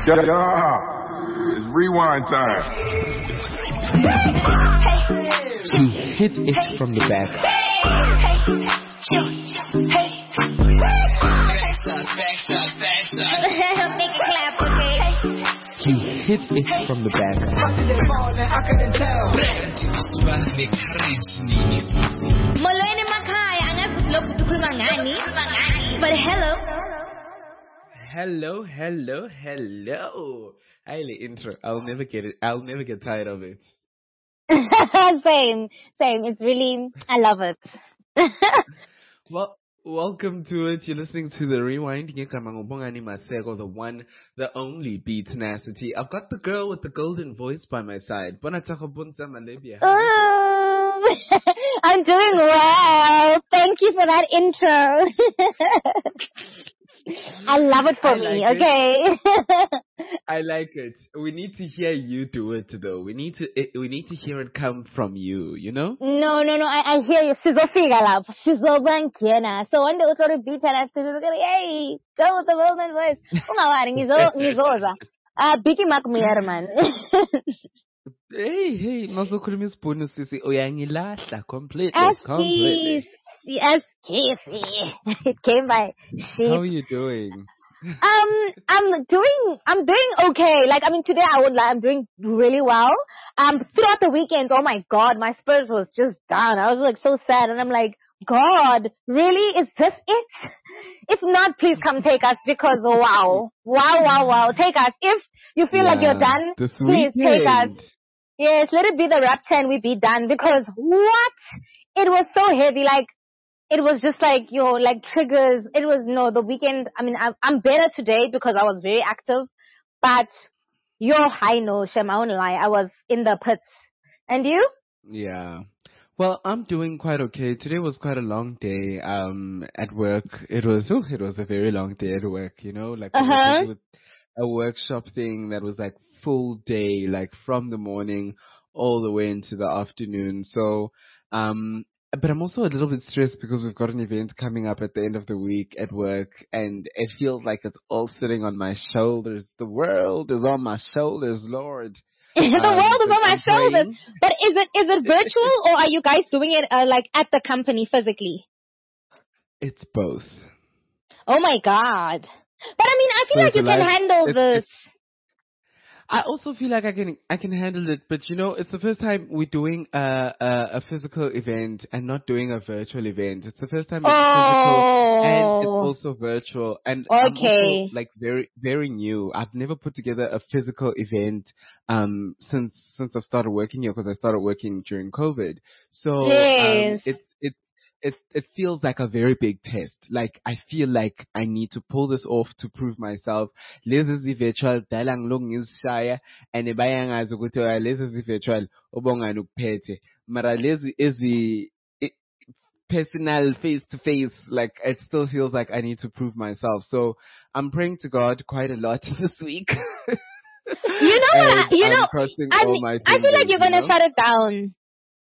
Yeah, it's rewind time. You hit it from the back. Make it clap, okay? You hit it from the back. Molweni makhaya, angazi ukuthi lokhu kukhuluma ngani. But hello. Hello. Highly intro. I'll never get it. I'll never get tired of it. Same. It's really, I love it. Well, welcome to it. You're listening to the Rewind. The one, the only Beat Tenacity. I've got the girl with the golden voice by my side. I'm doing well. Thank you for that intro. I love it for me, okay? I like it. We need to hear you do it though. We need to hear it come from you, you know? No, I hear you. Sizofika lapho. Sizobangena. So one day we'll go to Beat Tenacity. We're going to, hey, go with the golden voice. Ungawari, ngizoza. Biggie Mac man. Hey, nozokhuluma isibhunu sisi uyangilahla completely. Yes, Casey. It came by sheep. How are you doing? I'm doing okay. Like, I mean, today I won't lie, I'm doing really well. Throughout the weekend, oh my God, my spirit was just down. I was like so sad, and I'm like, God, really? Is this it? If not, please come take us, because wow, take us. If you feel like you're done, please take us. Yes, let it be the rapture and we be done, because what? It was so heavy, like, it was just like, like triggers. It was, the weekend, I mean, I'm better today because I was very active, but I know, Shem, I won't lie, I was in the pits. And you? Yeah. Well, I'm doing quite okay. Today was quite a long day, at work. It was a very long day at work, like with a workshop thing that was like full day, like from the morning all the way into the afternoon. So, but I'm also a little bit stressed because we've got an event coming up at the end of the week at work, and it feels like it's all sitting on my shoulders. The world is on my shoulders, Lord. The world is on my shoulders. But is it virtual, or are you guys doing it like at the company physically? It's both. Oh my God. But I mean, I feel like you can handle this. I also feel like I can handle it, but it's the first time we're doing a physical event and not doing a virtual event. It's the first time it's physical and it's also virtual. And I'm also like very, very new. I've never put together a physical event since I've started working here, because I started working during COVID. So it feels like a very big test. Like, I feel like I need to pull this off to prove myself. Lezi virtual dala ngilungu ngizishaya, and bayangazi ukuthi lezi virtual ubongani ukuphethe. Mara lezi is the personal face to face. Like, it still feels like I need to prove myself. So I'm praying to God quite a lot this week. I feel like you're gonna shut it down.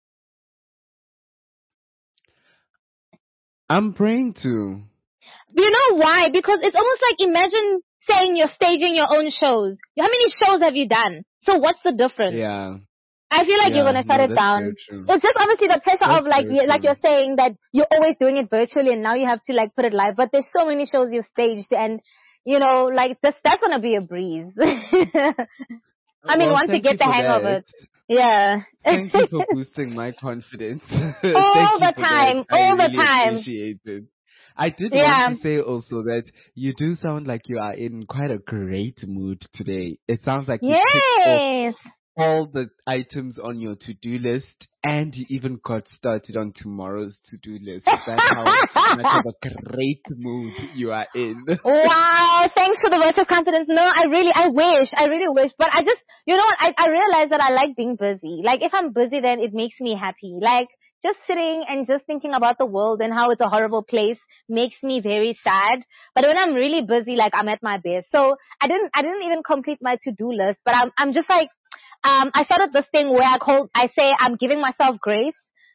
I'm praying to. You know why? Because it's almost like, imagine saying you're staging your own shows. How many shows have you done? So what's the difference? Yeah. I feel like you're going to shut it down. It's just obviously the pressure of like you're saying that you're always doing it virtually and now you have to like put it live. But there's so many shows you've staged, and like that's going to be a breeze. I mean, once you get the hang of it. Yeah. Thank you for boosting my confidence. All the time. Appreciate it. I did want to say also that you do sound like you are in quite a great mood today. It sounds like you picked off all the items on your to-do list, and you even got started on tomorrow's to-do list. That's how much of a great mood you are in. Wow, thanks for the vote of confidence. No, I really wish. But I just, you know what, I realize that I like being busy. Like, if I'm busy, then it makes me happy. Like, just sitting and just thinking about the world and how it's a horrible place makes me very sad. But when I'm really busy, like, I'm at my best. So I didn't even complete my to-do list, but I'm just like, I started this thing where I say I'm giving myself grace.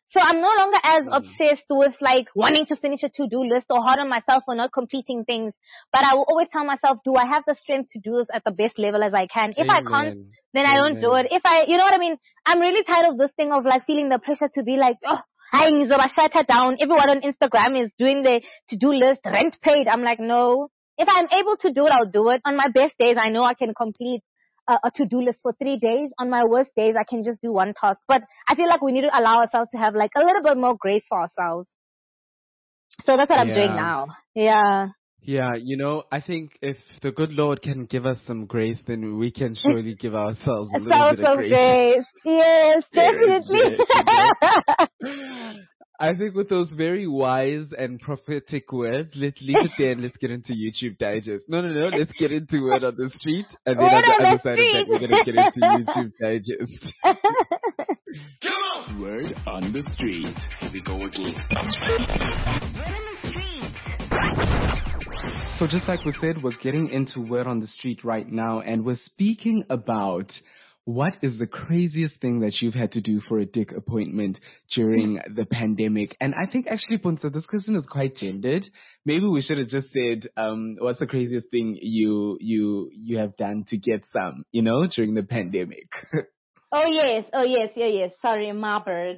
So I'm no longer as obsessed with like wanting to finish a to-do list or hard on myself for not completing things. But I will always tell myself, do I have the strength to do this at the best level as I can? If I can't, then I don't do it. If I, you know what I mean? I'm really tired of this thing of like feeling the pressure to be like, oh, hi, Ngizoba, shut her down. Everyone on Instagram is doing the to-do list, rent paid. I'm like, no. If I'm able to do it, I'll do it. On my best days, I know I can complete a to-do list for 3 days. On my worst days, I can just do one task. But I feel like we need to allow ourselves to have like a little bit more grace for ourselves. So that's what I'm doing now. Yeah. Yeah, you know, I think if the good Lord can give us some grace, then we can surely give ourselves a little bit of grace. Yes, definitely. Yes. I think with those very wise and prophetic words, let's leave it there and let's get into YouTube Digest. No, let's get into Word on the Street. And then on the other side of that, we're going to get into YouTube Digest. Come on! Word on the Street. Here we go again. Word on the Street. So just like we said, we're getting into Word on the Street right now, and we're speaking about what is the craziest thing that you've had to do for a dick appointment during the pandemic? And I think actually, Punsa, this question is quite gendered. Maybe we should have just said, what's the craziest thing you have done to get some, during the pandemic? Oh yes. Sorry, my bird.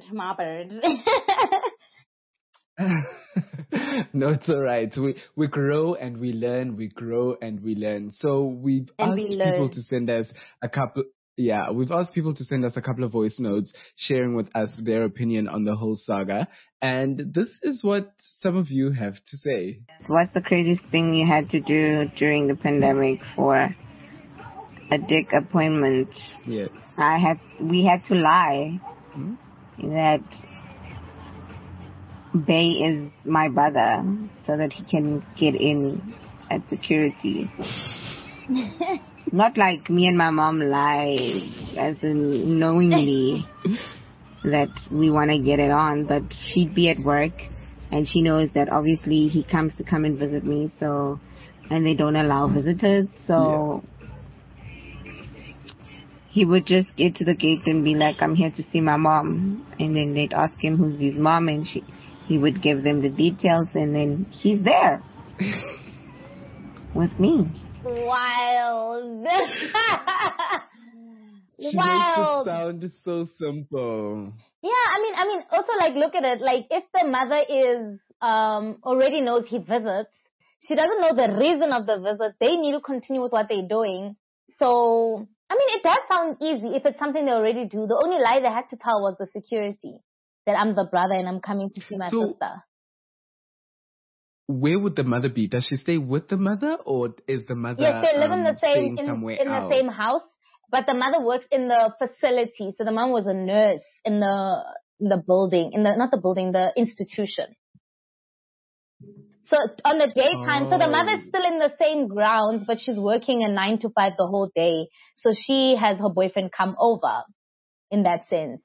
No, it's all right. We grow and we learn. We grow and we learn. So we've asked people to send us a couple. Yeah, we've asked people to send us a couple of voice notes sharing with us their opinion on the whole saga. And this is what some of you have to say. What's the craziest thing you had to do during the pandemic for a dick appointment? Yes. We had to lie that Bay is my brother so that he can get in at security. Not like me and my mom lie as in knowingly that we want to get it on, but she'd be at work and she knows that obviously he comes to come and visit me, so, and they don't allow visitors, so he would just get to the gate and be like, I'm here to see my mom, and then they'd ask him who's his mom, and he would give them the details, and then she's there with me. Wild. She makes it sound so simple. Yeah, I mean, also like look at it, like if the mother is, already knows he visits, she doesn't know the reason of the visit, they need to continue with what they're doing. So, I mean, it does sound easy if it's something they already do. The only lie they had to tell was the security, that I'm the brother and I'm coming to see my sister. Where would the mother be? Does she stay with the mother, or is the mother yes, they live in the same the same house, but the mother works in the facility. So the mom was a nurse in the building, the institution. So on the daytime, so the mother's still in the same grounds, but she's working a 9 to 5 the whole day. So she has her boyfriend come over in that sense.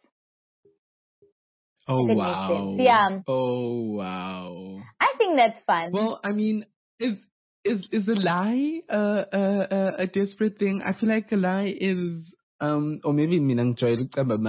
Oh, wow. Yeah. Oh, wow. I think that's fun. Well, I mean, is a lie a desperate thing? I feel like a lie is, or maybe maybe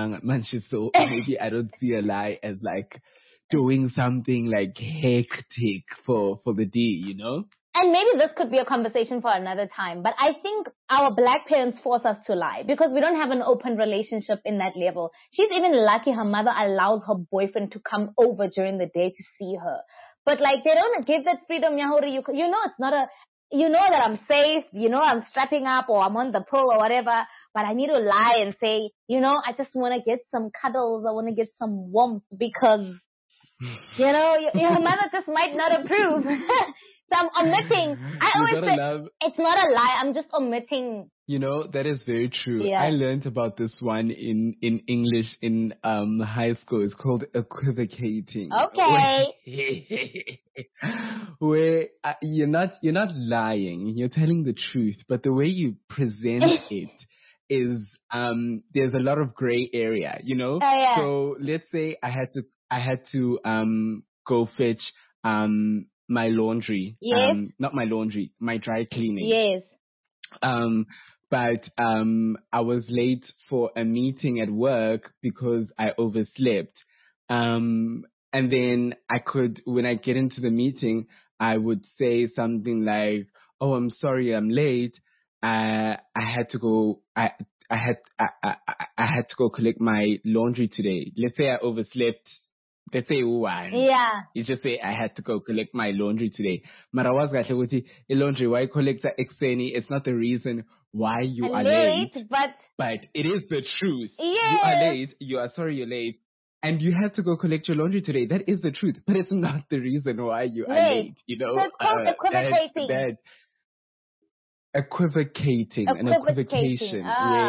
I don't see a lie as like doing something like hectic for the D, And maybe this could be a conversation for another time, but I think our black parents force us to lie because we don't have an open relationship in that level. She's even lucky her mother allows her boyfriend to come over during the day to see her. But like, they don't give that freedom, Yahori. It's not you know that I'm safe, I'm strapping up or I'm on the pill or whatever, but I need to lie and say, I just want to get some cuddles. I want to get some warmth because, your mother just might not approve. So I'm omitting. I always say it's not a lie. I'm just omitting. That is very true. Yeah. I learned about this one in English in high school. It's called equivocating. Okay. Where you're not lying. You're telling the truth, but the way you present it is there's a lot of gray area. Oh, yeah. So let's say I had to go fetch my laundry. Yes. Not my laundry, my dry cleaning. Yes. But I was late for a meeting at work because I overslept. And then when I get into the meeting, I would say something like, "Oh, I'm sorry, I'm late. I had to go. I had to go collect my laundry today. Let's say I overslept. Let's say one. Yeah. You just say I had to go collect my laundry today. Mara was kahle ukuthi laundry why collect exeni. It's not the reason why you are late, but it is the truth. Yes. You are late. You are sorry you're late. And you had to go collect your laundry today. That is the truth, but it's not the reason why you are late. You know, so it's called equivocating. Equivocating, an equivocation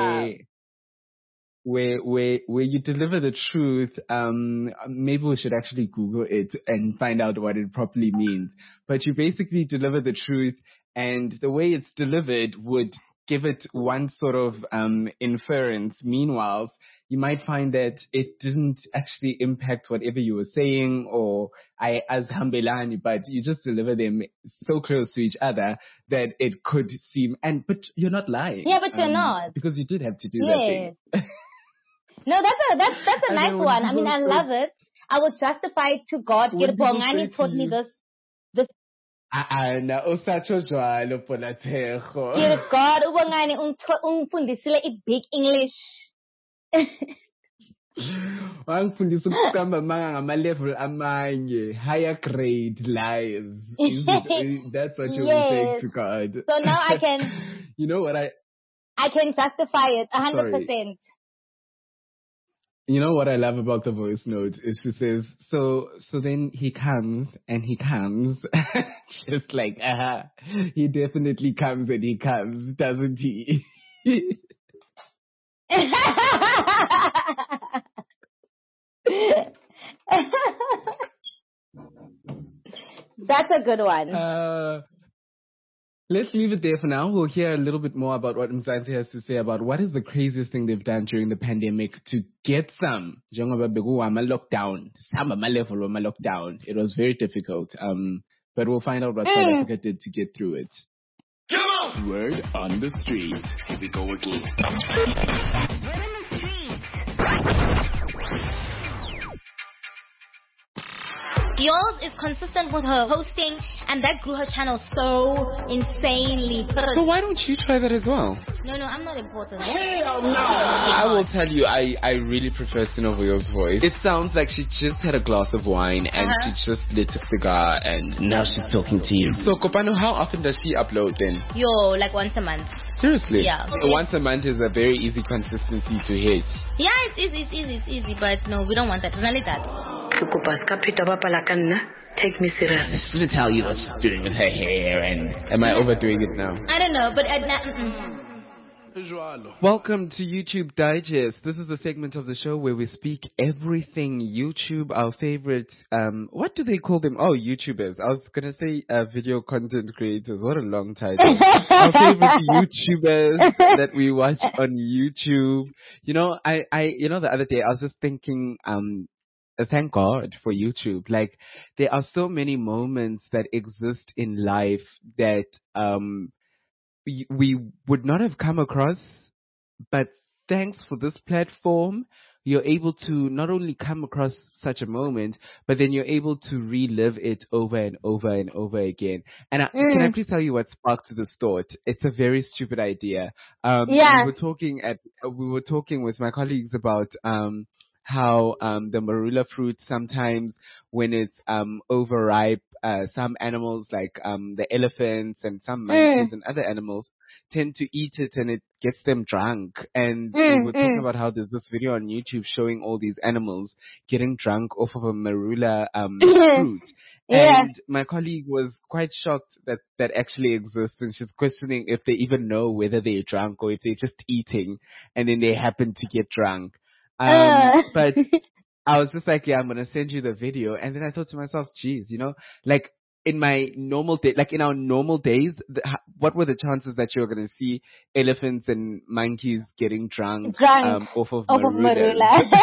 where you deliver the truth. Maybe we should actually Google it and find out what it properly means. But you basically deliver the truth, and the way it's delivered would give it one sort of inference. Meanwhile, you might find that it didn't actually impact whatever you were saying or as hambelani, but you just deliver them so close to each other that it could seem, but you're not lying. Yeah, but you're not. Because you did have to do that thing. No, that's a nice one. I mean, I love it. I would justify it to God. Ngani taught me this. God, ubongani ungifundisile big English. Wangifundisa ukuqamba ngama-level amanye, higher grade lies. That's what you're saying to God. So now I can. You know what I can justify it 100%. You know what I love about the voice note is she says, so then he comes, just like, he definitely comes and he comes, doesn't he? That's a good one. Let's leave it there for now. We'll hear a little bit more about what Mzansi has to say about what is the craziest thing they've done during the pandemic to get some. Lockdown. It was very difficult. But we'll find out what South Africa did to get through it. Come on! Word on the street. Here we go again. Word on the street. Yours is consistent with her posting, and that grew her channel so insanely. So why don't you try that as well? No, I'm not important. Hell no! I will tell you, I really prefer Sinovoyo's voice. It sounds like she just had a glass of wine and she just lit a cigar and now she's talking to you. So Kopano, how often does she upload then? Like once a month. Seriously? Yeah. So once a month is a very easy consistency to hit. Yeah, it's easy, but no, we don't want that. Not like that. Take me serious. She's going to tell you what she's doing with her hair, and am I overdoing it now? I don't know, but Welcome to YouTube Digest. This is the segment of the show where we speak everything YouTube, our favorite, what do they call them? Oh, YouTubers. I was going to say video content creators. What a long title. Our favorite YouTubers that we watch on YouTube. You know, the other day I was just thinking, thank God for YouTube. Like, there are so many moments that exist in life that we would not have come across, but thanks for this platform, you're able to not only come across such a moment, but then you're able to relive it over and over and over again. And can I please tell you what sparked this thought? It's a very stupid idea. We were talking with my colleagues about how the marula fruit sometimes when it's overripe, some animals like the elephants and some monkeys and other animals tend to eat it and it gets them drunk. And we were talking about how there's this video on YouTube showing all these animals getting drunk off of a marula fruit. And my colleague was quite shocked that that actually exists, and she's questioning if they even know whether they're drunk or if they're just eating and then they happen to get drunk. But I was just like, yeah, I'm going to send you the video. And then I thought to myself, geez, like in my normal day, like in our normal days, what were the chances that you're going to see elephants and monkeys getting drunk off of marulas?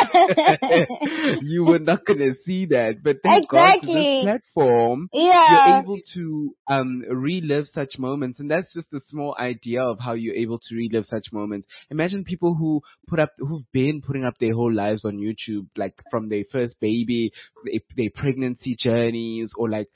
You were not going to see that. But thank God to this platform, you're able to relive such moments. And that's just a small idea of how you're able to relive such moments. Imagine people who've been putting up their whole lives on YouTube, like from their first baby, their pregnancy journeys, or like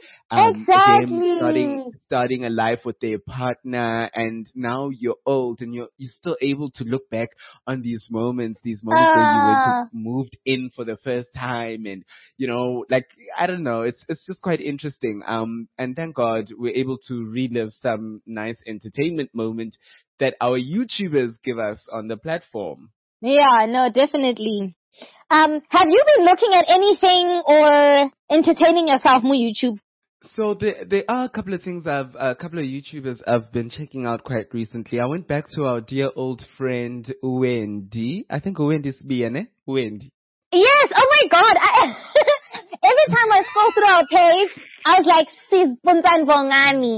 them starting a life with their partner, and now you're old and you're still able to look back on these moments where you moved in for the first time, and like, I don't know, it's just quite interesting. And thank God we're able to relive some nice entertainment moment that our YouTubers give us on the platform. Yeah, no, definitely. Have you been looking at anything or entertaining yourself on YouTube? So there are a couple of things a couple of YouTubers I've been checking out quite recently. I went back to our dear old friend Wendy. I think Wendy's BN, Wendy. Yes, oh my God. Every time I scroll through our page, I was like, sis, Puntan Vongani.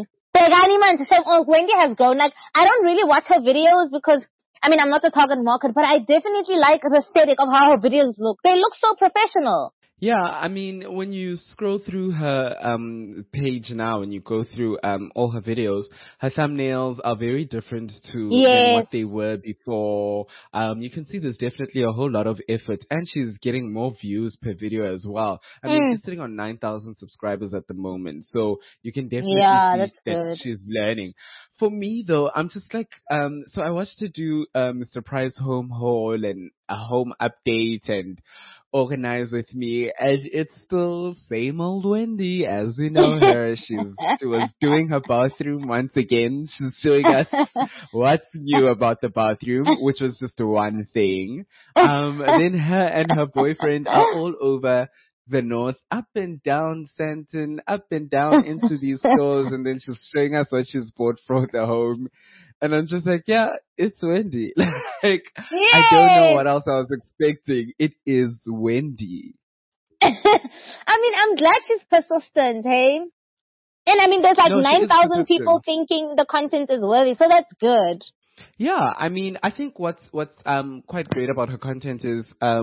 Wendy has grown. Like, I don't really watch her videos because, I mean, I'm not the target market, but I definitely like the aesthetic of how her videos look. They look so professional. Yeah, I mean, when you scroll through her page now and you go through all her videos, her thumbnails are very different than what they were before. You can see there's definitely a whole lot of effort, and she's getting more views per video as well. I mean, she's sitting on 9,000 subscribers at the moment, so you can definitely see that she's learning. For me, though, I'm just like, so I watched her do surprise home haul and a home update and Organize With Me, and it's still same old Wendy as we know her. She was doing her bathroom once again. She's showing us what's new about the bathroom, which was just one thing. Then her and her boyfriend are all over the north, up and down Sandton, up and down into these stores, and then she's showing us what she's bought for the home. And I'm just like, yeah, it's Wendy. Like, I don't know what else I was expecting. It is Wendy. I mean, I'm glad she's persistent, hey? And I mean, there's like 9,000 people thinking the content is worthy, so that's good. Yeah, I mean, I think what's quite great about her content is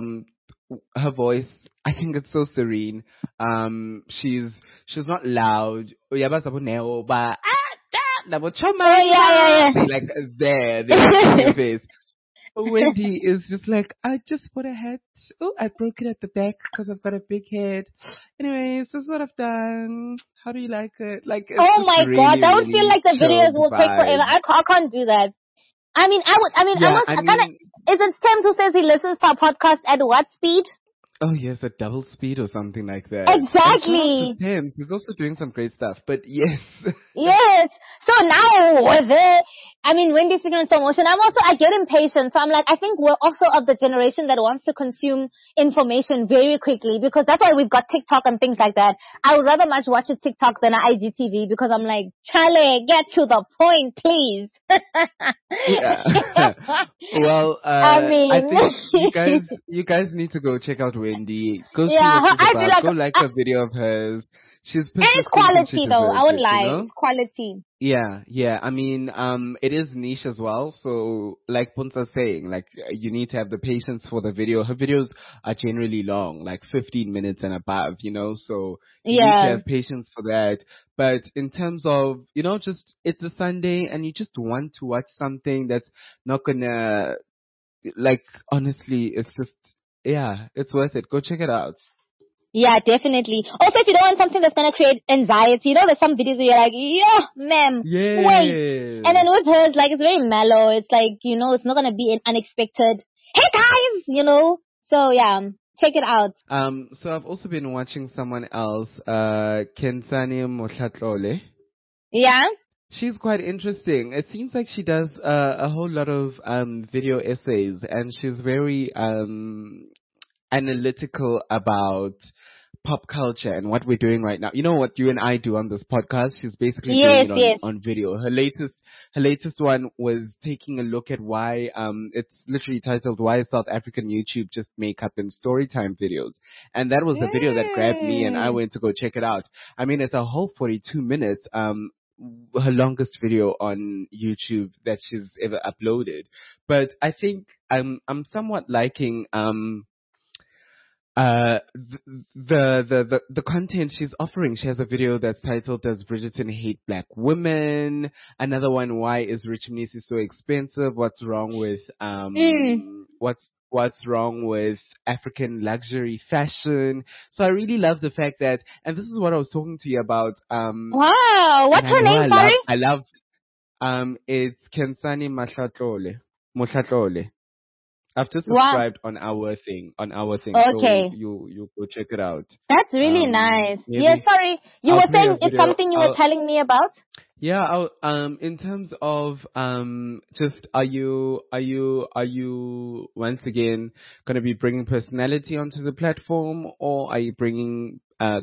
her voice. I think it's so serene. She's not loud. Like there in your face. Wendy is just like, I just bought a hat. Oh, I broke it at the back because I've got a big head. Anyways, this is what I've done. How do you like it? Like, oh my God, that would feel like the videos will take forever. I can't do that. I mean, is it Tim who says he listens to our podcast at what speed? Oh yes, at double speed or something like that. Exactly. He's also doing some great stuff, but yes. Yes. So now Wendy's sitting in slow motion. I get impatient. So I'm like, I think we're also of the generation that wants to consume information very quickly, because that's why we've got TikTok and things like that. I would rather much watch a TikTok than an IGTV, because I'm like, Charlie, get to the point, please. Yeah. Well, I think you guys need to go check out Wendy. Go see what she's about. Go like a video of hers. She's and it's quality though. I won't lie. It's quality. Yeah. I mean, it is niche as well. So, like Punsa's saying, like, you need to have the patience for the video. Her videos are generally long, like 15 minutes and above, so you need to have patience for that. But in terms of, just, it's a Sunday and you just want to watch something that's not gonna, like, honestly, it's just, it's worth it. Go check it out. Yeah, definitely. Also, if you don't want something that's going to create anxiety, there's some videos where you're like, yeah, ma'am, wait. And then with hers, like, it's very mellow. It's like, it's not going to be an unexpected, hey guys, So, yeah, check it out. So I've also been watching someone else, Kensani Motlatlole. Yeah? She's quite interesting. It seems like she does a whole lot of video essays, and she's very analytical about pop culture and what we're doing right now. You know what you and I do on this podcast? She's basically Yes, doing yes. it on video. Her latest one was taking a look at why, it's literally titled "Why South African YouTube Just Make Up in Storytime Videos," and that was a video that grabbed me, and I went to go check it out. I mean, it's a whole 42 minutes. Her longest video on YouTube that she's ever uploaded. But I think I'm somewhat liking the content she's offering. She has a video that's titled "Does Bridgerton Hate Black Women?" Another one, "Why is Rich Mnisi so expensive? What's wrong with what's wrong with African luxury fashion?" So I really love the fact that, and this is what I was talking to you about. Wow, what's her name? Sorry. I love it's Kensani Mohlatlole. I've just subscribed on our thing. Okay. So you go check it out. That's really nice. Maybe Yeah, sorry. You were saying it's something you were telling me about? Yeah, in terms of just are you once again going to be bringing personality onto the platform, or are you bringing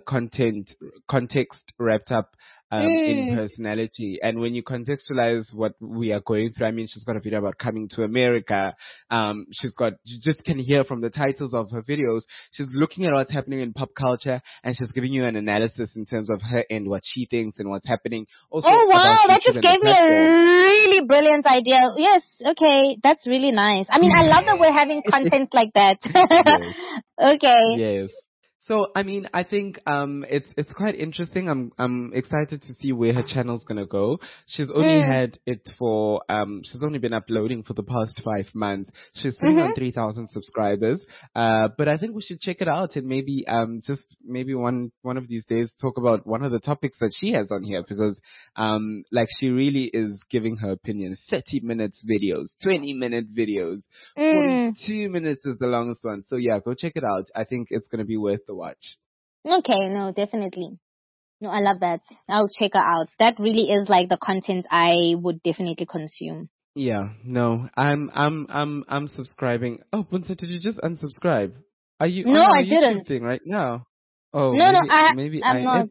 context wrapped up in personality? And when you contextualize what we are going through, I mean, she's got a video about coming to America. You just can hear from the titles of her videos, she's looking at what's happening in pop culture, and she's giving you an analysis in terms of her and what she thinks and what's happening. Also, oh wow, that just gave me a really brilliant idea. Yes, okay, that's really nice. I mean, I love that we're having content like that. Yes. Okay. Yes. So, I mean, I think it's quite interesting. I'm excited to see where her channel's gonna go. She's only had it for she's only been uploading for the past 5 months. She's sitting on 3,000 subscribers. But I think we should check it out and maybe just maybe one of these days talk about one of the topics that she has on here, because like she really is giving her opinion. 30 minutes videos, 20-minute videos, 42 minutes is the longest one. So yeah, go check it out. I think it's gonna be worth the watch. Okay, no, definitely. No, I love that. I'll check her out. That really is like the content I would definitely consume. Yeah, no, I'm subscribing. Oh, Bunsa, did you just unsubscribe? Are you No, on I our YouTube didn't. thing right now? Oh, No, maybe I'm not.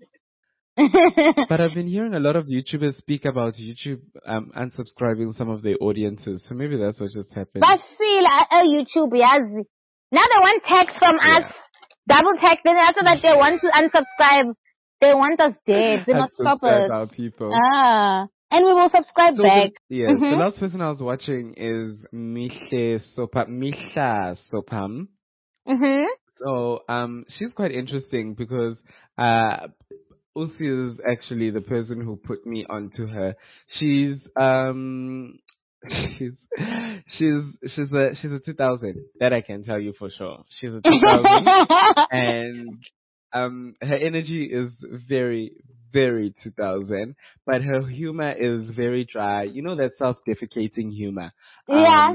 But I've been hearing a lot of YouTubers speak about YouTube unsubscribing some of their audiences, so maybe that's what just happened. But still, YouTube, yes. Now they want text from us. Double text, then after that they want to unsubscribe. They want us dead. They must stop us. Our people. And we will subscribe back. The last person I was watching is Mihla Sopam. So she's quite interesting because Usi is actually the person who put me onto her. She's she's a 2000, that I can tell you for sure. She's a 2000 and her energy is very, very 2000, but her humor is very dry. You know, that self-defecating humor. Yeah.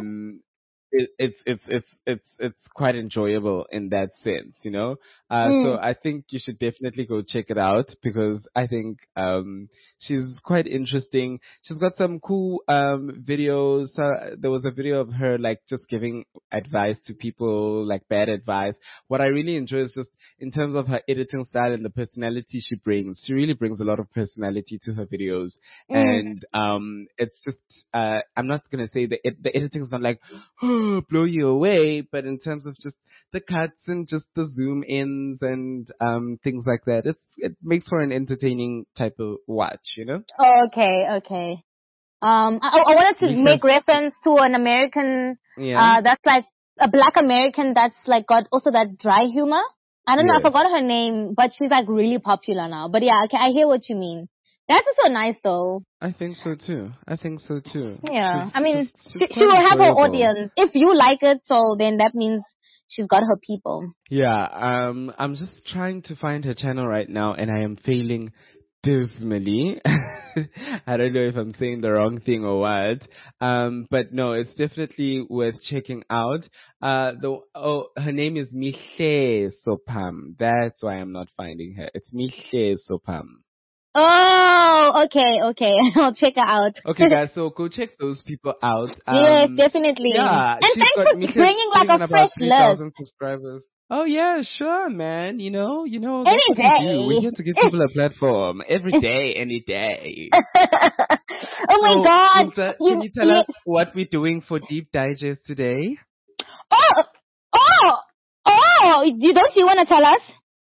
It's quite enjoyable in that sense, you know. So I think you should definitely go check it out, because I think she's quite interesting. She's got some cool videos. There was a video of her like just giving advice to people, like bad advice. What I really enjoy is just in terms of her editing style and the personality she brings. She really brings a lot of personality to her videos, and it's just I'm not gonna say the editing is not like blow you away, but in terms of just the cuts and just the zoom ins and things like that, it makes for an entertaining type of watch, you know. Okay. I wanted to make reference to an American that's like a black American that's like got also that dry humor. I don't know, I forgot her name, but she's like really popular now. But yeah, okay, I hear what you mean. That's also nice though. I think so too. Yeah. I mean, she will have her audience. If you like it, so then that means she's got her people. Yeah. I'm just trying to find her channel right now, and I am failing dismally. I don't know if I'm saying the wrong thing or what. But no, it's definitely worth checking out. Her name is Mihla Sopam. That's why I'm not finding her. It's Mihla Sopam. Oh, okay. I'll check her out. Okay, guys, so go check those people out. Yes, definitely. Yeah, and thanks for bringing like a fresh list. Subscribers. Oh yeah, sure, man. Any That's what we do. We're day. here to give people a platform every day, any day. Oh my So, God. Punza, can you tell us what we're doing for Deep Digest today? Oh, don't you want to tell us?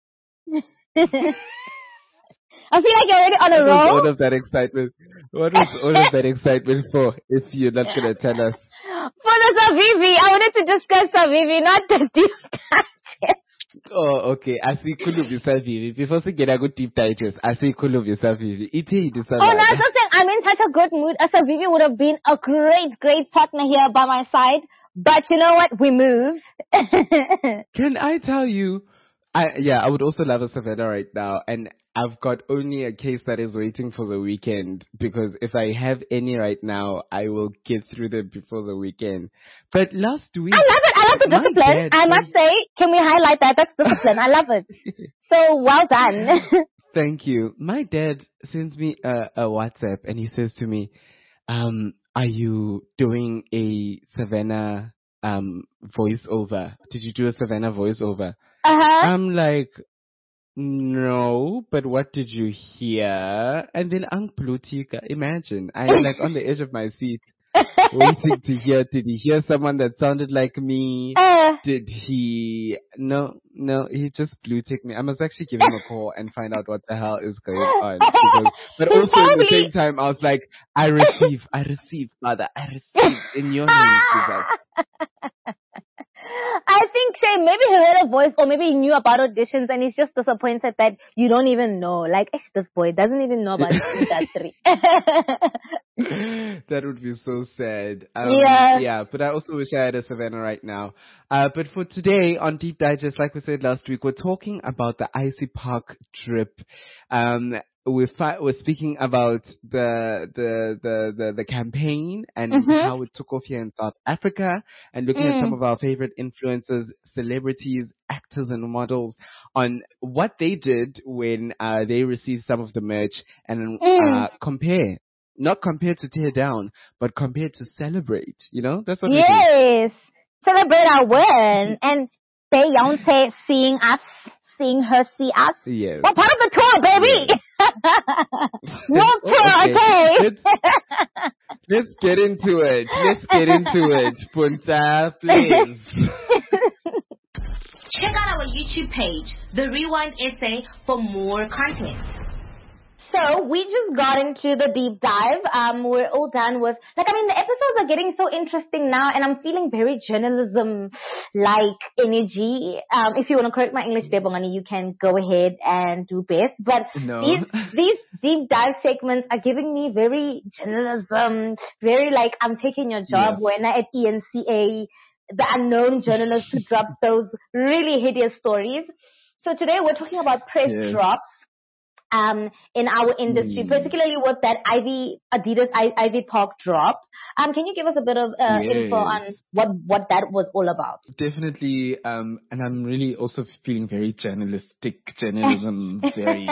I feel like you're already on a What was roll. all of that excitement? What was all of that excitement for? If you're not gonna tell us. For the Savivi, I wanted to discuss Savivi, not the Deep Digest. Oh, okay. I see Kulubi Savivi. Before we get a good Deep Digest, I see Kulubi Savivi. Oh, no, I'm just saying, I'm in such a good mood. Savivi would have been a great partner here by my side. But you know what? We move. Can I tell you? I would also love a Savannah right now, and I've got only a case that is waiting for the weekend, because if I have any right now, I will get through them before the weekend. But last week, I love it. I love the discipline. I must say, can we highlight that? That's discipline. I love it. So well done. Thank you. My dad sends me a WhatsApp, and he says to me, are you doing a Savannah voiceover? Did you do a Savannah voiceover? I'm like, no, but what did you hear? And then Plutika, imagine, I'm like on the edge of my seat, waiting to hear, did he hear someone that sounded like me? Did he? No, he just blue ticked me. I must actually give him a call and find out what the hell is going on. But also at the same time, I was like, I receive, Father, I receive in your name, Jesus. I think, Shay, maybe he heard a voice, or maybe he knew about auditions and he's just disappointed that you don't even know. Like, this boy doesn't even know about industry. That would be so sad. Yeah, but I also wish I had a Savannah right now. But for today on Deep Digest, like we said last week, we're talking about the Icy Park drip. We're speaking about the campaign and how it took off here in South Africa, and looking at some of our favorite influencers, celebrities, actors, and models on what they did when they received some of the merch, and not compare to tear down, but compare to celebrate. That's what we do. Yes, celebrate our win, and Beyonce seeing us. Seeing her see us. Yes. We're part of the tour, baby. Yes. World tour, okay. Let's get into it. Punta, please. Check out our YouTube page, The Rewind SA, for more content. So we just got into the deep dive. We're all done with, the episodes are getting so interesting now, and I'm feeling very journalism-like energy. If you want to correct my English, Debongani, you can go ahead and do best. But these deep dive segments are giving me very journalism, very I'm taking your job when I at ENCA, the unknown journalist who drops those really hideous stories. So today we're talking about press drops. In our industry, particularly with that Adidas Ivy Park drop. Can you give us a bit of info on what that was all about? Definitely, and I'm really also feeling very journalism, very...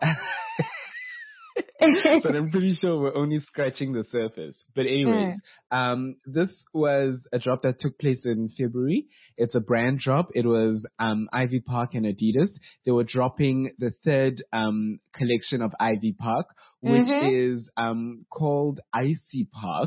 But I'm pretty sure we're only scratching the surface. But anyways, this was a drop that took place in February. It's a brand drop. It was Ivy Park and Adidas. They were dropping the third collection of Ivy Park, which is called Icy Park.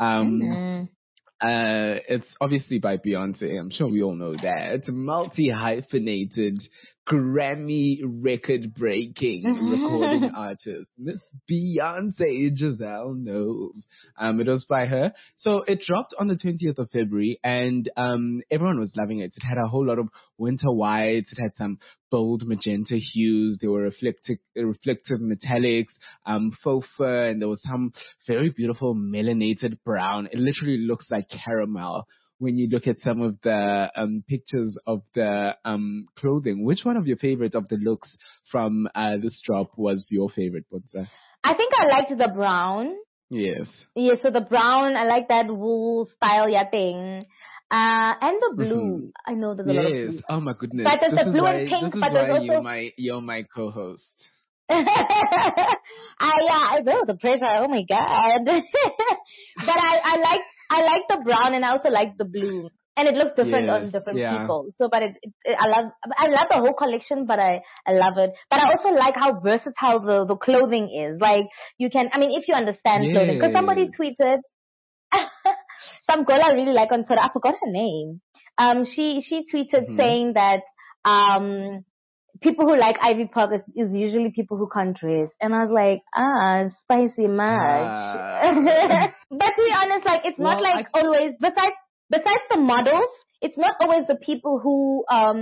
It's obviously by Beyonce. I'm sure we all know that. It's a multi-hyphenated, Grammy record-breaking recording artist, Miss Beyonce Giselle Knowles. It was by her. So it dropped on the 20th of February, and everyone was loving it. It had a whole lot of winter whites. It had some bold magenta hues. There were reflective metallics, faux fur, and there was some very beautiful melanated brown. It literally looks like caramel when you look at some of the pictures of the clothing. Which one of your favorites of the looks from this drop was your favorite, Punza? I think I liked the brown. Yes. Yeah, so the brown, I like that wool style thing. And the blue. I know there's a lot of blue. Yes. Oh my goodness. But there's the blue and pink, but there's also... you're my co-host. I know the pressure. Oh my God. But I like the brown, and I also like the blue. And it looks different on Yes. different Yeah. people. So, but I love the whole collection, but I love it. But I also like how versatile the clothing is. Like, you can, I mean, if you understand clothing, because somebody Yes. tweeted, some girl I really like on Twitter, I forgot her name. She tweeted saying that, people who like Ivy Park is usually people who can't dress. And I was like, spicy much. But to be honest, like, it's not like always, besides the models, it's not always the people who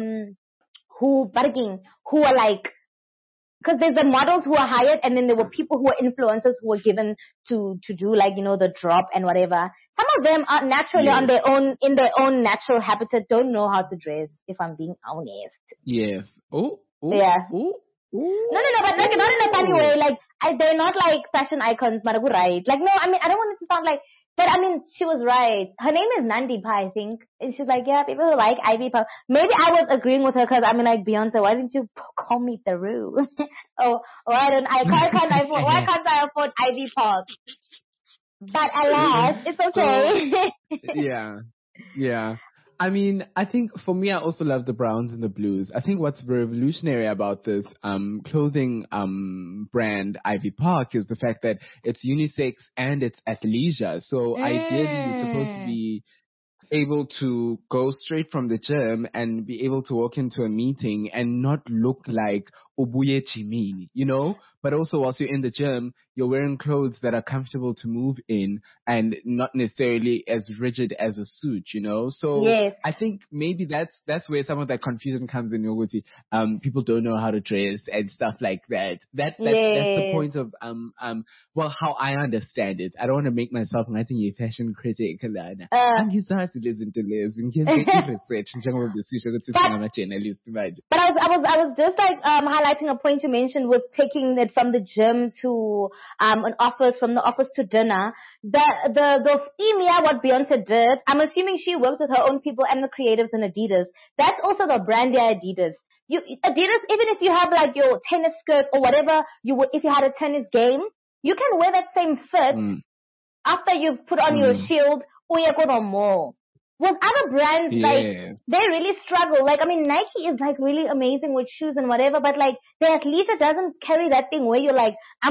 are like, because there's the models who are hired, and then there were people who are influencers who were given to do, like, you know, the drop and whatever. Some of them are naturally on their own, in their own natural habitat, don't know how to dress, if I'm being honest. Yes. Yeah. No, but like, not in a funny way. Like, they're not like fashion icons, Maragu, right? Like, no, I mean, I don't want it to sound like, but I mean, she was right. Her name is Nandi Pa, I think. And she's like, yeah, people who like Ivy Park. Maybe I was agreeing with her because I mean, like, Beyonce, why didn't you call me through? Why can't I afford Ivy Park? But alas, it's okay. Yeah. I mean, I think for me, I also love the browns and the blues. I think what's revolutionary about this clothing brand Ivy Park is the fact that it's unisex and it's athleisure. So ideally, you're supposed to be able to go straight from the gym and be able to walk into a meeting and not look like Obuye Chimini, you know? But also, whilst you're in the gym, you're wearing clothes that are comfortable to move in and not necessarily as rigid as a suit, you know? So I think maybe that's where some of that confusion comes in, Yoguti. People don't know how to dress and stuff like that. That's the point of, well, how I understand it. I don't want to make myself a fashion critic. But I was just like highlighting a point you mentioned with taking it from the gym to an office, from the office to dinner. The theme, what Beyonce did, I'm assuming she worked with her own people and the creatives in Adidas. That's also the brand Adidas. Adidas, even if you have like your tennis skirts or whatever, if you had a tennis game, you can wear that same fit after you've put on your shield or you go to mall. With other brands, like, they really struggle. Like, I mean, Nike is like really amazing with shoes and whatever, but like, the athleisure doesn't carry that thing where you're like,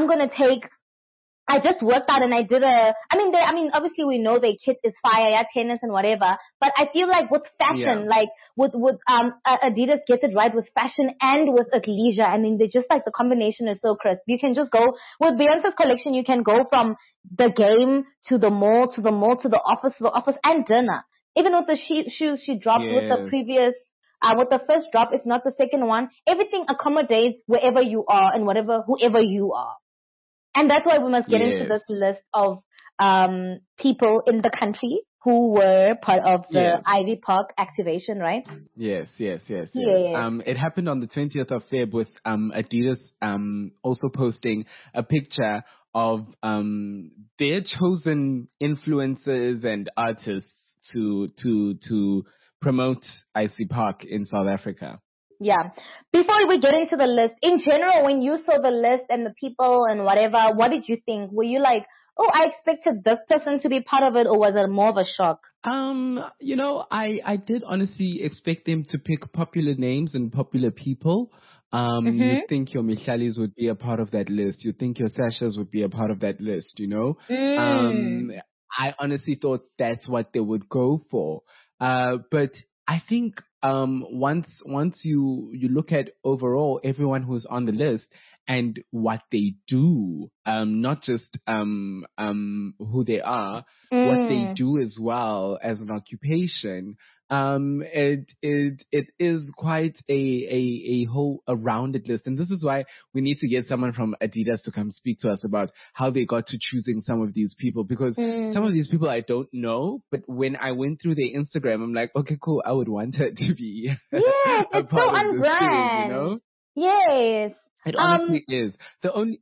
I just worked out and I did obviously we know their kit is fire, tennis and whatever, but I feel like with fashion, like, with Adidas gets it right with fashion and with athleisure. I mean, they just like, the combination is so crisp. You can just go, with Beyonce's collection, you can go from the game to the mall, to the office and dinner. Even with the shoes she dropped with the previous, with the first drop, if not the second one, everything accommodates wherever you are and whoever you are. And that's why we must get into this list of people in the country who were part of the Ivy Park activation, right? Yes. It happened on the 20th of Feb with Adidas also posting a picture of their chosen influencers and artists to promote Ivy Park in South Africa. Yeah. Before we get into the list, in general, when you saw the list and the people and whatever, what did you think? Were you like, oh, I expected this person to be part of it, or was it more of a shock? You know, I did honestly expect them to pick popular names and popular people. You'd think your Michalis would be a part of that list. You'd think your Sashas would be a part of that list, you know? I honestly thought that's what they would go for. But I think once you look at overall everyone who's on the list and what they do, not just who they are, what they do as well as an occupation, it is quite a rounded list. And this is why we need to get someone from Adidas to come speak to us about how they got to choosing some of these people, because some of these people I don't know, but when I went through their Instagram, I'm like, okay, cool, I would want her to be it's so on brand, you know? Yes. It honestly is.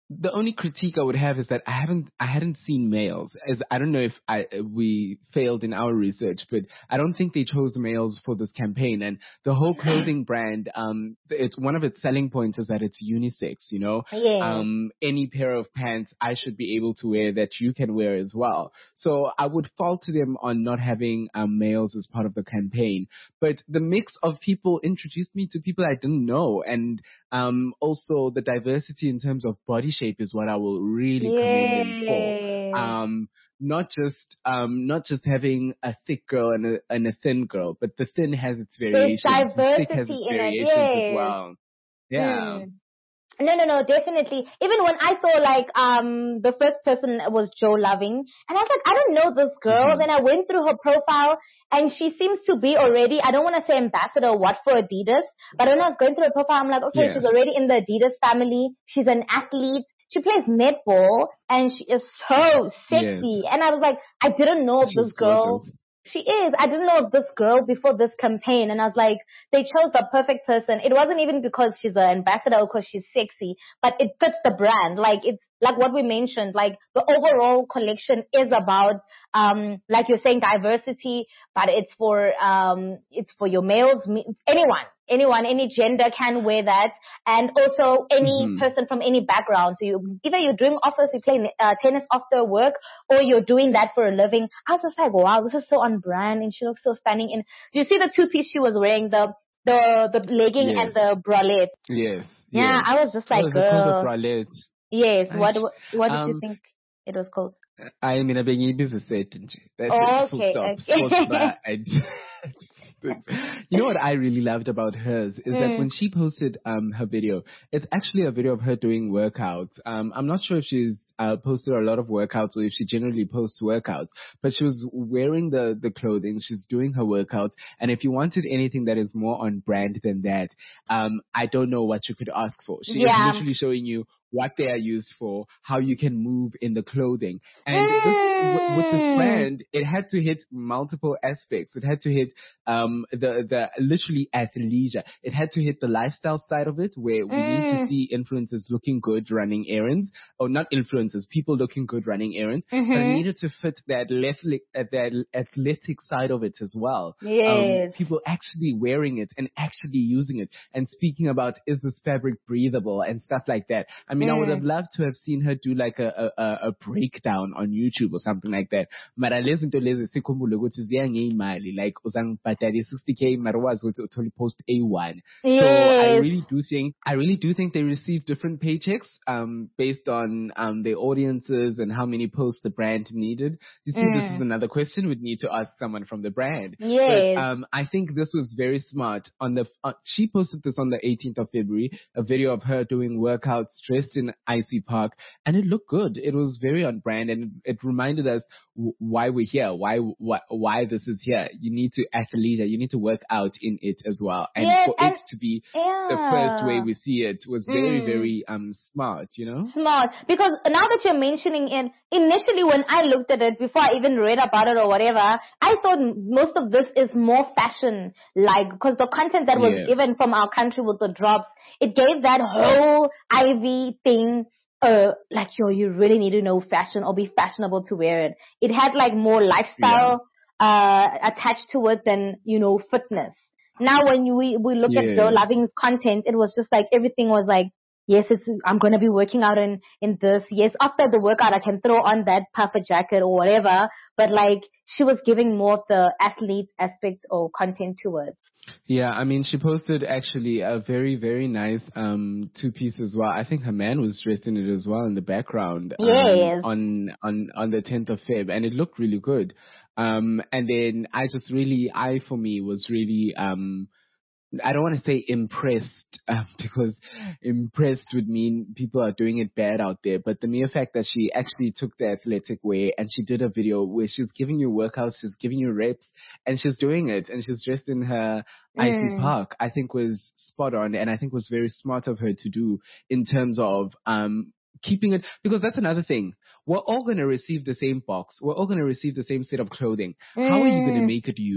The only critique I would have is that I hadn't seen males. As I don't know if we failed in our research, but I don't think they chose males for this campaign. And the whole clothing brand, it's one of its selling points is that it's unisex. You know, any pair of pants I should be able to wear that you can wear as well. So I would fault them on not having males as part of the campaign. But the mix of people introduced me to people I didn't know, and also the diversity in terms of body shape is what I will really commend them for. Not just having a thick girl and a thin girl, but the thin has its variations, the thick has its variations as well. Yeah. No, definitely. Even when I saw like the first person was Joe Loving, and I was like, I don't know this girl. Then I went through her profile, and she seems to be already, I don't want to say ambassador or what for Adidas, but when I was going through her profile, I'm like, okay, she's already in the Adidas family. She's an athlete. She plays netball, and she is so sexy. And I was like, I didn't know of this girl. Gorgeous. She is. I didn't know of this girl before this campaign, and I was like, they chose the perfect person. It wasn't even because she's an ambassador or because she's sexy, but it fits the brand. Like, it's like what we mentioned, like the overall collection is about, like you're saying, diversity, but it's for your males, anyone, any gender can wear that, and also any person from any background. So either you're doing office, you play tennis after work, or you're doing that for a living. I was just like, wow, this is so on brand, and she looks so stunning. And do you see the two-piece she was wearing, the legging and the bralette? Yes. Yeah, I was just like, girl. Bralette? Yes. What did you think it was called? I mean, I've been a set. That's okay. Full stop. You know what I really loved about hers is that when she posted her video, it's actually a video of her doing workouts. I'm not sure if she's posted a lot of workouts or if she generally posts workouts, but she was wearing the clothing, she's doing her workouts, and if you wanted anything that is more on brand than that, I don't know what you could ask for. She is literally showing you what they are used for, how you can move in the clothing. And with this brand, it had to hit multiple aspects. It had to hit the literally athleisure. It had to hit the lifestyle side of it, where we need to see influencers looking good running errands, or not influencers, people looking good running errands, but it needed to fit that athletic side of it as well. Yes. People actually wearing it and actually using it and speaking about, is this fabric breathable and stuff like that. I mean, I would have loved to have seen her do like a breakdown on YouTube or something like that. Mara lezinto lezi sikhumbule ukuthi ziyangeyimali, like uzangibhadala 60k mara wazi ukuthi uthole post A1. Yes. So I really do think they receive different paychecks based on their audiences and how many posts the brand needed. You see, this is another question we'd need to ask someone from the brand. Yes. But, I think this was very smart. She posted this on the 18th of February, a video of her doing workouts dressed in Icy Park, and it looked good. It was very on brand, and it reminded us why we're here, why this is here. You need to athleisure, you need to work out in it as well. And for it to be the first way we see it was very, very smart, you know? Smart. Because now that you're mentioning it, initially when I looked at it, before I even read about it or whatever, I thought most of this is more fashion-like, because the content that was given from our country with the drops, it gave that whole Ivy thing, like, you really need to know fashion or be fashionable to wear it. It had like more lifestyle attached to it than, fitness. Now when we look at Joe Loving's content, it was just like everything was like, yes, I'm going to be working out in this. Yes, after the workout, I can throw on that puffer jacket or whatever. But like, she was giving more of the athlete aspect or content to it. Yeah, I mean, she posted actually a very, very nice two-piece as well. I think her man was dressed in it as well in the background. Yes. On the 10th of Feb, and it looked really good. And then I for me was really I don't want to say impressed, because impressed would mean people are doing it bad out there. But the mere fact that she actually took the athletic way and she did a video where she's giving you workouts, she's giving you reps, and she's doing it, and she's dressed in her Icy Park, I think was spot on, and I think was very smart of her to do in terms of keeping it, because that's another thing. We're all going to receive the same box. We're all going to receive the same set of clothing. How are you going to make it you?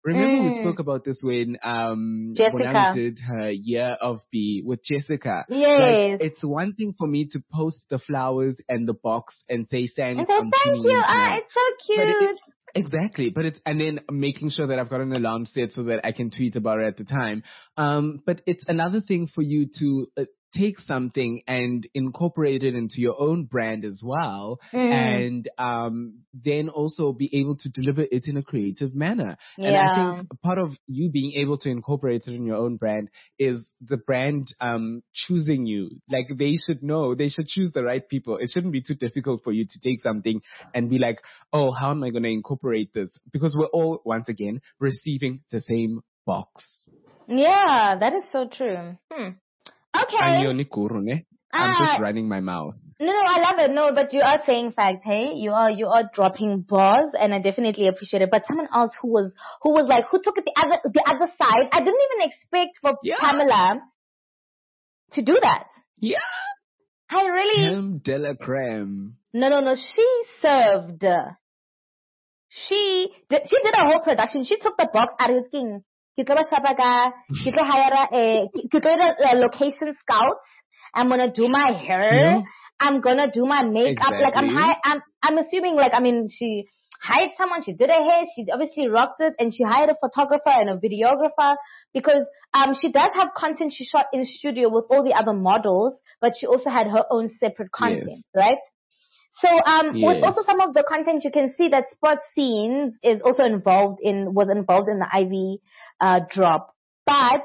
Remember we spoke about this when Jessica. Bonang did her year of B with Jessica. Yes. Like, it's one thing for me to post the flowers and the box and say thanks. And say, I'm thank tuning you. in tonight. It's so cute. Exactly, but and then making sure that I've got an alarm set so that I can tweet about it at the time. But it's another thing for you to take something and incorporate it into your own brand as well, and then also be able to deliver it in a creative manner. Yeah. And I think part of you being able to incorporate it in your own brand is the brand choosing you. Like, they should know, they should choose the right people. It shouldn't be too difficult for you to take something and be like, oh, how am I going to incorporate this? Because we're all, once again, receiving the same box. Yeah, that is so true. Okay. I'm just running my mouth. No, I love it. No, but you are saying facts, hey? You are dropping bars, and I definitely appreciate it. But someone else who took it the other side, I didn't even expect for Pamela to do that. Yeah. I really... Creme de la creme. No. She served. She did a whole production. She took the box out of his king. She hire a location scouts. I'm gonna do my hair. Yeah. I'm gonna do my makeup. Exactly. Like I'm assuming, like, I mean, she hired someone. She did her hair. She obviously rocked it, and she hired a photographer and a videographer because she does have content she shot in studio with all the other models, but she also had her own separate content, right? So with also some of the content, you can see that Sports Scenes is also was involved in the Ivy drop. But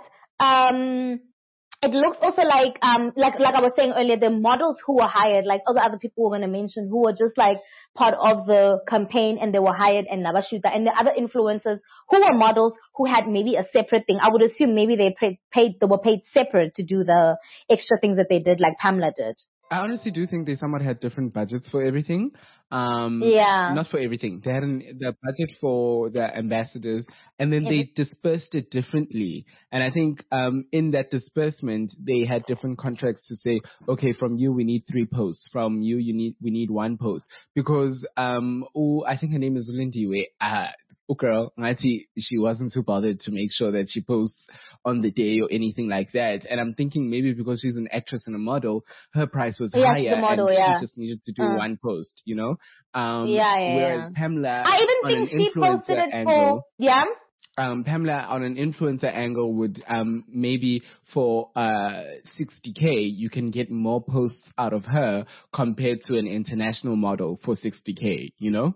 it looks also like I was saying earlier, the models who were hired, like all the other people we're going to mention, who were just like part of the campaign and they were hired in Nabashuta, and the other influencers who were models who had maybe a separate thing. I would assume maybe they were paid separate to do the extra things that they did, like Pamela did. I honestly do think they somewhat had different budgets for everything. Not for everything. They had the budget for the ambassadors, and then they dispersed it differently. And I think in that disbursement, they had different contracts to say, okay, from you we need 3 posts. From you we need 1 post. Because I think her name is Lindiwe. Girl, she wasn't too bothered to make sure that she posts on the day or anything like that. And I'm thinking maybe because she's an actress and a model, her price was higher, model, and she just needed to do 1 post, you know? Whereas Pamela, I even think she posted it angle, for, Pamela on an influencer angle would maybe for 60K you can get more posts out of her compared to an international model for 60K, you know?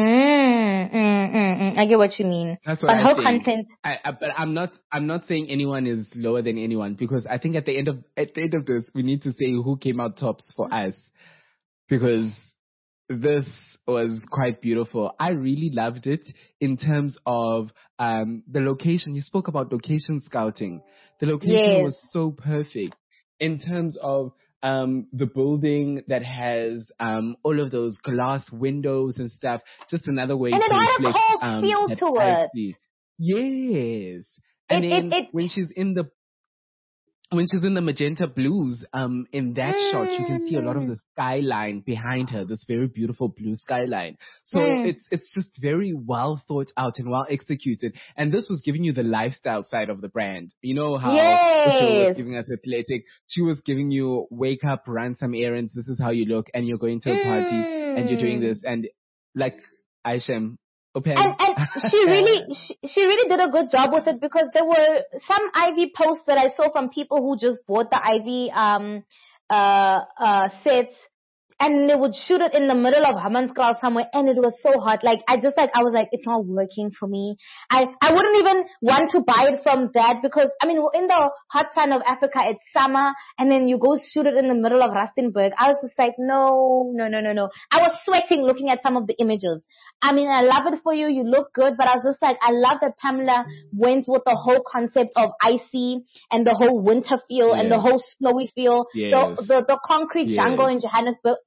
I get what you mean. That's what her content. But I'm not saying anyone is lower than anyone, because I think at the end of this we need to say who came out tops for us, because this was quite beautiful. I really loved it in terms of the location. You spoke about location scouting. The location was so perfect in terms of the building that has all of those glass windows and stuff. Just another way and to reflect. And it had a cold feel to it. Yes. And when she's in the magenta blues, in that shot, you can see a lot of the skyline behind her, this very beautiful blue skyline. So it's just very well thought out and well executed. And this was giving you the lifestyle side of the brand. You know how Uche was giving us athletic. She was giving you wake up, run some errands. This is how you look, and you're going to a party and you're doing this. And like Aishem, and she really did a good job with it, because there were some Ivy posts that I saw from people who just bought the Ivy sets, and they would shoot it in the middle of Hammanskraal somewhere, and it was so hot. Like, I was like, it's not working for me. I wouldn't even want to buy it from that, because, I mean, in the hot sun of Africa, it's summer, and then you go shoot it in the middle of Rustenburg. I was just like, no. I was sweating looking at some of the images. I mean, I love it for you. You look good, but I was just like, I love that Pamela went with the whole concept of icy and the whole winter feel and the whole snowy feel. The concrete jungle in Johannesburg,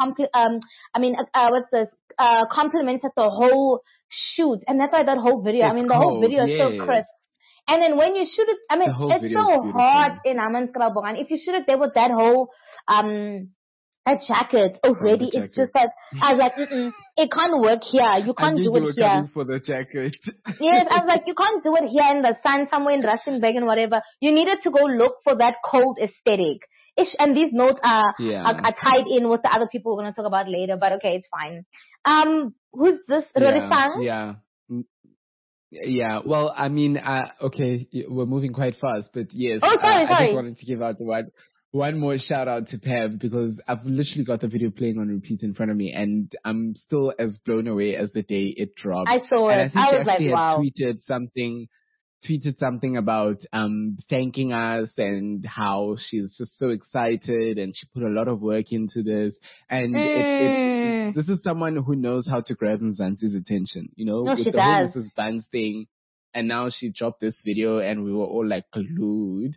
complemented the whole shoot. And that's why that whole video, the whole video is so crisp. And then when you shoot it, it's so hot in Hammanskraal. And if you shoot it there with that whole, a jacket already. jacket. It's just that I was like, it can't work here. You can't do it here. Coming for the jacket. Yes, I was like, you can't do it here in the sun, somewhere in Rustenburg and whatever. You needed to go look for that cold aesthetic. And these notes are tied in with the other people we're going to talk about later, but okay, it's fine. Who's this? Rorisang? Yeah. Yeah, well, I mean, okay, we're moving quite fast, but yes. Oh, sorry. I just wanted to give out one more shout out to Pam, because I've literally got the video playing on repeat in front of me, and I'm still as blown away as the day it dropped. I saw it. And I think she was like, wow. tweeted something about thanking us and how she's just so excited, and she put a lot of work into this, and this is someone who knows how to grab Mzansi's attention, you know, no, with she the does. whole Mrs. Buns thing, and now she dropped this video and we were all like glued.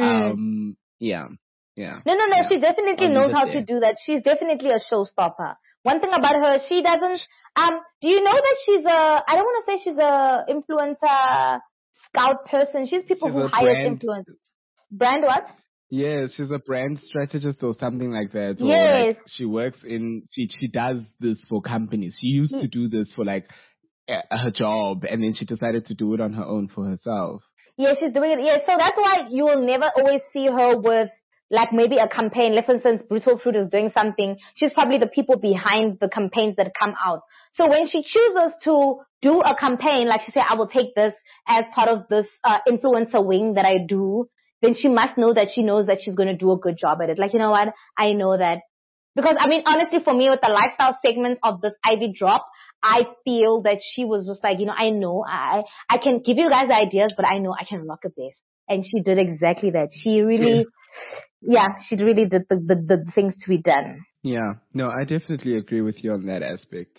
Yeah. No. She definitely knows how to do that. She's definitely a showstopper. One thing about her, she doesn't. Do you know that she's I don't want to say she's a influencer scout person. She's people who hire influencers. Brand what? Yes, she's a brand strategist or something like that. Or yes. Like she works she does this for companies. She used to do this for like her job, and then she decided to do it on her own for herself. Yeah, she's doing it. Yeah, so that's why you will never always see her with like maybe a campaign. Like for instance, Brutal Fruit is doing something. She's probably the people behind the campaigns that come out. So when she chooses to do a campaign, like she said, I will take this as part of this influencer wing that I do, then she must know that she knows that she's going to do a good job at it. Like, you know what? I know that. Because, I mean, honestly, for me, with the lifestyle segment of this Ivy drop, I feel that she was just like, you know, I can give you guys ideas, but I know I can rock a bass. And she did exactly that. She really, she really did the things to be done. Yeah. No, I definitely agree with you on that aspect.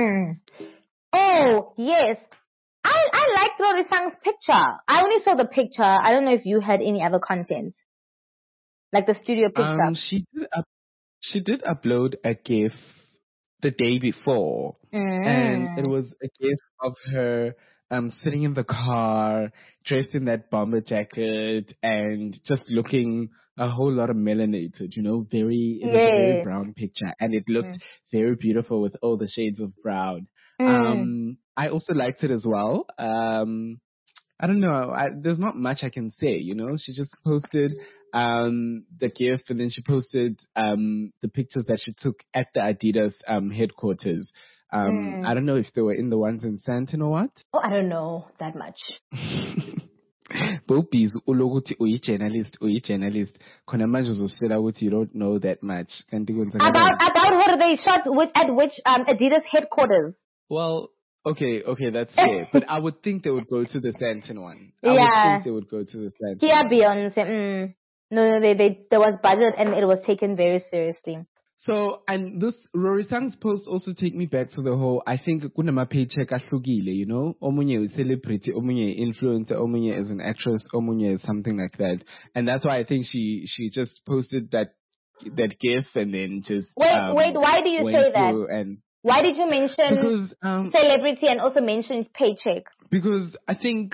Oh, yes. I liked Rorisang's picture. I only saw the picture. I don't know if you had any other content. Like the studio picture. She did upload a GIF the day before. And it was a GIF of her sitting in the car, dressed in that bomber jacket, and just looking a whole lot of melanated, you know, it was a very brown picture, and it looked very beautiful with all the shades of brown. I also liked it as well. I don't know, there's not much I can say, you know, she just posted the GIF, and then she posted the pictures that she took at the Adidas headquarters. I don't know if they were in the ones in Sandton or what. Oh, I don't know that much. Bobis ulokuthi uyi-journalist. Khona manje uzosela ukuthi you don't know that much. About what they shot at which Adidas headquarters? Well, okay, that's fair. But I would think they would go to the Sandton one. I would think they would go to the Sandton. Yeah, Beyonce. No, there was budget and it was taken very seriously. So, and this Rorisang's post also take me back to the whole, I think kunama paycheck ahlukile, you know, omunye is celebrity, omunye influencer, omunye is an actress, omunye is something like that. And that's why I think she just posted that GIF and then just wait, why do you say that? And why did you mention celebrity and also mention paycheck? Because I think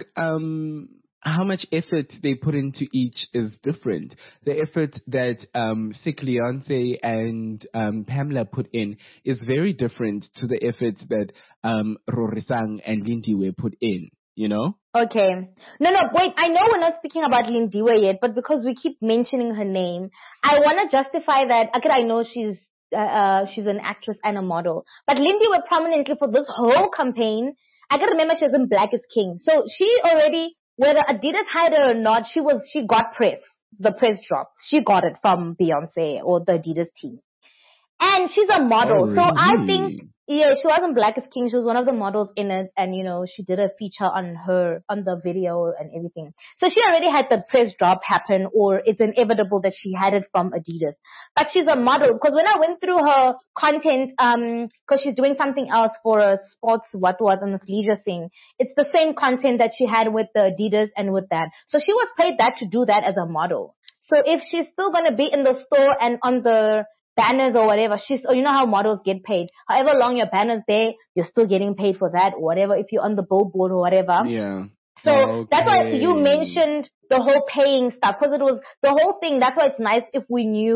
how much effort they put into each is different. The effort that Thick Leonce and Pamela put in is very different to the effort that Rorisang and Lindiwe put in, you know? Okay. No, wait, I know we're not speaking about Lindiwe yet, but because we keep mentioning her name, I want to justify that. Okay, I know she's an actress and a model, but Lindiwe prominently for this whole campaign, I can remember she was in Black is King. So she already, whether Adidas hired her or not, she got press. The press dropped. She got it from Beyonce or the Adidas team. And she's a model. Oh, so really? I think, she wasn't Black is King. She was one of the models in it. And, you know, she did a feature on the video and everything. So she already had the press drop happen, or it's inevitable that she had it from Adidas. But she's a model. Because when I went through her content, because she's doing something else for a sports, and this leisure thing, it's the same content that she had with the Adidas and with that. So she was paid that to do that as a model. So if she's still going to be in the store and on the banners or whatever, you know how models get paid. However long your banner's there, you're still getting paid for that or whatever, if you're on the billboard or whatever. Yeah. So that's why you mentioned the whole paying stuff, because it was the whole thing. That's why it's nice if we knew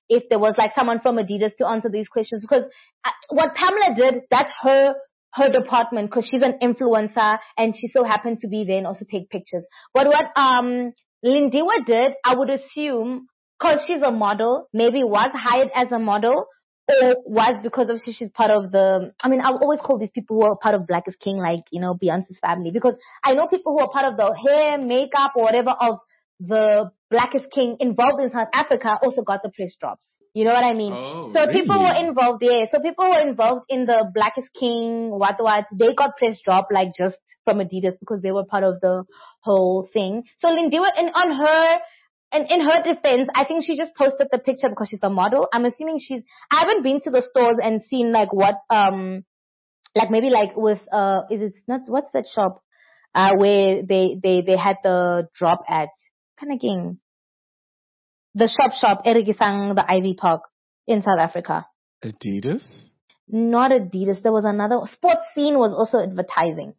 if there was like someone from Adidas to answer these questions, because what Pamela did, that's her department, because she's an influencer and she so happened to be there and also take pictures. But what Lindiwe did, I would assume, because she's a model, maybe was hired as a model, or was because of she's part of the, I mean, I always call these people who are part of Black is King, like, you know, Beyonce's family, because I know people who are part of the hair, makeup, or whatever of the Black is King involved in South Africa also got the press drops. You know what I mean? Oh, so really? people were involved, yeah. So people who were involved in the Black is King, what, they got press drop, like just from Adidas, because they were part of the whole thing. So Lindiwe, in her defense, I think she just posted the picture because she's a model. I'm assuming I haven't been to the stores and seen like what, like maybe like with, what's that shop, where they had the drop at, Kanaging. The shop, Erigisang, the Ivy Park in South Africa. Adidas? Not Adidas. There was another, Sports Scene was also advertising.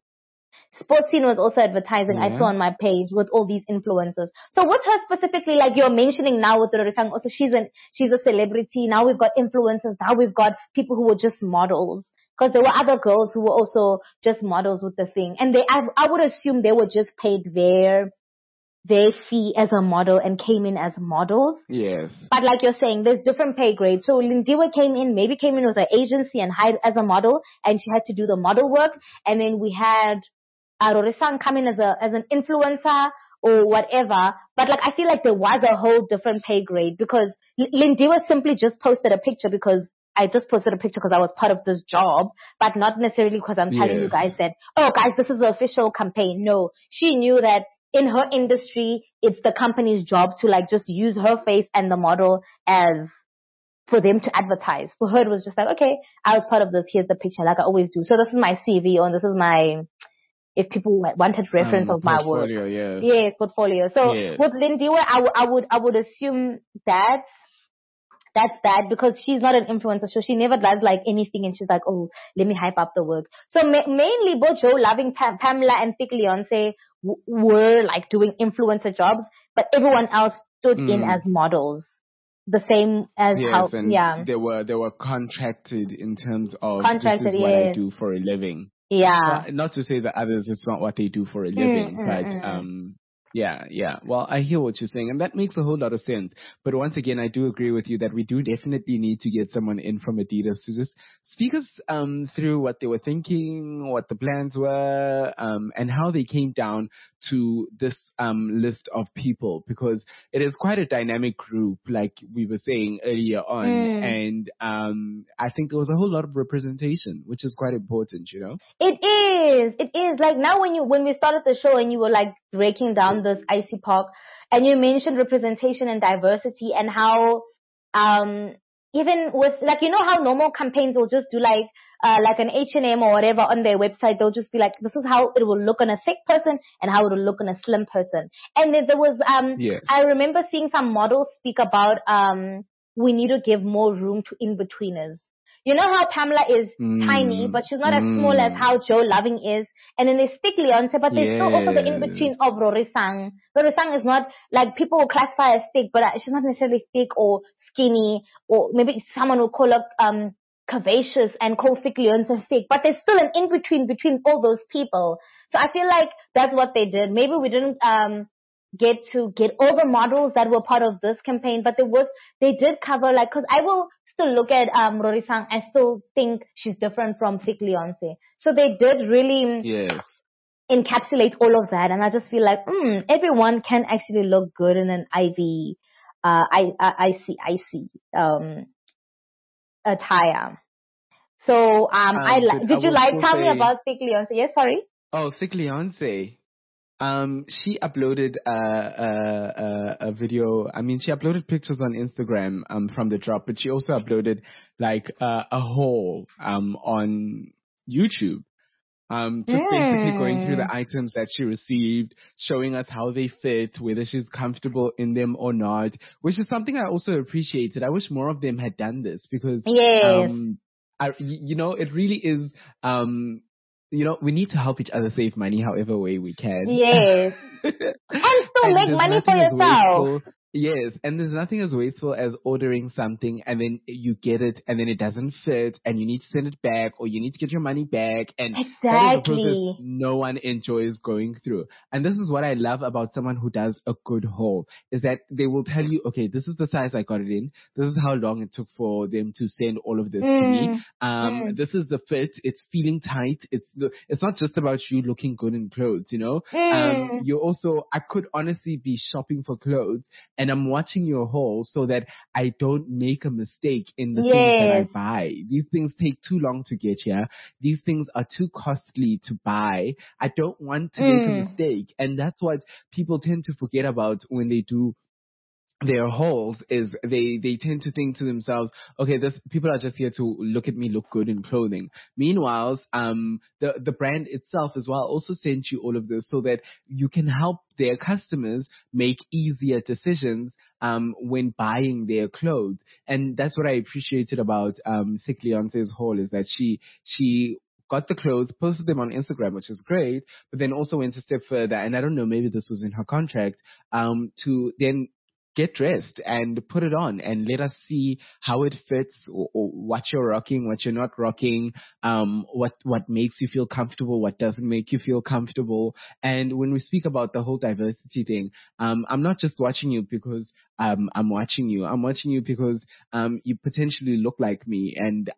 Yeah. I saw on my page with all these influencers. So with her specifically, like you're mentioning now with Rorisang, also she's a celebrity. Now we've got influencers. Now we've got people who were just models. Because there were other girls who were also just models with the thing. And I would assume they were just paid their fee as a model and came in as models. Yes. But like you're saying, there's different pay grades. So Lindiwe came in with an agency and hired as a model, and she had to do the model work. And then we had Rorisang come in as an influencer or whatever. But like I feel like there was a whole different pay grade, because Lindiwe simply just posted a picture because I just posted a picture because I was part of this job, but not necessarily because I'm telling you guys that, oh guys, this is the official campaign. No, she knew that in her industry, it's the company's job to like just use her face and the model as for them to advertise. For her, it was just like, okay, I was part of this. Here's the picture, like I always do. So this is my CV, and this is my, if people wanted reference of my work. Yes. Yes, portfolio. So with Lindiwe, I would assume that's that, because she's not an influencer, so she never does like anything and she's like, oh, let me hype up the work. So mainly both Joe Loving, Pamela and Thick Leonce were like doing influencer jobs, but everyone else stood in as models. The same as they were contracted in terms of this is what I do for a living. Yeah. Well, not to say that others, it's not what they do for a living, but yeah. Well, I hear what you're saying, and that makes a whole lot of sense. But once again, I do agree with you that we do definitely need to get someone in from Adidas to just speak us through what they were thinking, what the plans were, and how they came down to this list of people, because it is quite a dynamic group, like we were saying earlier on, and I think there was a whole lot of representation, which is quite important, you know. It is like now when we started the show and you were like breaking down this Icy Park, and you mentioned representation and diversity, and how even with like, you know how normal campaigns will just do like an H&M or whatever on their website, they'll just be like, this is how it will look on a thick person and how it will look on a slim person. And then there was I remember seeing some models speak about we need to give more room to in-betweeners. You know how Pamela is tiny, but she's not as small as how Joe Loving is. And then there's Thick Leonce, but there's still also the in-between of Rorisang. Rorisang is not, like, people will classify as thick, but she's not necessarily thick or skinny, or maybe someone will call her curvaceous and call Thick Leonce thick. But there's still an in-between between all those people. So I feel like that's what they did. Maybe we didn't get all the models that were part of this campaign, but they did cover, like, because I will still look at Rorisang, I still think she's different from Thick Leonce. So they did really encapsulate all of that, and I just feel like everyone can actually look good in an icy attire. So did you like tell me about Thick Leonce? Yes, sorry. Oh, Thick Leonce. She uploaded a video. I mean, she uploaded pictures on Instagram from the drop, but she also uploaded like a haul on YouTube. Just basically going through the items that she received, showing us how they fit, whether she's comfortable in them or not, which is something I also appreciated. I wish more of them had done this, because it really is. We need to help each other save money however way we can. Yes. And still make money for yourself. Yes, and there's nothing as wasteful as ordering something and then you get it and then it doesn't fit and you need to send it back or you need to get your money back, and that is a process Exactly. no one enjoys going through. And this is what I love about someone who does a good haul, is that they will tell you, okay, this is the size I got it in. This is how long it took for them to send all of this to me. This is the fit. It's feeling tight. It's not just about you looking good in clothes, you know. You also, I could honestly be shopping for clothes and I'm watching your haul so that I don't make a mistake in the things that I buy. These things take too long to get here. These things are too costly to buy. I don't want to make a mistake. And that's what people tend to forget about when they do their hauls, is they tend to think to themselves, okay, people are just here to look at me look good in clothing. Meanwhile, the brand itself as well also sends you all of this so that you can help their customers make easier decisions when buying their clothes. And that's what I appreciated about Thick Leonce's haul, is that she got the clothes, posted them on Instagram, which is great, but then also went a step further, and I don't know, maybe this was in her contract, to then get dressed and put it on and let us see how it fits, or what you're rocking, what you're not rocking, what makes you feel comfortable, what doesn't make you feel comfortable. And when we speak about the whole diversity thing, I'm not just watching you because I'm watching you. I'm watching you because you potentially look like me, and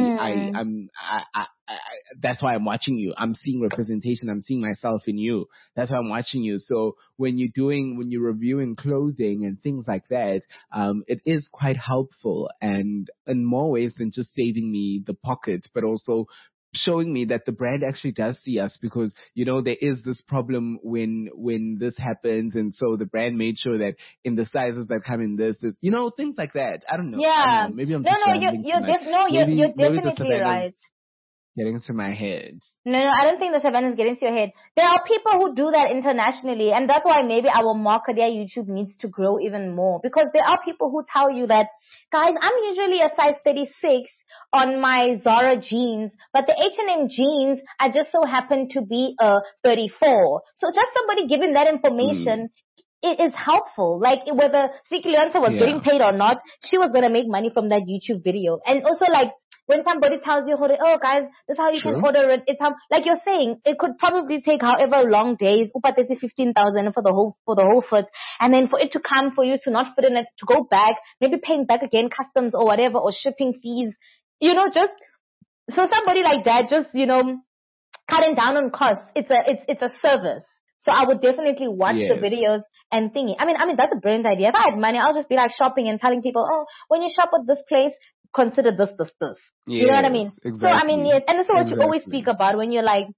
that's why I'm watching you. I'm seeing representation. I'm seeing myself in you. That's why I'm watching you. So when you're reviewing clothing and things like that, it is quite helpful, and in more ways than just saving me the pocket, but also showing me that the brand actually does see us, because, you know, there is this problem when this happens. And so the brand made sure that in the sizes that come in this, you know, things like that. I don't know. Yeah. Maybe I'm No, just you're definitely right. Getting to my head. No, I don't think the Savannah's getting to your head. There are people who do that internationally, and that's why maybe our Markedia YouTube needs to grow even more, because there are people who tell you that, guys, I'm usually a size 36 on my Zara jeans, but the H&M jeans, I just so happen to be a 34. So just somebody giving that information, it is helpful. Like, whether Thick Leonce was getting paid or not, she was going to make money from that YouTube video. And also, like, when somebody tells you, oh guys, this is how you can order it. It's how, like you're saying, it could probably take however long days, 15,000 for the whole foot, and then for it to come, for you to not fit in it, to go back, maybe paying back again customs or whatever, or shipping fees, you know, just so somebody like that, just, you know, cutting down on costs. It's a service. So I would definitely watch the videos and thingy. I mean, that's a brilliant idea. If I had money, I'll just be like shopping and telling people, oh, when you shop at this place, consider this. Yes, you know what I mean? Exactly. So, I mean, yes. And this is what you always speak about when you're like,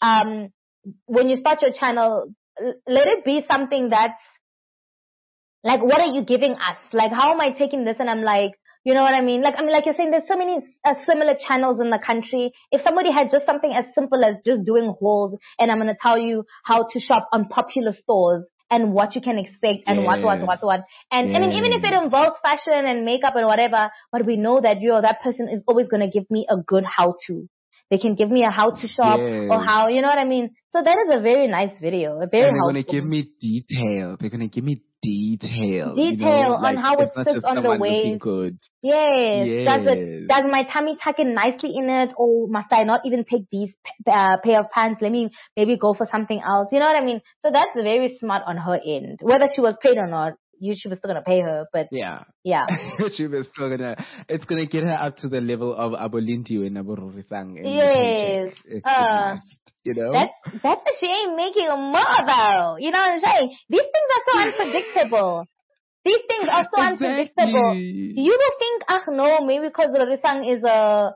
when you start your channel, let it be something that's like, what are you giving us? Like, how am I taking this? And I'm like, you know what I mean? Like, I mean, like you're saying, there's so many similar channels in the country. If somebody had just something as simple as just doing hauls, and I'm going to tell you how to shop on popular stores and what you can expect and what. And I mean, even if it involves fashion and makeup and whatever, but we know that that person is always going to give me a good how-to. They can give me a how to shop or how, you know what I mean? So that is a very nice video. Very helpful. They're going to give me detail. They're going to give me detail. You know, like, on how it sits on the waist. Yes. Does my tummy tuck in nicely in it, or must I not even take these pair of pants? Let me maybe go for something else. You know what I mean? So that's very smart on her end. Whether she was paid or not, YouTube is still gonna pay her, but YouTube is still it's gonna get her up to the level of Abolindiwe and Aborurisang. Yes. You know? That's a shame making a more though. You know what I'm saying? These things are so unpredictable. These things are so unpredictable. You will think, no, maybe because Rorisang is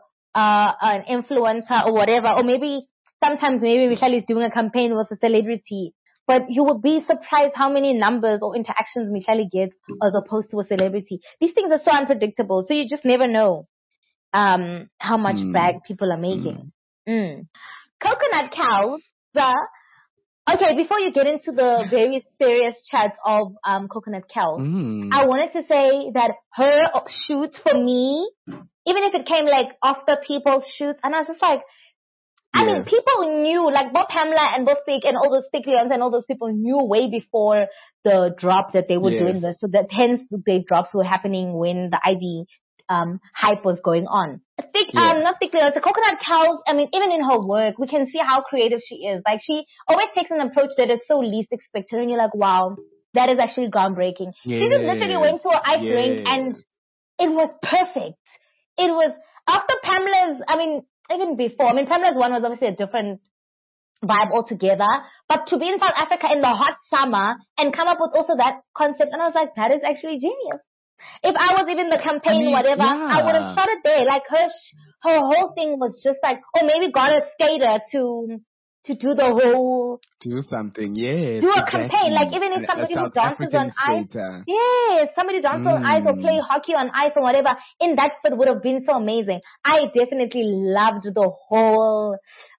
an influencer or whatever, or maybe sometimes Michelle is doing a campaign with a celebrity. But you would be surprised how many numbers or interactions Michelle gets as opposed to a celebrity. These things are so unpredictable, so you just never know how much bag people are making. Coconut cows. Okay, before you get into the very serious chats of Coconut cows, I wanted to say that her shoot for me, even if it came like after people's shoots, and I was just like, I mean, people knew, like both Pamela and both Thick and all those Thick Leons and all those people knew way before the drop that they were doing this. So that hence the drops were happening when the Ivy hype was going on. Not Thick Leons, the Coconut Cows, I mean, even in her work, we can see how creative she is. Like, she always takes an approach that is so least expected, and you're like, wow, that is actually groundbreaking. She just literally went to an ice rink, and it was perfect. It was, after Pamela's, I mean, even before, I mean, Pamela's one was obviously a different vibe altogether, but to be in South Africa in the hot summer and come up with also that concept, and I was like, that is actually genius. If I was even the campaign, I would have shot it there. Like, her whole thing was just like, oh, maybe got a skater to do the whole... Do something, yes. Do a campaign. Like, even if somebody who dances on ice... Yes, somebody dances on ice or play hockey on ice or whatever, in that fit would have been so amazing. I definitely loved the whole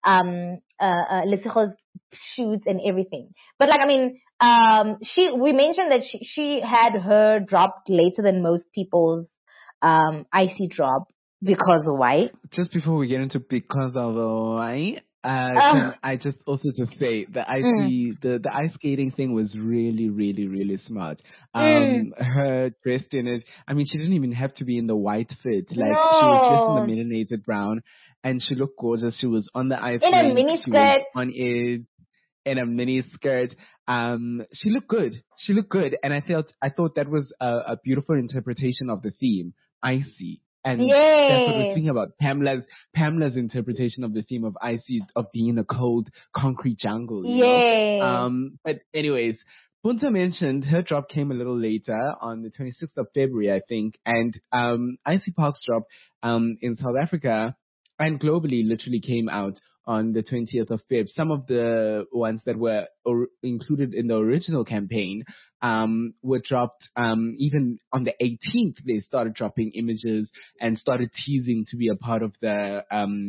Lesego's shoots and everything. But, like, I mean, we mentioned that she had her dropped later than most people's icy drop. Because of why? Just before we get into because of why... can I just say the ice skating thing was really, really, really smart. Her dressed in it. I mean, she didn't even have to be in the white fit. Like, she was dressed in the melanated brown, and she looked gorgeous. She was on the ice in a mini skirt. On it in a mini skirt. She looked good, and I thought that was a beautiful interpretation of the theme, icy. And that's what we're speaking about. Pamela's interpretation of the theme of icy, of being in a cold concrete jungle. You know? But anyways, Punta mentioned her drop came a little later on the 26th of February, I think. And Icy Park's drop in South Africa and globally literally came out on the 20th of Feb. Some of the ones that were included in the original campaign were dropped even on the 18th. They started dropping images and started teasing to be a part of the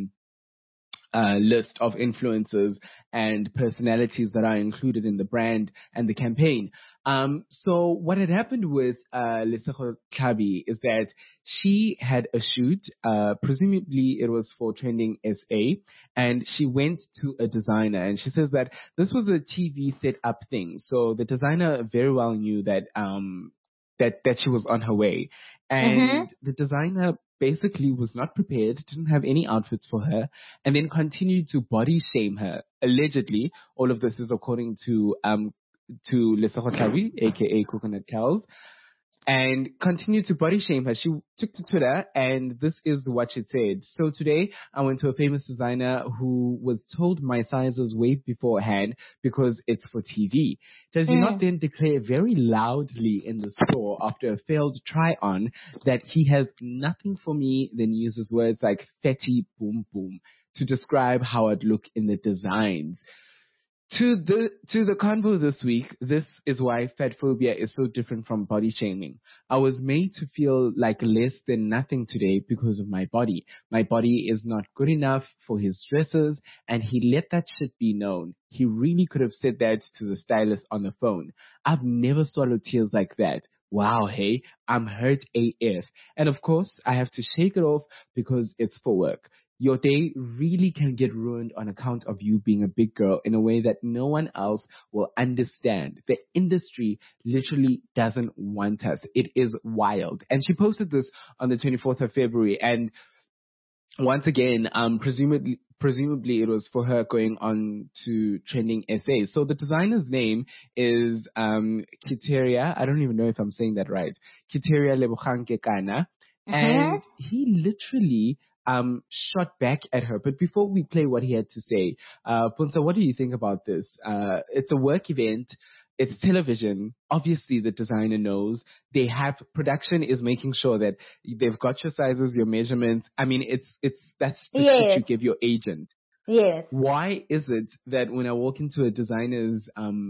list of influencers and personalities that are included in the brand and the campaign. So what had happened with Lesego Tlhabi is that she had a shoot, presumably it was for Trending SA, and she went to a designer, and she says that this was a TV set up thing. So the designer very well knew that that she was on her way, and the designer basically was not prepared, didn't have any outfits for her, and then continued to body shame her. Allegedly, all of this is according to Lesego Tlhabi, aka Coconut Cows, and continued to body shame her. She took to Twitter, and this is what she said. So today, I went to a famous designer who was told my sizes way beforehand because it's for TV. Does he not then declare very loudly in the store after a failed try-on that he has nothing for me, then uses words like fatty boom boom to describe how I'd look in the designs? To the convo this week, this is why fat phobia is so different from body shaming. I was made to feel like less than nothing today because of my body. My body is not good enough for his dresses, and he let that shit be known. He really could have said that to the stylist on the phone. I've never swallowed tears like that. Wow, hey, I'm hurt AF. And of course, I have to shake it off because it's for work. Your day really can get ruined on account of you being a big girl in a way that no one else will understand. The industry literally doesn't want us. It is wild. And she posted this on the 24th of February. And once again, presumably it was for her going on to Trending SA. So the designer's name is Kiteria. I don't even know if I'm saying that right. Kiteria Lebogang Kekana. And he literally shot back at her. But before we play what he had to say, Punsa, what do you think about this? It's a work event. It's television. Obviously, the designer knows. They have production is making sure that they've got your sizes, your measurements. I mean, that's the shit you give your agent. Yes. Why is it that when I walk into a designer's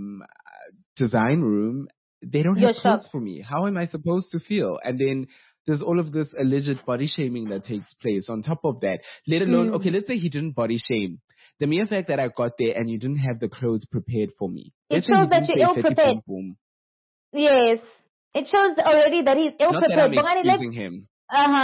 design room, they don't have clothes for me? How am I supposed to feel? And then there's all of this alleged body shaming that takes place on top of that. Let alone, okay, let's say he didn't body shame. The mere fact that I got there and you didn't have the clothes prepared for me. It shows that you're ill-prepared. Yes. It shows already that he's ill-prepared. Not that I'm excusing him.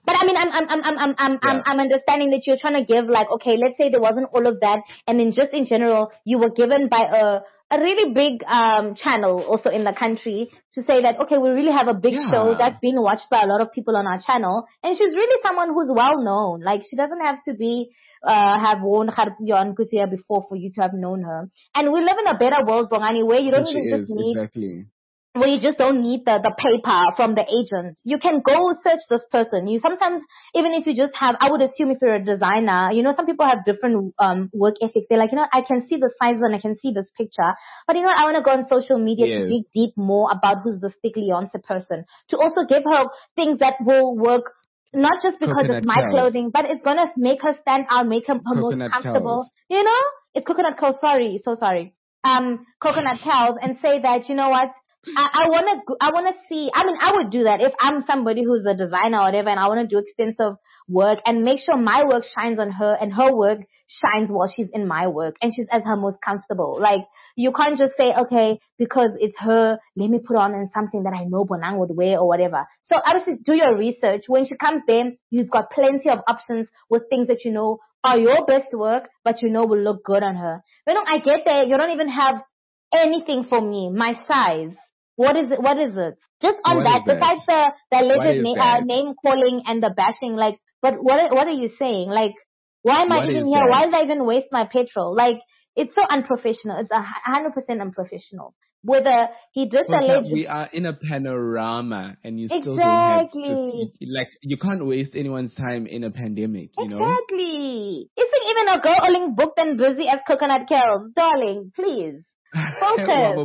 But I mean, I'm understanding that you're trying to give like, okay, let's say there wasn't all of that, and then just in general, you were given by a really big channel also in the country to say that, okay, we really have a big show that's being watched by a lot of people on our channel, and she's really someone who's well known. Like, she doesn't have to be have worn Kharpion Kusia before for you to have known her. And we live in a better world, Bongani, where you don't even just need where you just don't need the paper from the agent. You can go search this person. You sometimes, even if you just have, I would assume if you're a designer, you know, some people have different work ethics. They're like, you know, I can see the size and I can see this picture, but you know, I want to go on social media to dig deep more about who's the Stick Leonce person, to also give her things that will work. Not just because it's my clothing, but it's gonna make her stand out, make her most comfortable. You know, it's coconut cows. Sorry. Coconut cows, and say that, you know what, I wanna see. I mean, I would do that if I'm somebody who's a designer or whatever, and I wanna do extensive work and make sure my work shines on her and her work shines while she's in my work and she's as her most comfortable. Like, you can't just say, okay, because it's her, let me put on something that I know Bonang would wear or whatever. So obviously do your research. When she comes there, you've got plenty of options with things that you know are your best work, but you know will look good on her. When I get there, you don't even have anything for me, my size. What is it? Just on that, besides the alleged name calling and the bashing, like, but what are you saying? Like, why am I even here? Why did I even waste my petrol? Like, it's so unprofessional. It's 100% unprofessional. Whether he just alleged, we are in a panorama, and you still don't have like, you can't waste anyone's time in a pandemic. You know? Exactly. Isn't even a girl only booked and busy as Coconut Curls, darling? Please. Focus. This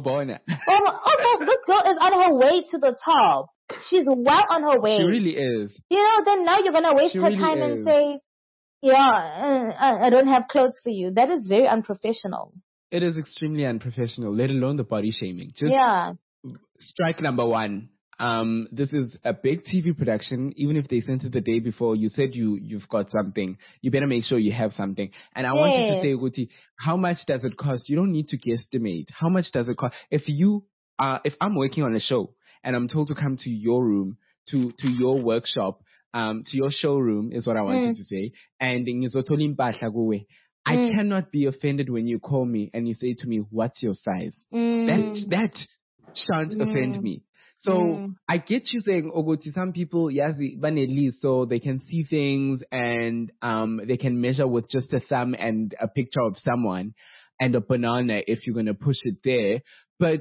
girl is on her way to the top. She's well on her way. She really is. You know, then now you're gonna waste her time and say, I don't have clothes for you. That is very unprofessional. It is extremely unprofessional, let alone the body shaming. Just strike number one. This is a big TV production. Even if they sent it the day before, you said you've got something. You better make sure you have something. And I wanted to say, Guti, how much does it cost? You don't need to guesstimate. How much does it cost? If I'm working on a show and I'm told to come to your room, to your workshop, to your showroom is what I wanted to say. And I cannot be offended when you call me and you say to me, what's your size? That shan't offend me. So I get you saying, Ogoti, some people, so they can see things and they can measure with just a thumb and a picture of someone and a banana if you're going to push it there. But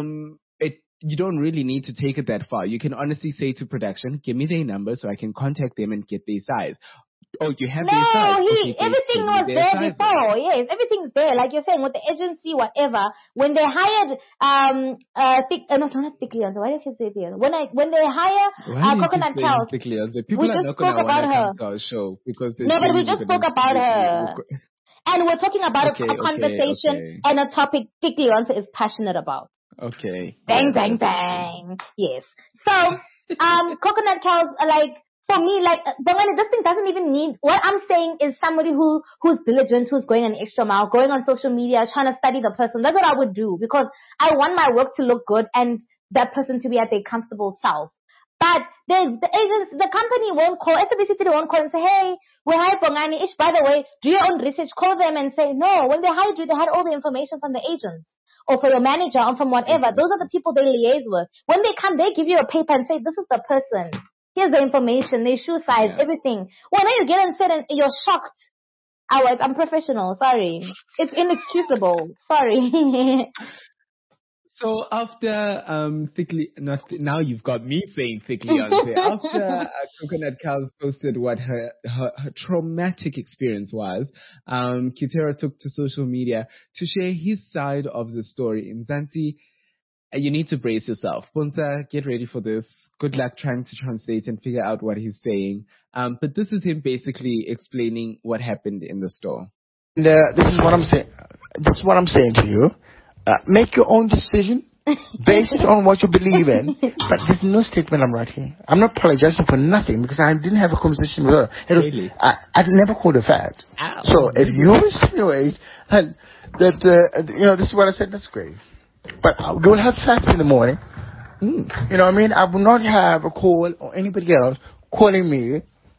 you don't really need to take it that far. You can honestly say to production, give me their number so I can contact them and get their size. Oh, you have their size? Everything was there before. Yes, everything's there. Like you're saying, with the agency, whatever. When they hired, not Stick Leonce. Why did you say the other? When they hire Coconut Cows, we just spoke about her. Show because no, but we just spoke about her. And we're talking about a conversation and a topic Stick Leonce is passionate about. Okay. Bang. Yes. So, Coconut Cows are like, for me, like, Bongani, this thing doesn't even need, what I'm saying is somebody who's diligent, who's going an extra mile, going on social media, trying to study the person. That's what I would do, because I want my work to look good and that person to be at their comfortable self. But the agents, the company won't call, SABC won't call and say, hey, we hired Bongani. By the way, do your own research, call them and say, no, when they hired you, they had all the information from the agents. Or for your manager, or from whatever. Those are the people they liaise with. When they come, they give you a paper and say, this is the person. Here's the information, their shoe size, everything. Well, now you get and sit and you're shocked. I'm professional, sorry. It's inexcusable, sorry. So after now you've got me saying Stick Leonce. After Coconut Cows posted what her traumatic experience was, Kitera took to social media to share his side of the story. Mzansi, you need to brace yourself. Punta, get ready for this. Good luck trying to translate and figure out what he's saying. But this is him basically explaining what happened in the store. And, this is what I'm saying. This is what I'm saying to you. Make your own decision based on what you believe in. But there's no statement I'm writing. I'm not apologizing for nothing because I didn't have a conversation with her. Really? I never called her fat. Ow. So if you insinuate that this is what I said, that's great. But we will have facts in the morning. You know what I mean? I will not have a call or anybody else calling me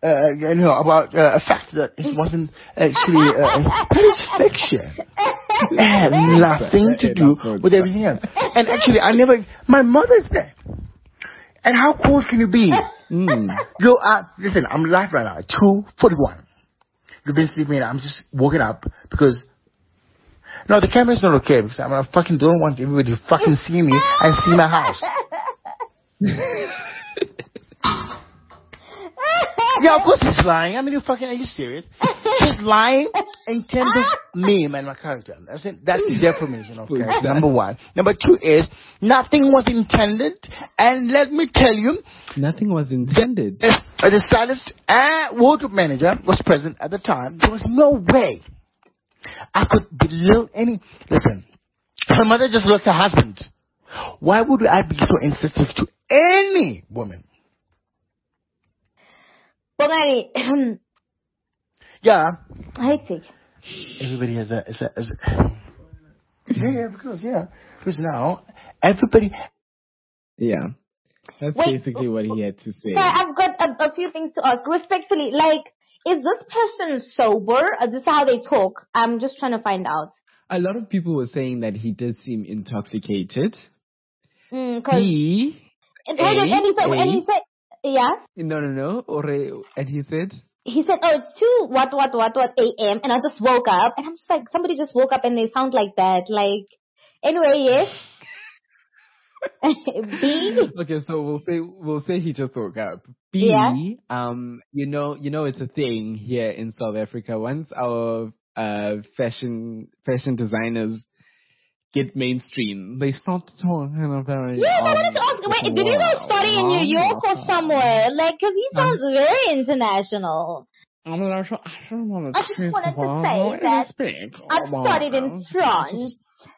about a fact that it wasn't actually it's fiction. It had nothing to do with everything else. And actually, my mother's there. And how cool can you be? Go out, listen, I'm live right now, 2:41. You've been sleeping, I'm just woken up because, no, the camera's not okay because I fucking don't want everybody to fucking see me and see my house. Yeah, of course he's lying. I mean, are you serious? She's lying in terms of me and my character. That's defamation of character, number one. Number two is, nothing was intended, and let me tell you... Nothing was intended. The stylist and wardrobe manager was present at the time. There was no way I could belittle any... Listen, her mother just lost her husband. Why would I be so insensitive to any woman? Bongani. Yeah. Hectic. Everybody has a because now everybody. Yeah, that's basically what he had to say. Yeah, I've got a few things to ask. Respectfully, like, is this person sober? This is how they talk. I'm just trying to find out. A lot of people were saying that he did seem intoxicated. And he said, yeah. No. And he said. He said, oh, it's 2 what a.m. and I just woke up, and I'm just like, somebody just woke up and they sound like that. Like, anyway, yes. B. Okay, so we'll say he just woke up. B. Yeah. You know, it's a thing here in South Africa. Once our fashion designers get mainstream, they start talking about. Yeah, I wanted to ask. Wait, did you go study in New York or somewhere? Like, because he sounds very international. I just wanted to say that I've studied in France.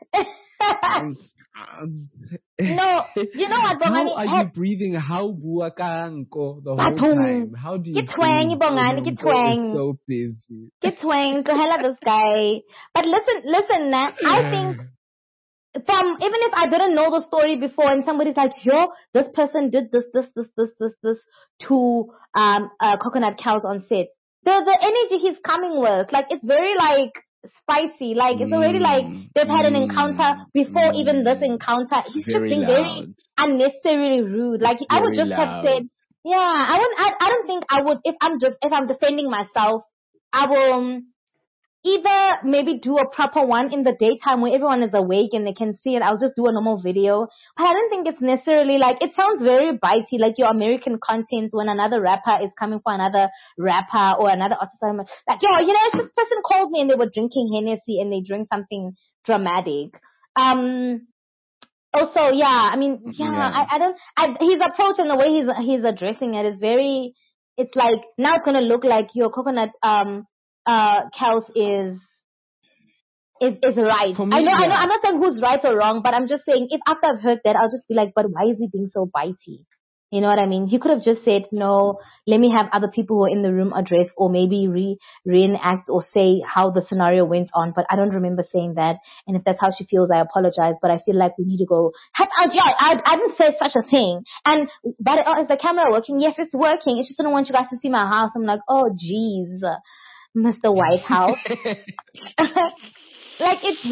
No, you know what, Bongani? How are you breathing? How buakanko the whole time? How do you get twang, Bongani, get twang. So busy. Get twang. Go hell at this guy. But listen, Nat, I think. Even if I didn't know the story before and somebody's like, yo, this person did this to coconut cows on set. The energy he's coming with, like, it's very like spicy. Like, it's already like they've had an encounter before even this encounter. He's just being very unnecessarily rude. Like, I would just have said, yeah, I don't think I would, if I'm defending myself, I will either maybe do a proper one in the daytime where everyone is awake and they can see it. I'll just do a normal video. But I don't think it's necessarily like, it sounds very bitey, like your American content when another rapper is coming for another rapper or another artist. Like, yo, you know, this person called me and they were drinking Hennessy and they drink something dramatic. Also, yeah, I mean, his approach and the way he's addressing it is very, it's like, now it's going to look like your coconut, Kels is right. Me, I know, I'm not saying who's right or wrong, but I'm just saying if after I've heard that, I'll just be like, but why is he being so bitey? You know what I mean? He could have just said, no, let me have other people who are in the room address or maybe reenact or say how the scenario went on, but I don't remember saying that. And if that's how she feels, I apologize, but I feel like we need to go, I didn't say such a thing. But is the camera working? Yes, it's working. It's just I don't want you guys to see my house. I'm like, oh, geez. Mr. White House. Like, it's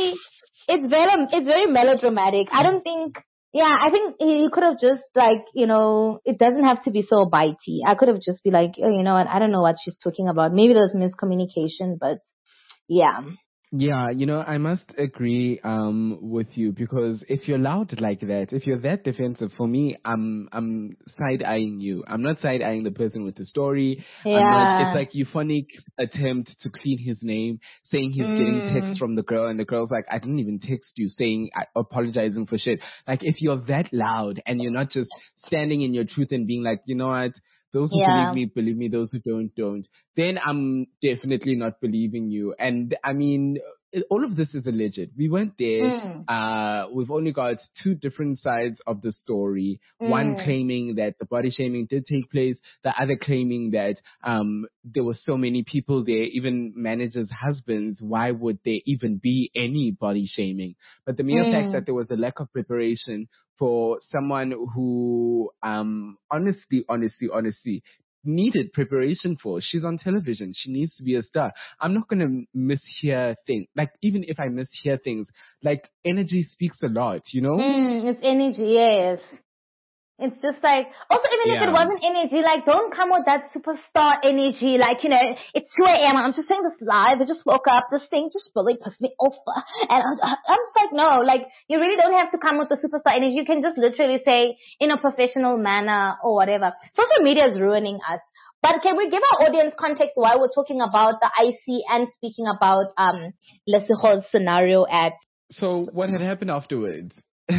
very melodramatic. I think he could have just, like, you know, it doesn't have to be so bitey. I could have just be like, oh, you know what, I don't know what she's talking about. Maybe there's miscommunication, but yeah. Yeah, you know, I must agree with you, because if you're loud like that, if you're that defensive, for me, I'm side-eyeing you. I'm not side-eyeing the person with the story. Yeah. It's like Euphonics attempt to clean his name, saying he's getting texts from the girl, and the girl's like, I didn't even text you, saying, apologizing for shit. Like, if you're that loud and you're not just standing in your truth and being like, you know what, those who believe me. Those who don't. Then I'm definitely not believing you. And I mean, all of this is alleged. We weren't there. We've only got two different sides of the story. One claiming that the body shaming did take place. The other claiming that there were so many people there, even managers' husbands. Why would there even be any body shaming? But the mere fact that there was a lack of preparation for someone who, honestly, needed preparation for. She's on television. She needs to be a star. I'm not going to mishear things. Like, even if I mishear things, like, energy speaks a lot, you know? It's energy, yes. It's just like, also even if it wasn't energy, like, don't come with that superstar energy, like, you know, it's 2 a.m. I'm just doing this live, I just woke up, this thing just really pissed me off, and I'm just like, no, like, you really don't have to come with the superstar energy. You can just literally say in a professional manner or whatever. Social media is ruining us. But can we give our audience context why we're talking about the IC and speaking about Lesegho's scenario at... So what had happened afterwards?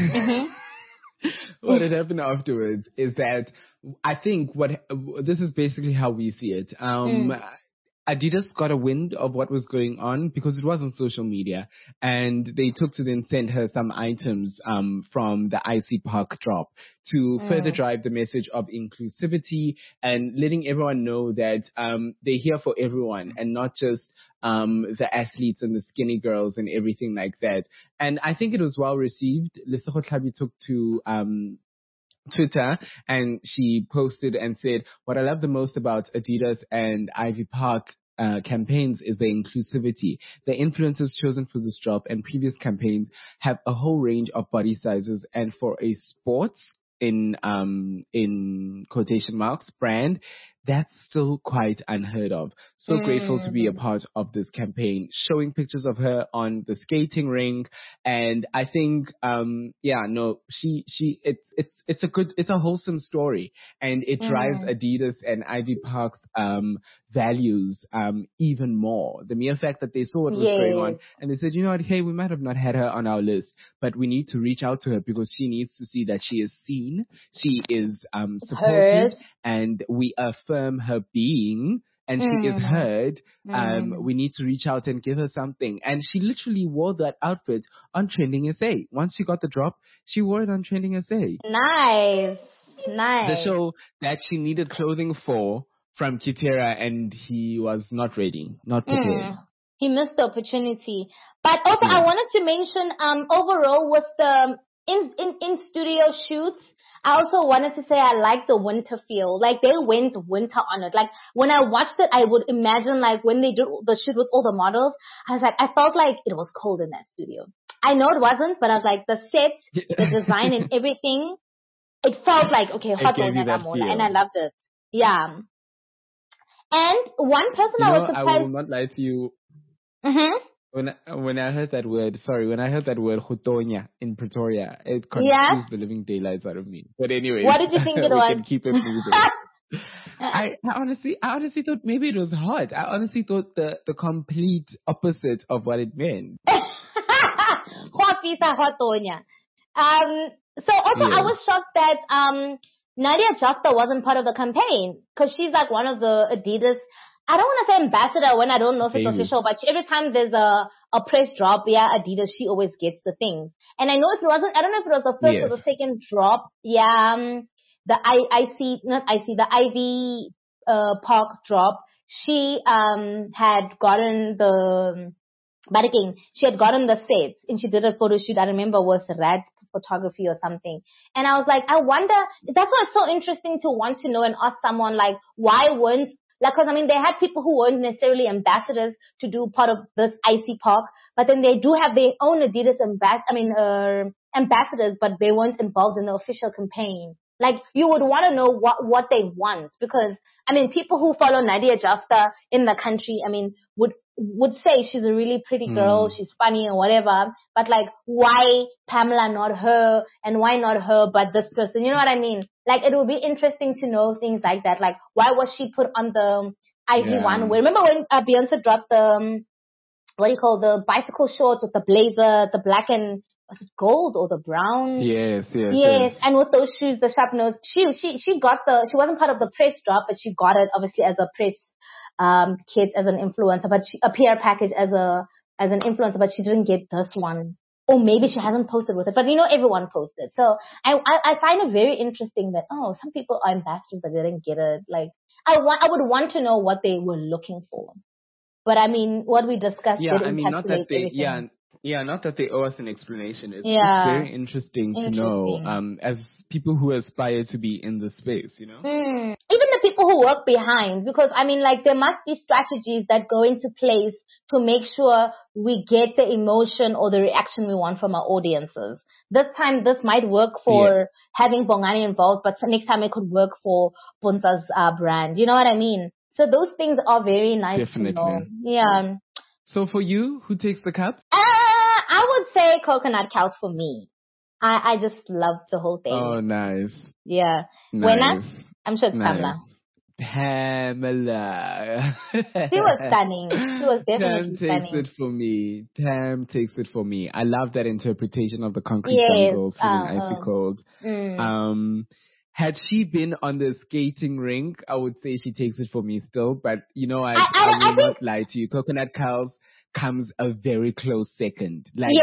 What had happened afterwards is that I think this is basically how we see it. Adidas got a wind of what was going on because it was on social media, and they took to then send her some items from the IC Park drop to further drive the message of inclusivity and letting everyone know that they're here for everyone and not just the athletes and the skinny girls and everything like that. And I think it was well received. Lesego Tlhabi took to Twitter and she posted and said, what I love the most about Adidas and Ivy Park campaigns is the inclusivity. The influencers chosen for this drop and previous campaigns have a whole range of body sizes, and for a sports in quotation marks brand, that's still quite unheard of. So grateful to be a part of this campaign, showing pictures of her on the skating rink. And I think, it's a wholesome story, and it drives Adidas and Ivy Park's, values, even more. The mere fact that they saw what was going on and they said, you know what, hey, we might have not had her on our list, but we need to reach out to her because she needs to see that she is seen, she is, supported, and we affirm her being, and she is heard. We need to reach out and give her something. And she literally wore that outfit on Trending SA. Once she got the drop, she wore it on Trending SA. Nice. The show that she needed clothing for from Kitera, and he was not ready, not prepared. He missed the opportunity. But also I wanted to mention, overall with the in studio shoots, I also wanted to say I like the winter feel. Like, they went winter on it. Like, when I watched it, I would imagine, like, when they did the shoot with all the models, I was like, I felt like it was cold in that studio. I know it wasn't, but I was like, the set, the design and everything, it felt like, okay, hot and I loved it. Yeah. And one person I was surprised. I will not lie to you. When I heard that word, Hutonya in Pretoria, it confused the living daylights out of me. But anyway, what did you think it was? We can keep it moving. I honestly thought maybe it was hot. I honestly thought the complete opposite of what it meant. Hutonya. So also I was shocked that Nadia Jafta wasn't part of the campaign, because she's like one of the Adidas, I don't want to say ambassador when I don't know if it's official, but every time there's a press drop, Adidas, she always gets the things. And I know I don't know if it was the first or the second drop. The Ivy Park drop, she had gotten the she had gotten the sets, and she did a photo shoot, I remember, with Rad Photography or something. And I was like, I wonder, that's why it's so interesting to want to know and ask someone, like, why weren't, like, because I mean, they had people who weren't necessarily ambassadors to do part of this IC Park, but then they do have their own Adidas ambassadors, but they weren't involved in the official campaign. Like, you would want to know what they want, because, I mean, people who follow Nadia Jafta in the country, I mean, would say she's a really pretty girl, she's funny or whatever, but like, why Pamela, not her, and why not her but this person? You know what I mean? Like, it would be interesting to know things like that. Like, why was she put on the IV one? Remember when Beyonce dropped the, the bicycle shorts with the blazer, the black and, was it gold or the brown? Yes. And with those shoes, the sharp nose, she wasn't part of the press drop, but she got it obviously as a press kit, as an influencer, but a PR package as an influencer, but she didn't get this one. Or maybe she hasn't posted with it, but everyone posted. So I find it very interesting that, some people are ambassadors that didn't get it. Like, I would want to know what they were looking for. But I mean, what we discussed did encapsulate everything. Not that they owe us an explanation. It's just very interesting to know, as people who aspire to be in the space, Even the people people who work behind, because I mean, like, there must be strategies that go into place to make sure we get the emotion or the reaction we want from our audiences. This time, this might work for having Bongani involved, but next time it could work for Punza's brand. You know what I mean? So those things are very nice to know. Yeah. So for you, who takes the cup? I would say Coconut Cows for me. I just love the whole thing. Oh, nice. Yeah. Nice. Winner? I'm sure it's Pamela. Pamela. She was stunning. She was definitely stunning. Pam takes it for me. Pam takes it for me. I love that interpretation of the concrete jungle feeling icy cold. Had she been on the skating rink, I would say she takes it for me still. But, you know, I will not lie to you. Coconut Cows comes a very close second. Like,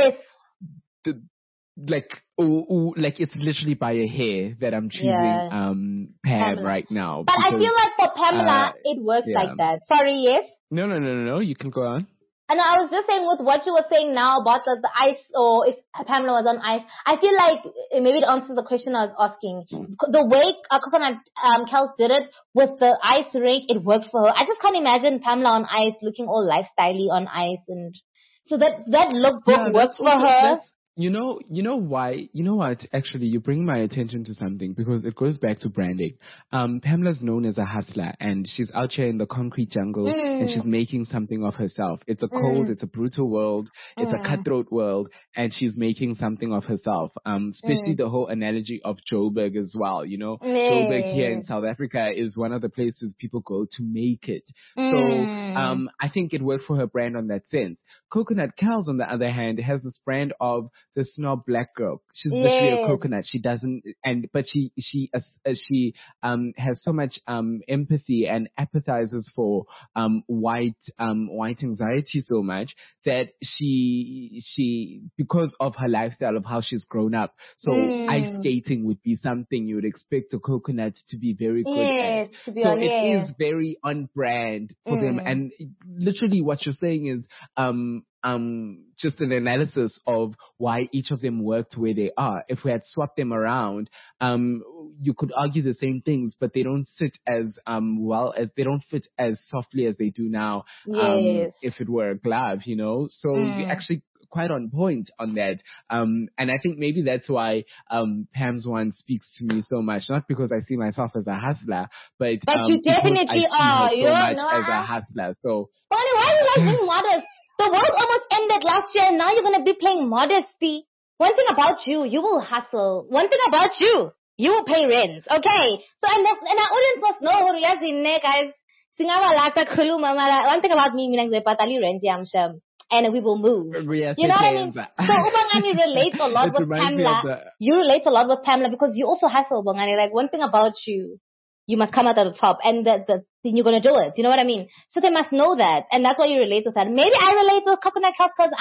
like it's literally by a hair that I'm choosing Pam right now. But because, I feel like for Pamela, it works like that. Sorry, yes? No. You can go on. And I was just saying with what you were saying now about the ice, or if Pamela was on ice, I feel like maybe it answers the question I was asking. The way Coconut Kels did it with the ice rink, it worked for her. I just can't imagine Pamela on ice looking all lifestyle-y on ice, and so that lookbook works for her. You know why? You know what? Actually, you bring my attention to something because it goes back to branding. Pamela's known as a hustler, and she's out here in the concrete jungle, and she's making something of herself. It's a cold, it's a brutal world, it's a cutthroat world, and she's making something of herself. Especially the whole analogy of Joburg as well. You know, Joburg here in South Africa is one of the places people go to make it. So, I think it worked for her brand on that sense. Coconut Cows, on the other hand, has this brand of the snob black girl. She's literally a coconut. She doesn't, but she has so much empathy and empathizes for white anxiety so much that she because of her lifestyle of how she's grown up. So ice skating would be something you would expect a coconut to be very good at. So it is very on brand for them. And literally what you're saying is just an analysis of why each of them worked where they are. If we had swapped them around, you could argue the same things, but they don't sit as they don't fit as softly as they do now. If it were a glove, you know. So you're actually quite on point on that. And I think maybe that's why Pam's one speaks to me so much. Not because I see myself as a hustler, but you definitely are. So much as a hustler. So why are you like being modest? The world almost ended last year, and now you're going to be playing modesty. One thing about you, you will hustle. One thing about you, you will pay rent. Okay? So, and our audience must know, guys. One thing about me, and we will move. You know what I mean? So, Ubangani relates a lot with Pamela. You relate a lot with Pamela because you also hustle, Ubangani. Like, one thing about you, you must come out at the top, and then you're gonna do it. You know what I mean? So they must know that, and that's why you relate with that. Maybe I relate with Coconut Cows because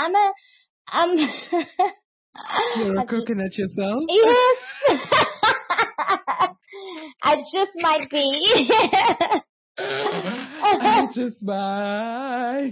you're a coconut yourself. Yes, I just might be. I just might.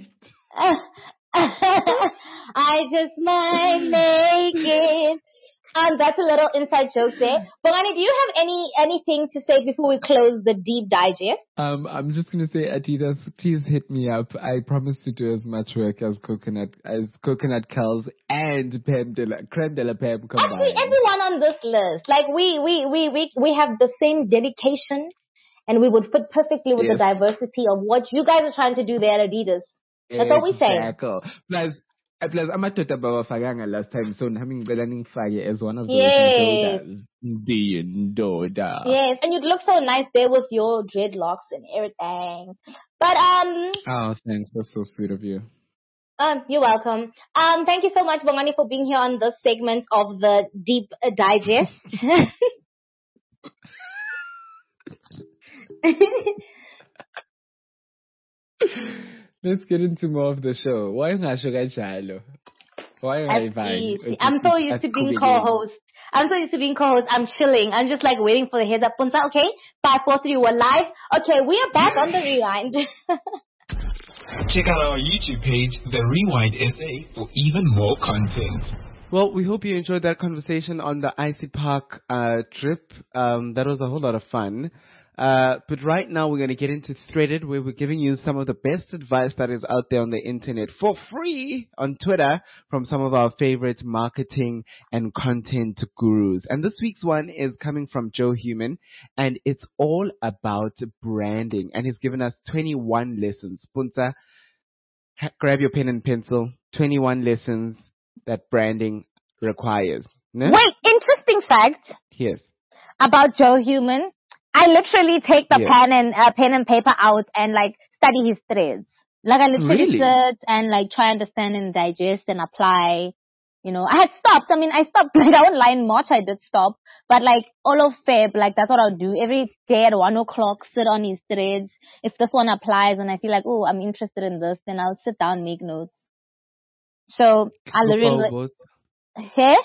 I just might make it. That's a little inside joke there. Bongani, do you have anything to say before we close the deep digest? I'm just gonna say, Adidas, please hit me up. I promise to do as much work as Coconut Kels and Creme de la Pam combined. Actually, everyone on this list, like we have the same dedication, and we would fit perfectly with the diversity of what you guys are trying to do there at Adidas. That's all we say. Plus, amadoda bawafakanga last time, so nami ngicela ningifake as one of those indodas. Yes, and you'd look so nice there with your dreadlocks and everything. But oh, thanks. That's so sweet of you. You're welcome. Thank you so much, Bongani, for being here on this segment of the Deep Digest. Let's get into more of the show. Why not? I'm so used to being co-host. I'm chilling. I'm just like waiting for the heads up. Punta, okay? 5, 4, 3, we're live. Okay, we are back on the rewind. Check out our YouTube page, The Rewind SA, for even more content. Well, we hope you enjoyed that conversation on the Icy Park trip. That was a whole lot of fun. But right now we're going to get into Threaded, where we're giving you some of the best advice that is out there on the internet for free on Twitter from some of our favorite marketing and content gurus. And this week's one is coming from Joe Human, and it's all about branding. And he's given us 21 lessons. Punta, grab your pen and pencil. 21 lessons that branding requires. No? Wait, interesting fact. Yes. About Joe Human. I literally take the pen and paper out and like study his threads. Like I literally sit and like try understand and digest and apply. You know, I stopped. Like I won't lie, in March I did stop. But like all of Feb, like that's what I'll do. Every day at 1 o'clock, sit on his threads. If this one applies and I feel like, oh, I'm interested in this, then I'll sit down, make notes. So I literally... Hey?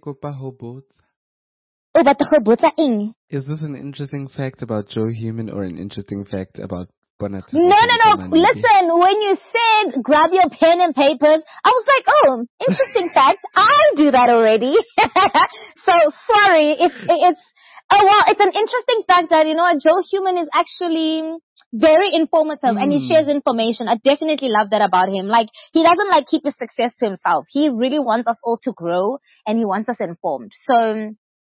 Oh, but the Hobota in. Is this an interesting fact about Joe Human or an interesting fact about Bonata? No. Listen, when you said grab your pen and papers, I was like, oh, interesting fact. I do that already. So sorry if it's. Oh well, it's an interesting fact that Joe Human is actually very informative and he shares information. I definitely love that about him. Like he doesn't keep his success to himself. He really wants us all to grow and he wants us informed. So.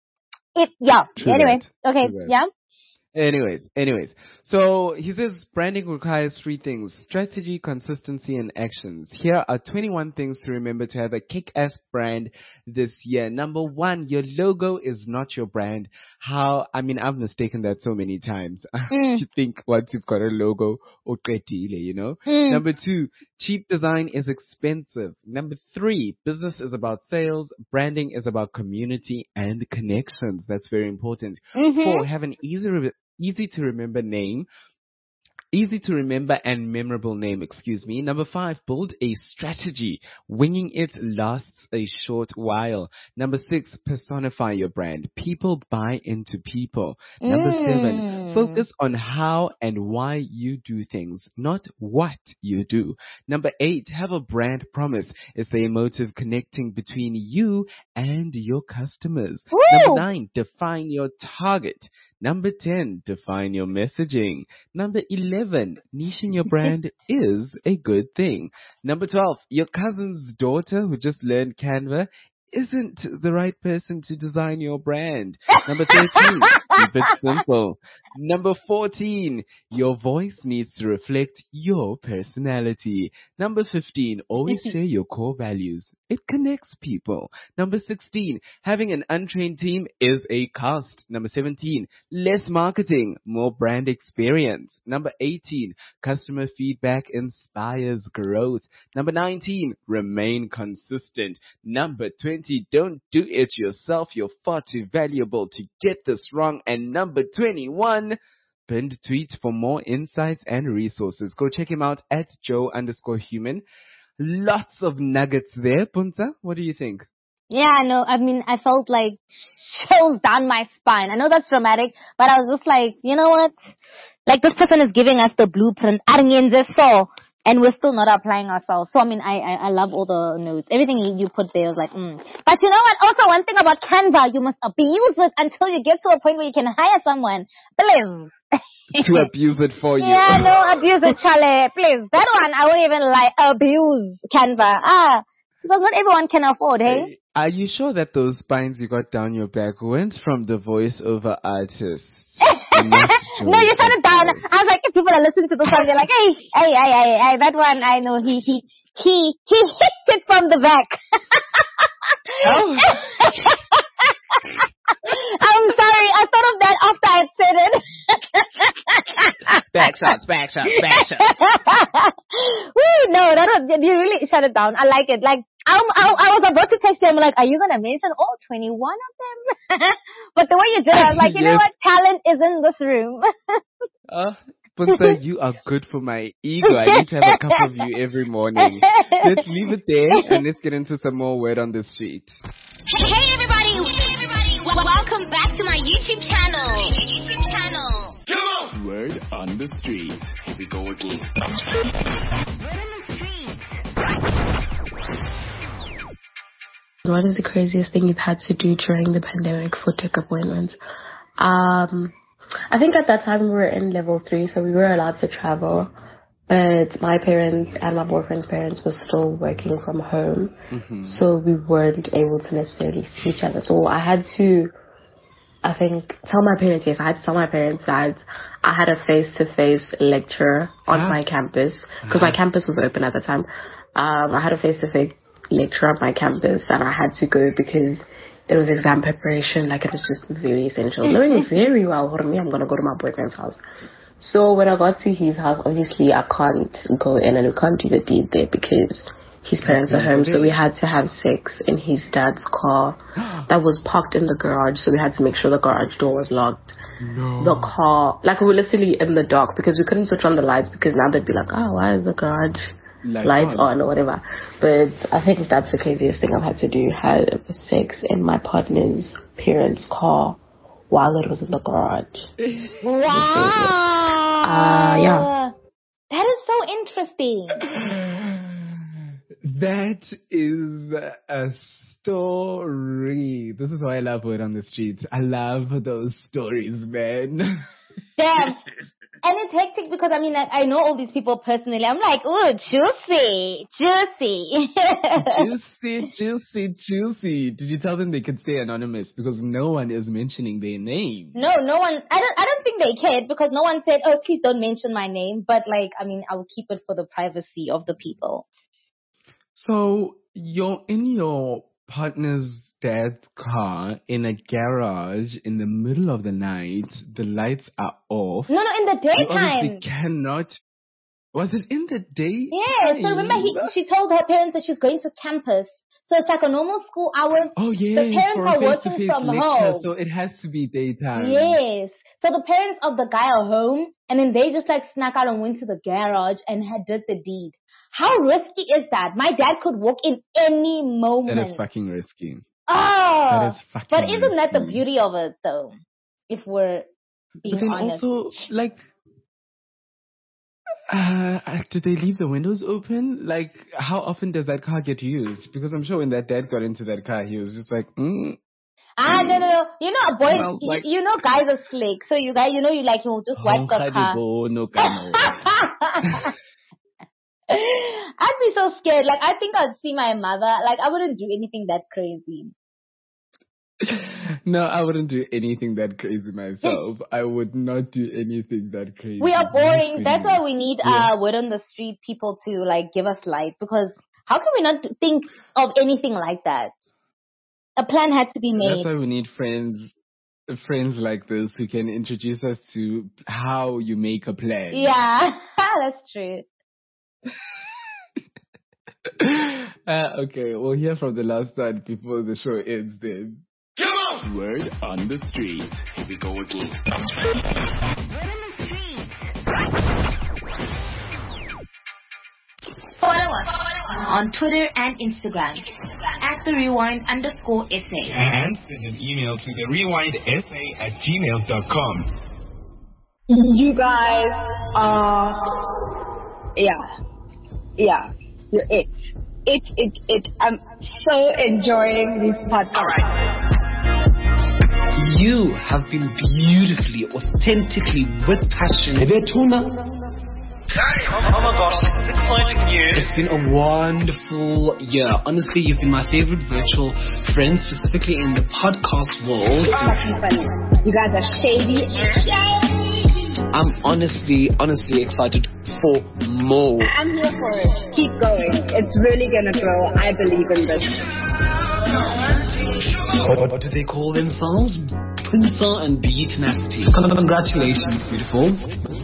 Anyways. So he says branding requires 3 things: strategy, consistency, and actions. Here are 21 things to remember to have a kick-ass brand this year. Number 1, your logo is not your brand. I've mistaken that so many times. You think once you've got a logo, Number 2, cheap design is expensive. Number 3, business is about sales. Branding is about community and connections. That's very important. 4, have an easy to remember and memorable name, Number 5, build a strategy. Winging it lasts a short while. Number 6, personify your brand. People buy into people. Number 7, focus on how and why you do things, not what you do. Number 8, have a brand promise. It's the emotive connecting between you and your customers. Woo! Number 9, define your target. Number 10, define your messaging. Number 11, niching your brand is a good thing. Number 12, your cousin's daughter who just learned Canva isn't the right person to design your brand. Number 13, keep it simple. Number 14, your voice needs to reflect your personality. Number 15, always share your core values. It connects people. Number 16, having an untrained team is a cost. Number 17, less marketing, more brand experience. Number 18, customer feedback inspires growth. Number 19, remain consistent. Number 20, don't do it yourself. You're far too valuable to get this wrong. And number 21, pinned tweet for more insights and resources. Go check him out at Joe_Human. Lots of nuggets there. Punta, what do you think? Yeah, no, I felt like chills down my spine. I know that's dramatic, but I was just like, you know what? Like this person is giving us the blueprint. And we're still not applying ourselves. So, I love all the notes. Everything you put there is like, But you know what? Also, one thing about Canva, you must abuse it until you get to a point where you can hire someone. Please. To abuse it for you. Yeah, no, abuse it, Charlie. Please. That one, I won't even abuse Canva. Because not everyone can afford, hey? Are you sure that those spines you got down your back weren't from the voiceover artist? No, you shut it down. I was like, if people are listening to this one, they're like, hey, that one, I know, he hit it from the back. Oh. I'm sorry, I thought of that after I said it. Back shots. Woo, no, you really shut it down. I like it. Like, I was about to text you. I'm like, are you going to mention all 21 of them? But the way you did it, I was like, you know what? Talent is in this room. Punta, you are good for my ego. I need to have a cup of you every morning. Let's leave it there and let's get into some more word on the street. Hey everybody! Welcome back to my YouTube channel. Come on! Word on the street. Here we go again. What is the craziest thing you've had to do during the pandemic for tech appointments? I think at that time we were in level 3, so we were allowed to travel. But my parents and my boyfriend's parents were still working from home. So we weren't able to necessarily see each other. So I had to, I think, tell my parents that I had a face-to-face lecture on my campus. Because my campus was open at the time. I had a face-to-face lecture on my campus and I had to go because there was exam preparation. Like, it was just very essential. Knowing very well, for me, I'm going to go to my boyfriend's house. So when I got to his house, obviously I can't go in and we can't do the deed there because his parents are home. So we had to have sex in his dad's car that was parked in the garage. So we had to make sure the garage door was locked. The car, like, we were literally in the dark because we couldn't switch on the lights because now they'd be like, oh, why is the garage lights on or whatever. But I think that's the craziest thing I've had to do. Had sex in my partner's parents' car while it was in the garage. Wow. Yeah. That is so interesting. That is a story. This is why I love Word on the Streets. I love those stories, man. Damn. And it's hectic because, I mean, I know all these people personally. I'm like, ooh, juicy. Juicy. Did you tell them they could stay anonymous? Because no one is mentioning their name. No one. I don't think they cared because no one said, oh, please don't mention my name. But, like, I mean, I'll keep it for the privacy of the people. So you're in your partner's dad's car in a garage in the middle of the night. The lights are off. No, in the daytime. You obviously cannot. Was it in the day? Yeah. So remember, she told her parents that she's going to campus. So it's like a normal school hours. Oh, yeah. The parents are working from home. So it has to be daytime. Yes. So the parents of the guy are home, and then they just like snuck out and went to the garage and did the deed. How risky is that? My dad could walk in any moment. That is fucking risky. Oh, that is fucking but isn't risky. that the beauty of it, though? If we're being but then honest. Also, like, did they leave the windows open? Like, how often does that car get used? Because I'm sure when that dad got into that car, he was just like, no. You know, boys, like, you know, guys are slick. So you guys, you will just wipe the car. I'd be so scared. Like, I think I'd see my mother. Like, I wouldn't do anything that crazy. No, I wouldn't do anything that crazy myself. I would not do anything that crazy. We are boring. That's why we need Word on the Street people to, like, give us light. Because how can we not think of anything like that? A plan had to be made. That's why we need friends like this who can introduce us to how you make a plan. Yeah, that's true. Okay, we'll hear from the last one before the show ends then. Come on! Word on the Street. Here we go again. Follow us on Twitter and Instagram at @TheRewind_SA. And send an email to therewindsa@gmail.com. You guys are, you're it. I'm so enjoying this podcast. All right. You have been beautifully, authentically, with passion. Oh my gosh, this is exciting news. It's been a wonderful year. Honestly, you've been my favorite virtual friend, specifically in the podcast world. You guys are shady. I'm honestly excited for more. I'm here for it. Keep going. It's really gonna grow. I believe in this. What do they call themselves? Pinsa and B tenacity. Congratulations, beautiful.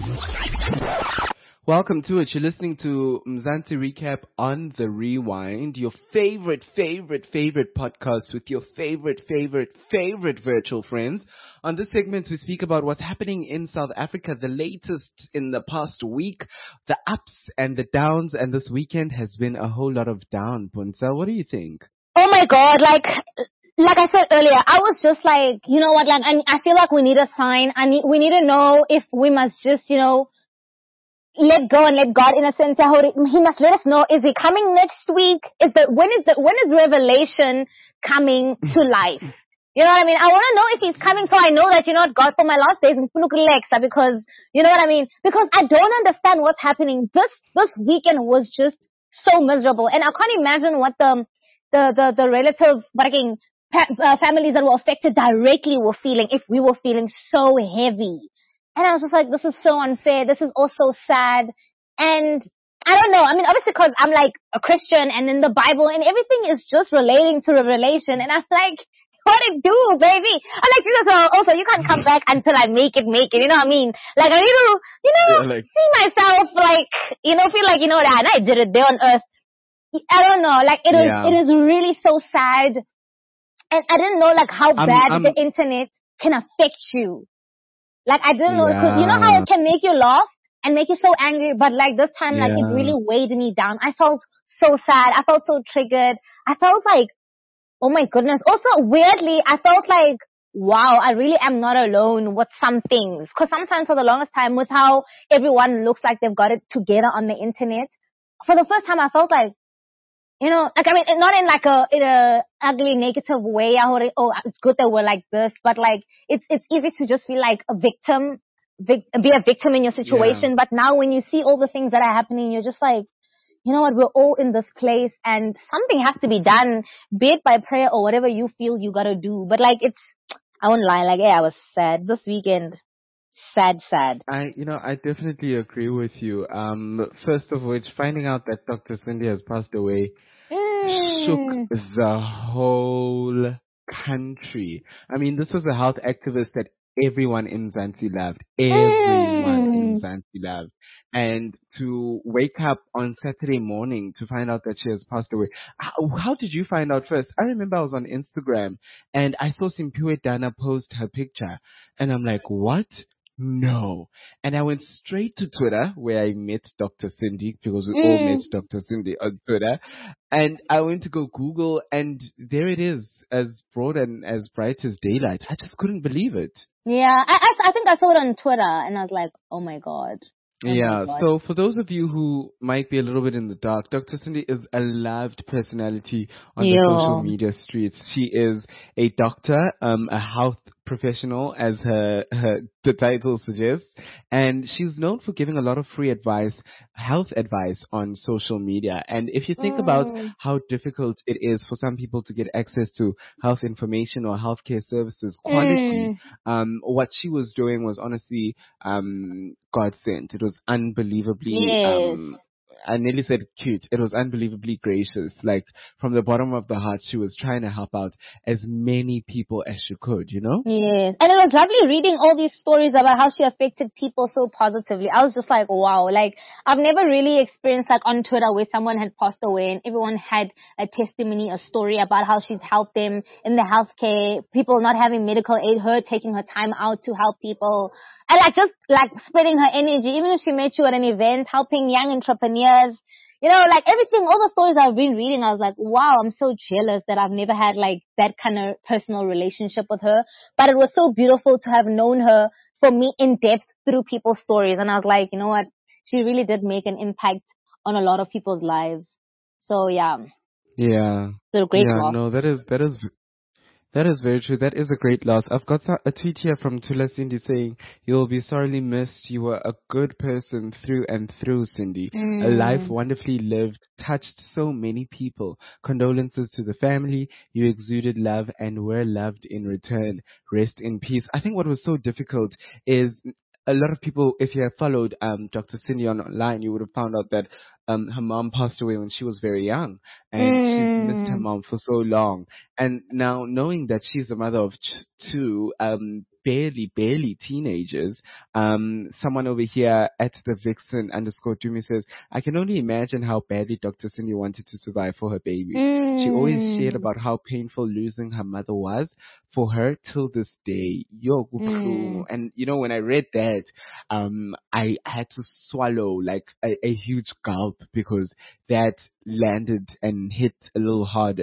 Welcome to it. You're listening to Mzansi Recap on The Rewind, your favorite podcast with your favorite virtual friends. On this segment, we speak about what's happening in South Africa, the latest in the past week, the ups and the downs, and this weekend has been a whole lot of down. Punsa, what do you think? Oh my God, like I said earlier, I was just like, you know what, like, I feel like we need a sign. We need to know if we must just, let go and let God, in a sense. He must let us know, is he coming next week? When is Revelation coming to life? You know what I mean? I want to know if he's coming so I know that, you know what, God, for my last days, because, you know what I mean? Because I don't understand what's happening. This weekend was just so miserable. And I can't imagine what the relative families that were affected directly were feeling if we were feeling so heavy. And I was just like, this is so unfair. This is also sad. And I don't know. I mean, obviously because I'm like a Christian and in the Bible and everything is just relating to Revelation. And I'm like, what it do, baby? I'm like, Jesus, also, you can't come back until I make it. You know what I mean? Like, I need to, see myself, like, feel like, that I did it there on earth. I don't know. Like, it is really so sad. And I didn't know, like, how bad the internet can affect you. Like, I didn't know, because you know how it can make you laugh and make you so angry, but like this time, like, it really weighed me down. I felt so sad. I felt so triggered. I felt like, oh my goodness. Also, weirdly, I felt like, wow, I really am not alone with some things. Because sometimes for the longest time, with how everyone looks like they've got it together on the internet, for the first time I felt like, like, I mean, not in like in a ugly, negative way. It's good that we're like this, but like, it's easy to just feel like a victim, be a victim in your situation. Yeah. But now when you see all the things that are happening, you're just like, you know what, we're all in this place and something has to be done, be it by prayer or whatever you feel you gotta do. But like, I won't lie, like, I was sad this weekend. Sad. I definitely agree with you. First of which, finding out that Dr. Cindy has passed away shook the whole country. I mean, this was a health activist that everyone in Zanzi loved. Everyone in Zanzi loved. And to wake up on Saturday morning to find out that she has passed away. How did you find out first? I remember I was on Instagram and I saw Simpiwe Dana post her picture and I'm like, what? No. And I went straight to Twitter where I met Dr. Cindy because we all met Dr. Cindy on Twitter. And I went to go Google and there it is, as broad and as bright as daylight. I just couldn't believe it. Yeah, I think I saw it on Twitter and I was like, oh my God. So for those of you who might be a little bit in the dark, Dr. Cindy is a loved personality on the social media streets. She is a doctor, a health professional, as the title suggests, and she's known for giving a lot of free advice, health advice on social media. And if you think about how difficult it is for some people to get access to health information or healthcare services, quality, what she was doing was honestly God sent. It was unbelievably I nearly said cute. It was unbelievably gracious. Like, from the bottom of the heart, she was trying to help out as many people as she could, Yes. And it was lovely reading all these stories about how she affected people so positively. I was just like, wow. Like, I've never really experienced, like, on Twitter where someone had passed away and everyone had a testimony, a story about how she's helped them in the healthcare, people not having medical aid, her taking her time out to help people. And like, just like spreading her energy, even if she met you at an event, helping young entrepreneurs, like everything, all the stories I've been reading, I was like, wow, I'm so jealous that I've never had like that kind of personal relationship with her. But it was so beautiful to have known her, for me, in depth through people's stories. And I was like, you know what? She really did make an impact on a lot of people's lives. So yeah. Yeah. It's a great loss. No, that is very true. That is a great loss. I've got a tweet here from Tula Cindy saying, "You will be sorely missed. You were a good person through and through, Cindy. A life wonderfully lived, touched so many people. Condolences to the family. You exuded love and were loved in return. Rest in peace." I think what was so difficult is a lot of people, if you have followed Dr. Cindy online, you would have found out that her mom passed away when she was very young, and she's missed her mom for so long. And now knowing that she's a mother of two barely teenagers, someone over here at the Vixen _Dumi says, "I can only imagine how badly Dr. Cindy wanted to survive for her baby. She always shared about how painful losing her mother was for her till this day." And when I read that, I had to swallow like a huge gulp because that landed and hit a little harder,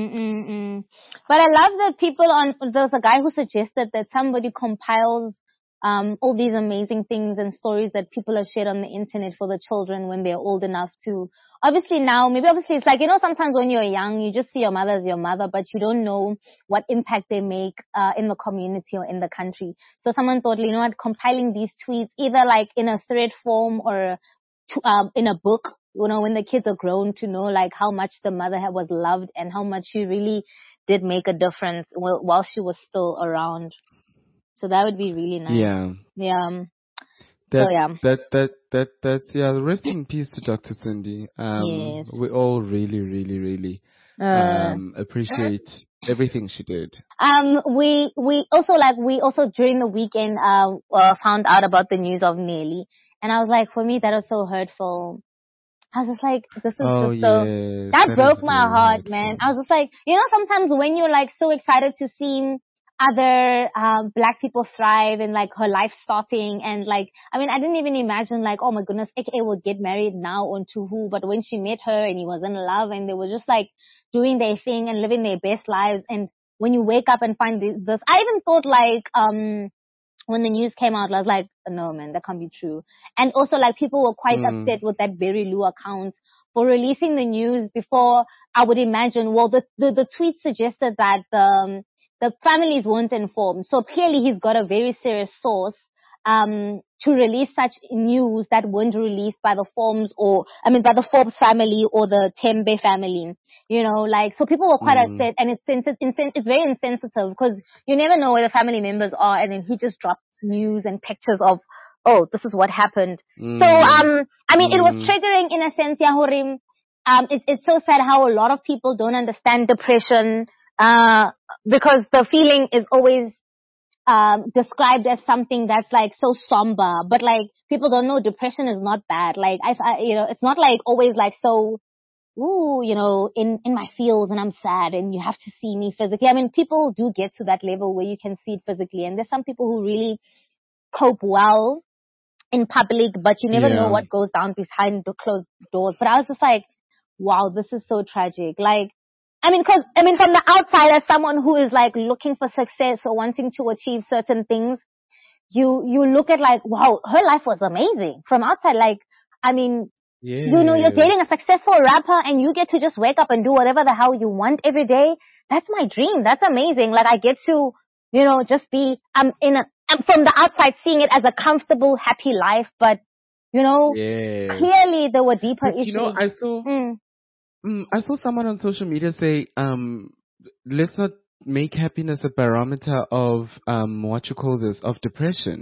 But I love that people there's a guy who suggested that somebody compiles all these amazing things and stories that people have shared on the internet for the children when they're old enough to, obviously it's like, sometimes when you're young, you just see your mother as your mother, but you don't know what impact they make, in the community or in the country. So someone thought, compiling these tweets either like in a thread form or, in a book, when the kids are grown, to know like how much the mother was loved and how much she really did make a difference while she was still around. So that would be really nice. Yeah. Yeah. That's rest in peace to Dr. Cindy. Yes. We all really, really, really appreciate everything she did. We also during the weekend found out about the news of Nelly, and I was like, for me that was so hurtful. I was just like, this is that broke my heart, man. I was just like, sometimes when you're like so excited to see other black people thrive and like her life starting, and like, I didn't even imagine like, oh my goodness, AKA would get married now on to who, but when she met her and he was in love and they were just like doing their thing and living their best lives, and when you wake up and find this, I even thought like, when the news came out, I was like, no, man, that can't be true. And also, like, people were quite upset with that Berry Lou account for releasing the news before, I would imagine. Well, the tweet suggested that the families weren't informed. So clearly he's got a very serious source to release such news that weren't released by the by the Forbes family or the Tembe family. So people were quite upset, and it's very insensitive because you never know where the family members are, and then he just drops news and pictures of, oh, this is what happened. So, it was triggering in a sense, Yahorim. It's so sad how a lot of people don't understand depression, because the feeling is always described as something that's like so somber, but like people don't know depression is not bad. Like it's not like always like so, in my feels and I'm sad and you have to see me physically. People do get to that level where you can see it physically, and there's some people who really cope well in public, but you never know what goes down behind the closed doors. But I was just like, wow, this is so tragic. Like, from the outside, as someone who is like looking for success or wanting to achieve certain things, you look at like, wow, her life was amazing. From outside, like, you're dating a successful rapper and you get to just wake up and do whatever the hell you want every day. That's my dream. That's amazing. Like, I get to, just be, I'm from the outside seeing it as a comfortable, happy life, but, clearly there were deeper issues. I saw someone on social media say, let's not make happiness a barometer of, of depression.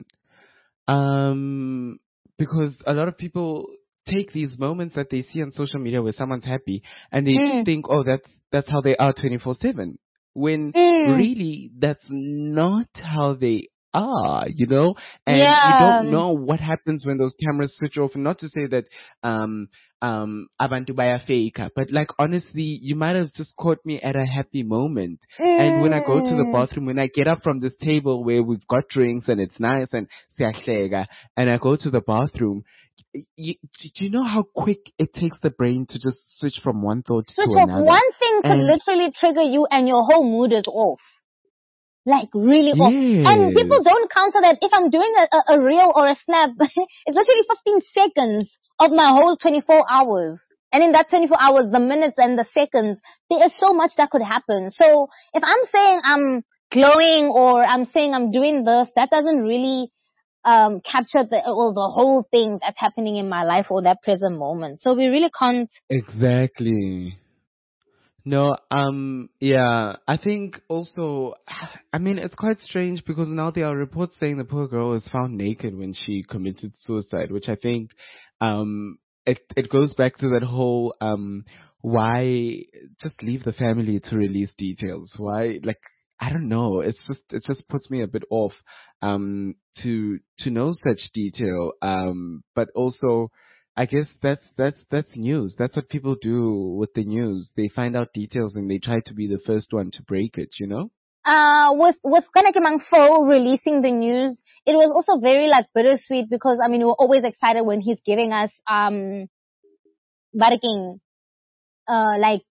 Because a lot of people take these moments that they see on social media where someone's happy and they think, oh, that's how they are 24/7. When really that's not how they are, and you don't know what happens when those cameras switch off. And not to say that abantu baya fake, but like honestly, you might have just caught me at a happy moment. And when I go to the bathroom, when I get up from this table where we've got drinks and it's nice and siyahleka, and I go to the bathroom, do you know how quick it takes the brain to just switch from one thought to another? One thing can literally trigger you and your whole mood is off. Like really off. And people don't counter that. If I'm doing a reel or a snap, it's literally 15 seconds of my whole 24 hours. And in that 24 hours, the minutes and the seconds, there is so much that could happen. So if I'm saying I'm glowing or I'm saying I'm doing this, that doesn't really capture the whole thing that's happening in my life or that present moment. So we really can't. Exactly. No, I think also, it's quite strange because now there are reports saying the poor girl was found naked when she committed suicide, which I think, it goes back to that whole, why just leave the family to release details? Why, like, I don't know. It just puts me a bit off, to know such detail. But also, I guess that's news. That's what people do with the news. They find out details and they try to be the first one to break it, With Kanake Mangfo releasing the news, it was also very like bittersweet because we were always excited when he's giving us Baraking like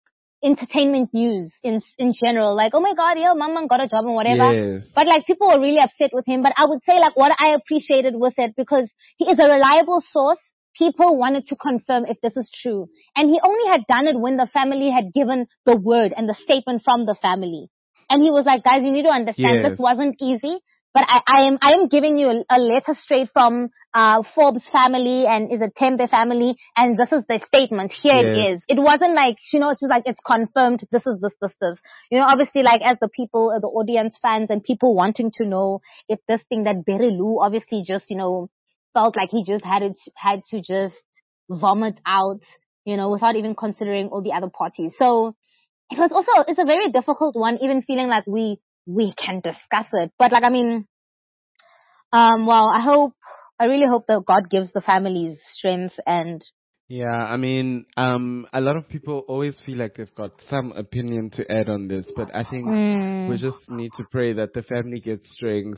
entertainment news in general. Like, oh my God, yeah, Mama got a job and whatever. Yes. But like people were really upset with him. But I would say like what I appreciated with it, because he is a reliable source. People wanted to confirm if this is true. And he only had done it when the family had given the word and the statement from the family. And he was like, guys, you need to understand this wasn't easy. But I am giving you a letter straight from Forbes family and is a Tempe family, and this is the statement. Here it is. It wasn't like, you know, it's just like it's confirmed. This is this. You know, obviously, like as the people, the audience, fans, and people wanting to know if this thing that Berry Lou obviously just, you know, felt like he just had to just vomit out, you know, without even considering all the other parties. So it's a very difficult one, even feeling like we can discuss it. But like, I mean, well, I really hope that God gives the families strength and. Yeah, I mean, a lot of people always feel like they've got some opinion to add on this, but I think we just need to pray that the family gets strength.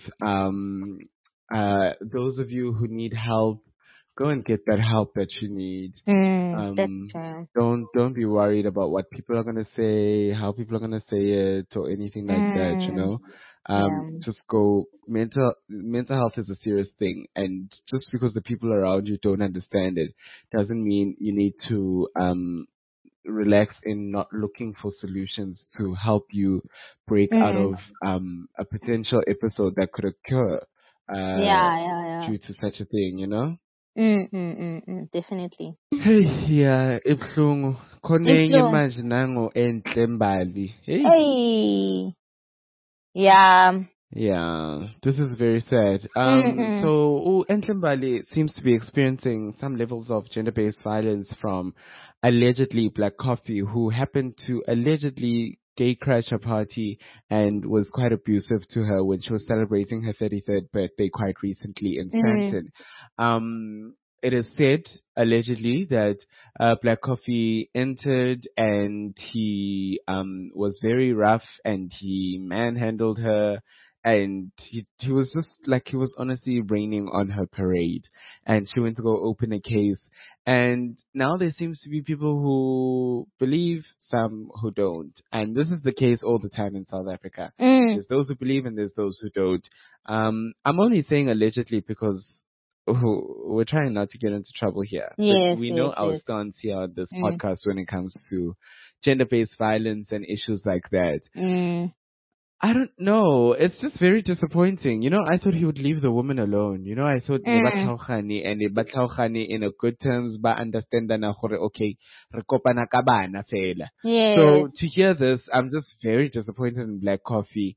Those of you who need help, go and get that help that you need. Don't be worried about what people are gonna say, how people are gonna say it, or anything like that. You know, just go. Mental health is a serious thing, and just because the people around you don't understand it, doesn't mean you need to relax in not looking for solutions to help you break out of a potential episode that could occur due to such a thing. You know. Definitely. Hey, yeah, ibuhlungu. Khona enye manje nango Enhle Mbali. Hey. Yeah. Yeah, this is very sad. So Enhle Mbali seems to be experiencing some levels of gender-based violence from allegedly Black Coffee, who happened to allegedly gay crash her party and was quite abusive to her when she was celebrating her 33rd birthday quite recently in Stanton. It is said, allegedly, that Black Coffee entered and he was very rough and he manhandled her, and he was just like, he was honestly raining on her parade, and she went to go open a case. And now there seems to be people who believe, some who don't. And this is the case all the time in South Africa. There's those who believe and there's those who don't. I'm only saying allegedly because we're trying not to get into trouble here. But we know our stance here on this podcast when it comes to gender-based violence and issues like that. I don't know. It's just very disappointing. You know, I thought he would leave the woman alone. You know, I thought in a good terms, but understand that okay, re kopana ka bana fela. So to hear this, I'm just very disappointed in Black Coffee.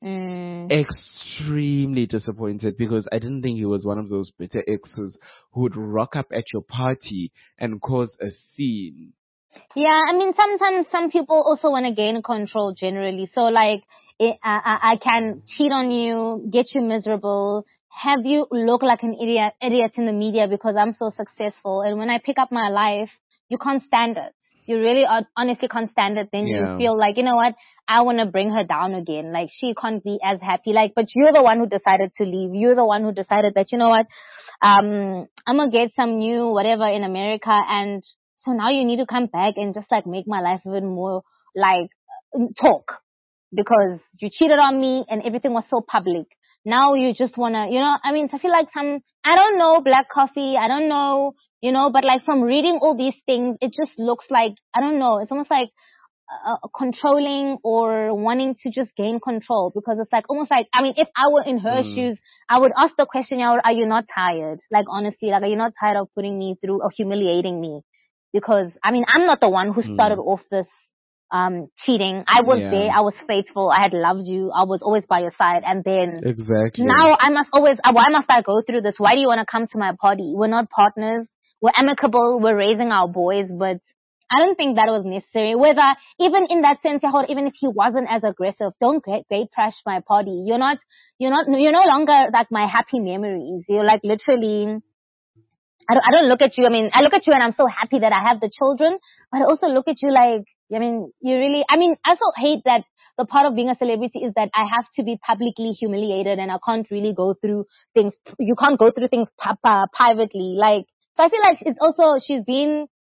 Extremely disappointed, because I didn't think he was one of those bitter exes who would rock up at your party and cause a scene. Yeah, I mean, sometimes some people also want to gain control generally. So like, I can cheat on you, get you miserable, have you look like an idiot in the media because I'm so successful. And when I pick up my life, you can't stand it. You really honestly can't stand it. Then you feel like, you know what, I want to bring her down again. Like, she can't be as happy. Like, but you're the one who decided to leave. You're the one who decided that, you know what, I'm going to get some new whatever in America. And so now you need to come back and just like make my life even more like talk. Because you cheated on me and everything was so public. Now you just wanna, you know, I mean, I feel like I don't know, Black Coffee, I don't know, you know, but like from reading all these things, it just looks like, I don't know, it's almost like controlling or wanting to just gain control, because it's like almost like, I mean, if I were in her shoes, I would ask the question, are you not tired? Like, honestly, like, are you not tired of putting me through or humiliating me? Because, I mean, I'm not the one who started off this cheating. I was there, I was faithful, I had loved you, I was always by your side, and then now why must I go through this? Why do you want to come to my party? We're not partners, we're amicable, we're raising our boys, but I don't think that was necessary. Whether, even in that sense, even if he wasn't as aggressive, don't great trash my party. You're no longer like my happy memories. You're like literally, I don't look at you. I mean, I look at you and I'm so happy that I have the children, but I also look at you like, I mean, I also hate that the part of being a celebrity is that I have to be publicly humiliated and I can't really go through things. You can't go through things privately. Like, so I feel like it's also, she's been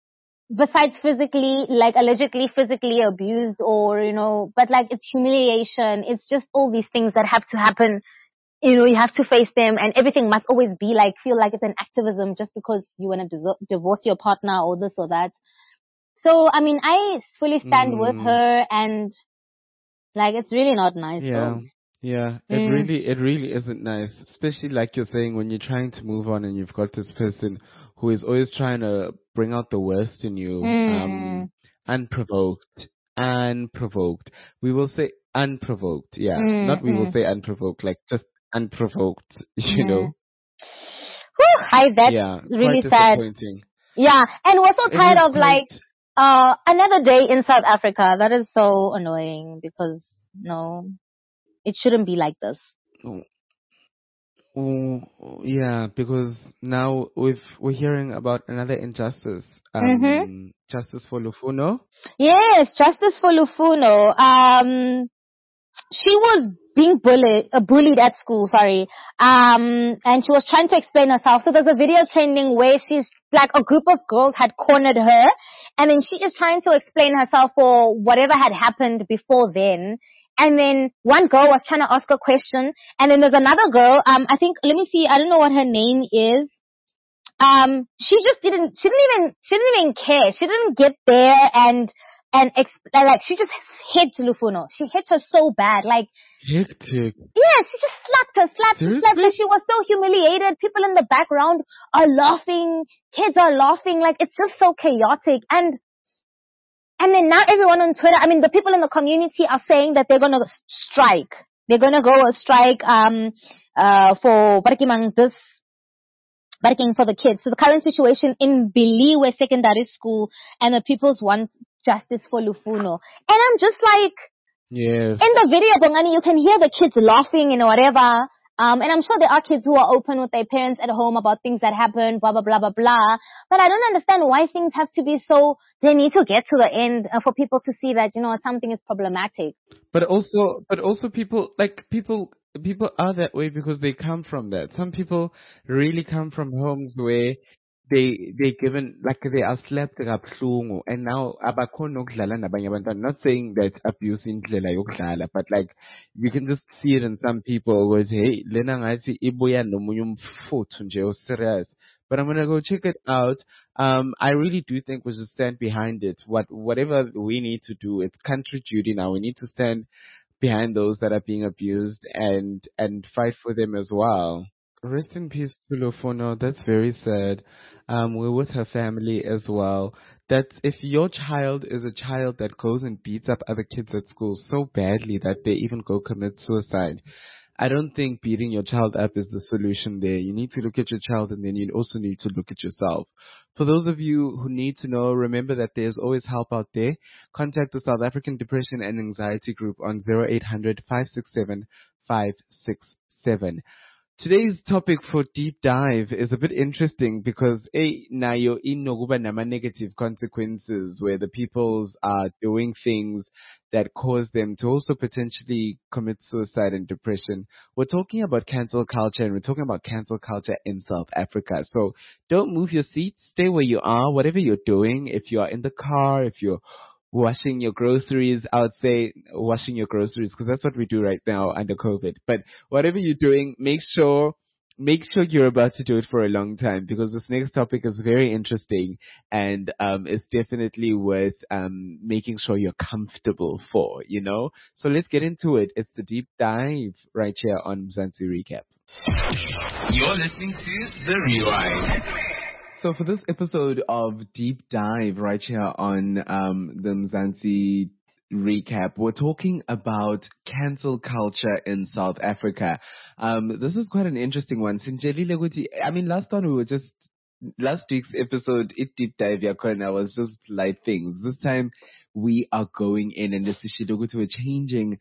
besides physically, like allegedly physically abused or, but like it's humiliation. It's just all these things that have to happen. You have to face them, and everything must always be like, feel like it's an activism just because you want to divorce your partner or this or that. So, I mean, I fully stand with her, and like, it's really not nice. Yeah. Yeah, it really isn't nice, especially like you're saying, when you're trying to move on and you've got this person who is always trying to bring out the worst in you, unprovoked. We will say unprovoked, not we will say unprovoked, like just unprovoked, you know. Whew, that's really sad. Yeah, and we're so tired of like another day in South Africa. That is so annoying because it shouldn't be like this. Yeah, because now we're hearing about another injustice. Justice for Lufuno. Yes, justice for Lufuno. She was being bullied at school, and she was trying to explain herself. So there's a video trending where she's like, a group of girls had cornered her, and then she is trying to explain herself for whatever had happened before then. And then one girl was trying to ask a question, and then there's another girl, I think, let me see, I don't know what her name is. She didn't even care. She didn't get there and like, she just hit Lufuno. She hit her so bad, like. Hectic. Yeah, she just slapped her. She was so humiliated. People in the background are laughing. Kids are laughing. Like, it's just so chaotic. And then now everyone on Twitter, I mean, the people in the community are saying that they're gonna strike. They're gonna go a strike, for Barking for the kids. So the current situation in Biliwe Secondary School, and the peoples want justice for Lufuno. And I'm just like, yes. In the video, Bongani, you can hear the kids laughing and whatever. And I'm sure there are kids who are open with their parents at home about things that happened, blah, blah, blah, blah, blah. But I don't understand why things have to be so, they need to get to the end for people to see that, something is problematic. But also people are that way because they come from that. Some people really come from homes where they given, like, they are slapped kabuhlungu, and now abakhona ukudlala nabanye abantwana. Not saying that abuse indlela yokudlala, but like, you can just see it in some people where, hey, lena ngathi ibuya nomunye umfuthu nje serious. But I'm gonna go check it out. I really do think we should stand behind it. Whatever we need to do, it's country duty now. We need to stand behind those that are being abused and fight for them as well. Rest in peace to Lufuno. That's very sad. We're with her family as well. That if your child is a child that goes and beats up other kids at school so badly that they even go commit suicide, I don't think beating your child up is the solution there. You need to look at your child, and then you also need to look at yourself. For those of you who need to know, remember that there's always help out there. Contact the South African Depression and Anxiety Group on 0800 567 567. Today's topic for deep dive is a bit interesting because nayo inokuba nama negative consequences where the peoples are doing things that cause them to also potentially commit suicide and depression. We're talking about cancel culture, and we're talking about cancel culture in South Africa. So don't move your seat. Stay where you are, whatever you're doing. If you are in the car, if you're washing your groceries, I would say washing your groceries because that's what we do right now under COVID. But whatever you're doing, make sure you're about to do it for a long time because this next topic is very interesting and it's definitely worth making sure you're comfortable for, So let's get into it. It's the deep dive right here on Mzansi Recap. You're listening to The Rewind. So for this episode of Deep Dive right here on the Mzansi Recap, we're talking about cancel culture in South Africa. This is quite an interesting one. I mean, last week's episode, Deep Dive Yakona was just light things. This time we are going in, and we're changing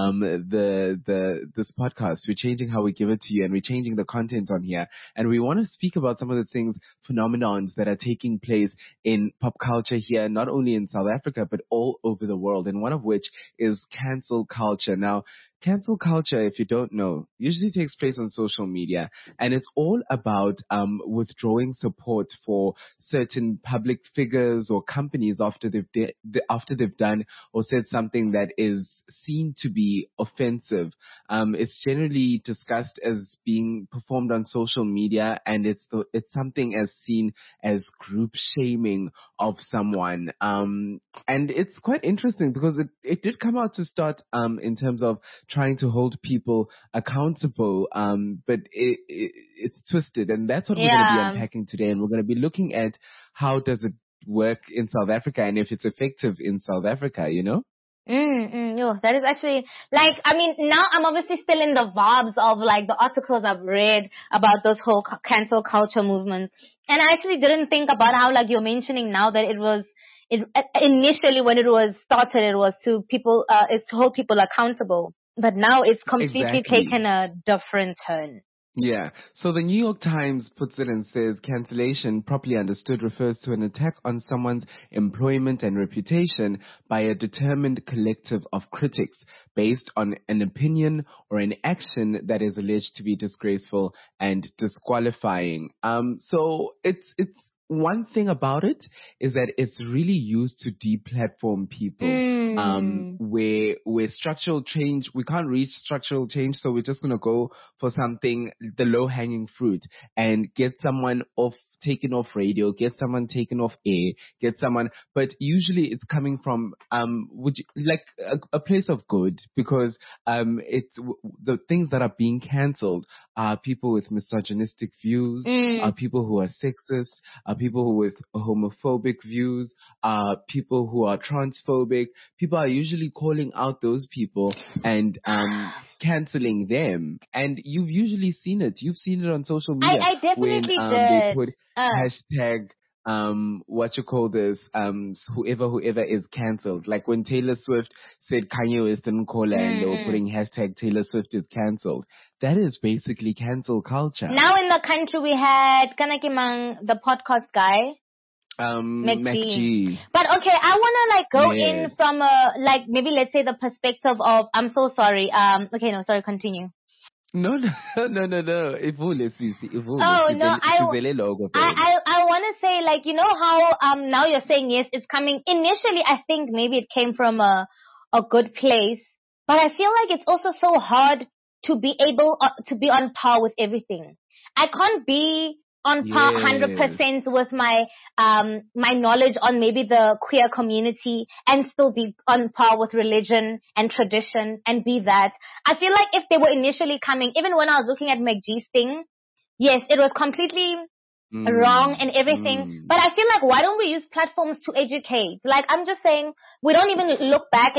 this podcast. We're changing how we give it to you, and we're changing the content on here. And we want to speak about some of the phenomenons that are taking place in pop culture here, not only in South Africa, but all over the world. And one of which is cancel culture. Now, cancel culture, if you don't know, usually takes place on social media, and it's all about withdrawing support for certain public figures or companies after they've done or said something that is seen to be offensive. It's generally discussed as being performed on social media, and it's something as seen as group shaming of someone. And it's quite interesting because it did come out to start in terms of trying to hold people accountable, but it's twisted, and that's what we're going to be unpacking today. And we're going to be looking at how does it work in South Africa and if it's effective in South Africa, you know? No, that is actually, like, I mean, now I'm obviously still in the vibes of, like, the articles I've read about those whole cancel culture movements. And I actually didn't think about how, like, you're mentioning now that initially when it was started, it was to hold people accountable. But now it's completely taken a different turn. Yeah. So the New York Times puts it and says cancellation, properly understood, refers to an attack on someone's employment and reputation by a determined collective of critics based on an opinion or an action that is alleged to be disgraceful and disqualifying. So it's one thing about it is that it's really used to deplatform people, where structural change, we can't reach structural change, so we're just going to go for something, the low-hanging fruit, and get someone taken off radio, get someone taken off air, but usually it's coming from, a place of good, because, the things that are being cancelled are people with misogynistic views, are people who are sexist, are people with homophobic views, are people who are transphobic. People are usually calling out those people and, cancelling them, and you've usually seen it. You've seen it on social media. I definitely when, did. They put hashtag whoever is cancelled. Like when Taylor Swift said Kanye West didn't call her, and they were putting hashtag Taylor Swift is cancelled. That is basically cancel culture. Now in the country we had Kanakimang, the podcast guy. MacG. But okay, I wanna go in from maybe let's say the perspective of, I'm so sorry. Continue. No. I wanna say, like, you know how now you're saying yes, it's coming. Initially I think maybe it came from a good place, but I feel like it's also so hard to be able to be on par with everything. I can't be on par 100% with my my knowledge on maybe the queer community and still be on par with religion and tradition and be that. I feel like if they were initially coming, even when I was looking at MacG's thing, yes, it was completely wrong and everything. But I feel like, why don't we use platforms to educate? Like, I'm just saying, we don't even look back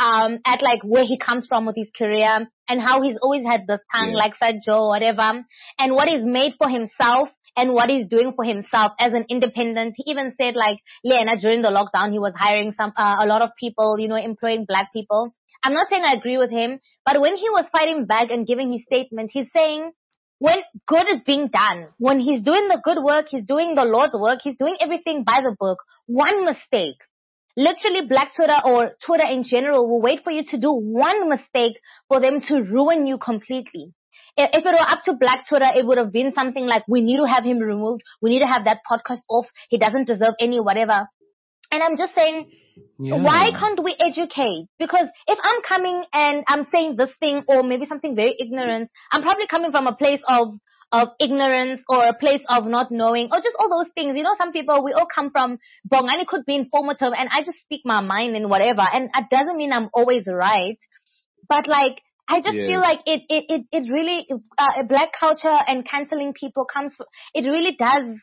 at where he comes from with his career and how he's always had this tongue like Fat Joe or whatever, and what he's made for himself and what he's doing for himself as an independent. He even said, like, Lena, during the lockdown, he was hiring a lot of people, you know, employing black people. I'm not saying I agree with him, but when he was fighting back and giving his statement, he's saying, when good is being done, when he's doing the good work, he's doing the Lord's work, he's doing everything by the book. One mistake, literally Black Twitter or Twitter in general will wait for you to do one mistake for them to ruin you completely. If it were up to Black Twitter, it would have been something like, we need to have him removed, we need to have that podcast off, he doesn't deserve any whatever. And I'm just saying, why can't we educate? Because if I'm coming and I'm saying this thing or maybe something very ignorant, I'm probably coming from a place of ignorance or a place of not knowing or just all those things. You know, some people, we all come from Bongani could be informative and I just speak my mind and whatever. And that doesn't mean I'm always right. But like, I just feel like it really, black culture and canceling people it really does.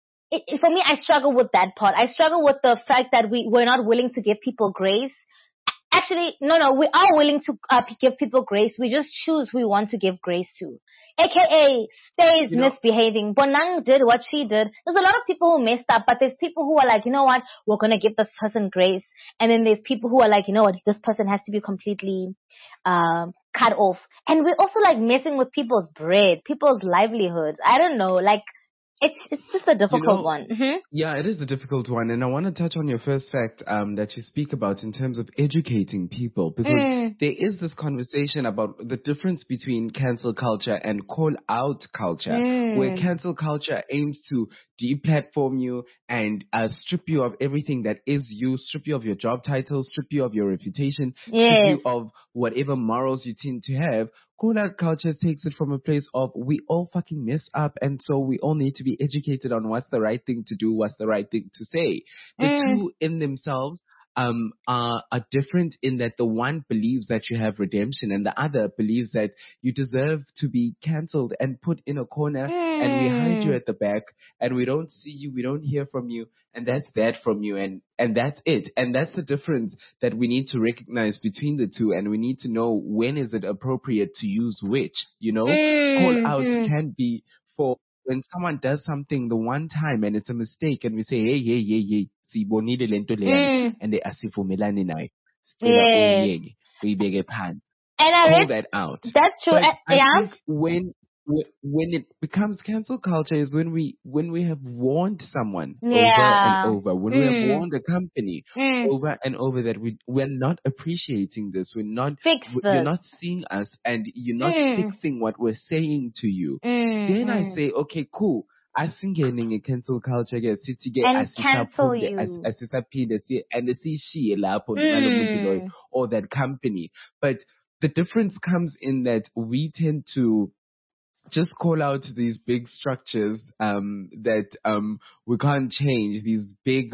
For me, I struggle with that part. I struggle with the fact that we're not willing to give people grace. Actually, no, we are willing to give people grace. We just choose who we want to give grace to. AKA, stays misbehaving. Bonang did what she did. There's a lot of people who messed up, but there's people who are like, you know what, we're going to give this person grace. And then there's people who are like, you know what, this person has to be completely cut off. And we're also like messing with people's bread, people's livelihoods. I don't know, like, It's just a difficult one. Yeah, it is a difficult one. And I want to touch on your first fact that you speak about in terms of educating people, because there is this conversation about the difference between cancel culture and call out culture, where cancel culture aims to deplatform you and strip you of everything that is you, strip you of your job title, strip you of your reputation, strip you of whatever morals you tend to have. Call out culture takes it from a place of we all fucking mess up, and so we all need to be educated on what's the right thing to do, what's the right thing to say. The two in themselves are different in that the one believes that you have redemption and the other believes that you deserve to be cancelled and put in a corner and we hide you at the back and we don't see you, we don't hear from you, and that's that from you, and that's it. And that's the difference that we need to recognize between the two, and we need to know when is it appropriate to use which, Call out can be for when someone does something the one time and it's a mistake and we say, hey, sibonile lento leyana, and they asivumelani nayo. We beg a pan. And I call that out. That's true. But I think when it becomes cancel culture is when we have warned someone over and over, when we have warned a company over and over that we're not appreciating this, you're not seeing us, and you're not fixing what we're saying to you. Then I say, okay, cool. Asingening a cancel culture and cancel you and see or that company. But the difference comes in that we tend to just call out these big structures that we can't change, these big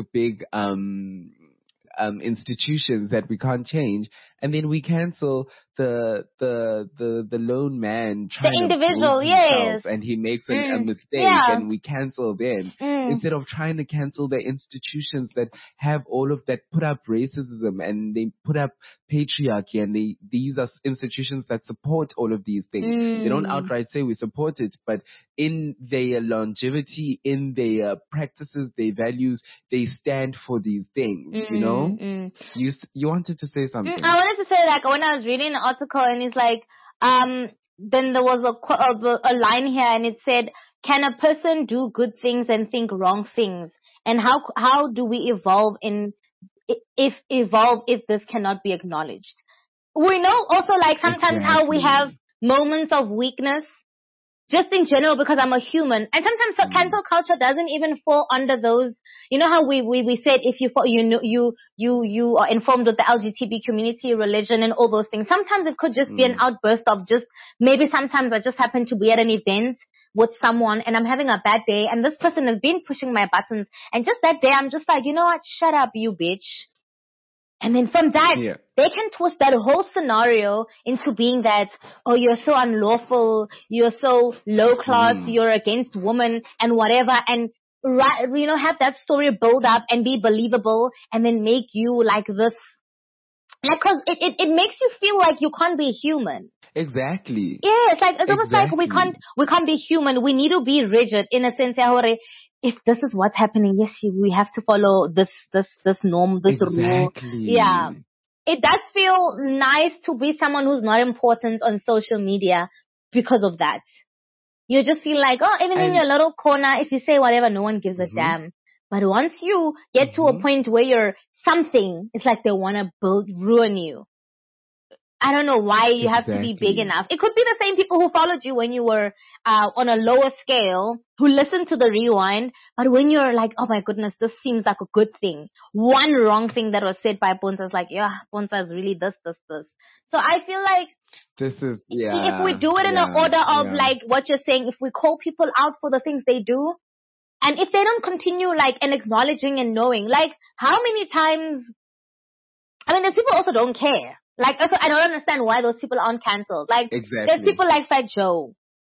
institutions that we can't change, and then we cancel the lone man trying the individual, to himself, and he makes a mistake, and we cancel them instead of trying to cancel the institutions that have all of that, put up racism and they put up patriarchy, and these are institutions that support all of these things. They don't outright say we support it, but in their longevity, in their practices, their values, they stand for these things. You wanted to say something. I wanted to say, like, when I was reading an article and it's like, then there was a line here and it said, can a person do good things and think wrong things? And how do we evolve if this cannot be acknowledged? We know also, like, sometimes how we have moments of weakness, just in general, because I'm a human. And sometimes cancel culture doesn't even fall under those. You know how we said if you are informed with the LGBT community, religion, and all those things. Sometimes it could just be an outburst of just, maybe sometimes I just happen to be at an event with someone and I'm having a bad day and this person has been pushing my buttons, and just that day I'm just like, you know what, shut up, you bitch. And then from that, they can twist that whole scenario into being that, oh, you're so unlawful, you're so low class, you're against women and whatever, and have that story build up and be believable, and then make you like this, like, cause it makes you feel like you can't be human. Exactly. Yeah, it's like it's almost like we can't be human. We need to be rigid in a sense. If this is what's happening, yes, we have to follow this norm, this rule. Yeah. It does feel nice to be someone who's not important on social media because of that. You just feel like, oh, even in your little corner, if you say whatever, no one gives a damn. But once you get to a point where you're something, it's like they want to ruin you. I don't know why you have to be big enough. It could be the same people who followed you when you were on a lower scale, who listened to the rewind, but when you're like, oh my goodness, this seems like a good thing. One wrong thing that was said by Ponta is like, yeah, Ponta is really this. So I feel like this is, if we do it in an order of like what you're saying, if we call people out for the things they do, and if they don't continue like and acknowledging and knowing, like how many times, I mean, there's people also don't care. Like, I don't understand why those people aren't cancelled. Like, there's people like Fat Joe.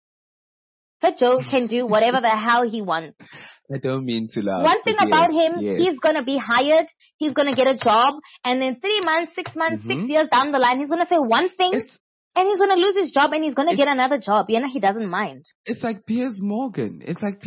Fat Joe can do whatever the hell he wants. I don't mean to laugh. One thing about him, he's going to be hired, he's going to get a job, and then 3 months, 6 months, 6 years down the line, he's going to say one thing, and he's going to lose his job, and he's going to get another job. You know, he doesn't mind. It's like Piers Morgan.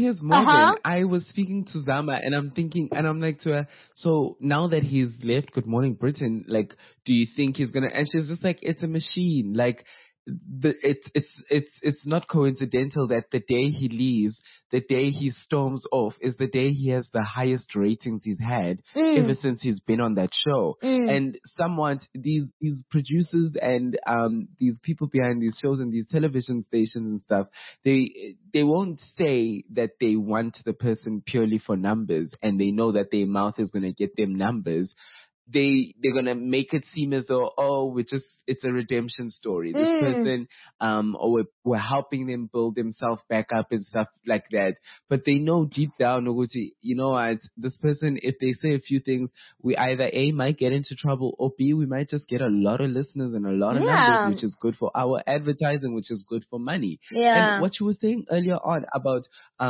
I was speaking to Zama, and I'm thinking, and I'm like to her, so now that he's left Good Morning Britain, like, do you think he's going to, and she's just like, it's a machine. Like, it's not coincidental that the day he leaves, the day he storms off, is the day he has the highest ratings he's had ever since he's been on that show. And somewhat these producers and these people behind these shows and these television stations and stuff, they won't say that they want the person purely for numbers, and they know that their mouth is going to get them numbers. They're gonna make it seem as though, it's a redemption story. This person, or we're helping them build themselves back up and stuff like that. But they know deep down, you know what, this person, if they say a few things, we either A, might get into trouble, or B, we might just get a lot of listeners and a lot of numbers, which is good for our advertising, which is good for money. Yeah. And what you were saying earlier on about,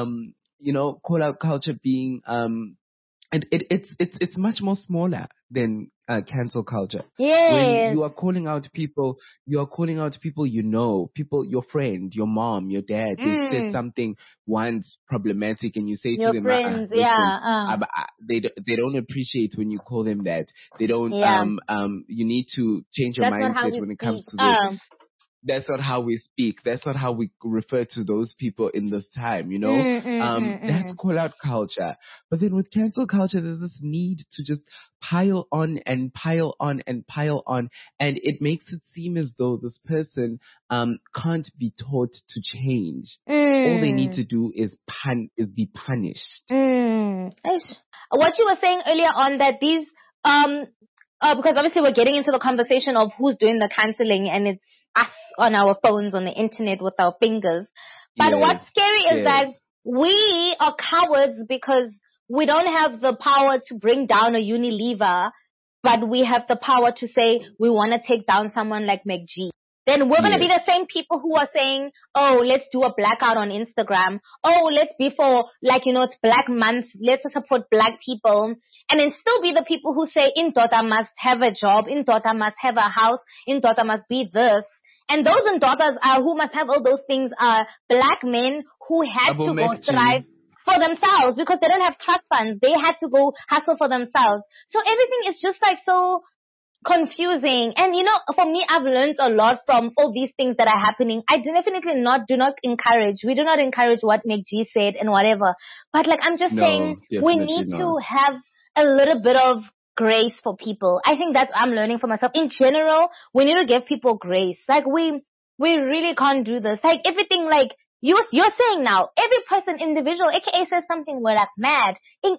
call out culture being, and it's much more smaller than cancel culture. Yes. When you are calling out people, people, your friend, your mom, your dad, they said something once problematic, and you say your to them, friends, they don't appreciate when you call them that. They don't. You need to change your mindset when it comes to this. That's not how we speak. That's not how we refer to those people in this time, That's call out culture. But then with cancel culture, there's this need to just pile on and pile on and pile on. And it makes it seem as though this person can't be taught to change. All they need to do is be punished. What you were saying earlier on, that these, because obviously we're getting into the conversation of who's doing the canceling, and it's us on our phones, on the internet with our fingers. But what's scary is that we are cowards because we don't have the power to bring down a Unilever, but we have the power to say we want to take down someone like McG. Then we're going to be the same people who are saying, oh, let's do a blackout on Instagram. Oh, let's be for, it's Black Month. Let's support Black people. And then still be the people who say, Indoda must have a job. Indoda must have a house. Indoda must be this. And those Indodas who must have all those things are Black men who had to go strive for themselves because they don't have trust funds. They had to go hustle for themselves. So everything is just so confusing. And for me, I've learned a lot from all these things that are happening. I do not encourage. We do not encourage what McG said and whatever. But I'm just saying we need to have a little bit of grace for people. I think that's what I'm learning for myself. In general, we need to give people grace. We really can't do this. Everything you're saying now, every person individual, aka says something, we're mad.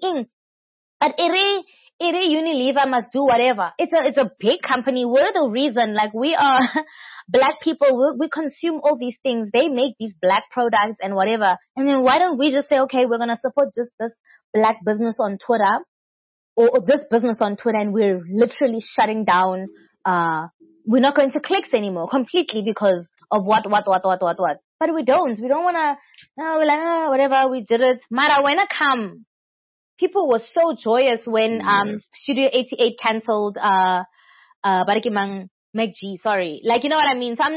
But every Unilever must do whatever. It's a big company. We're the reason. We are Black people. We consume all these things. They make these Black products and whatever. And then why don't we just say, okay, we're going to support just this Black business on Twitter or this business on Twitter, and we're literally shutting down. We're not going to clicks anymore completely because of what. But we don't. We don't want to, we're like, whatever, we did it. Mara, when I come, people were so joyous when Studio 88 cancelled Barikimang McG, sorry. You know what I mean? So I'm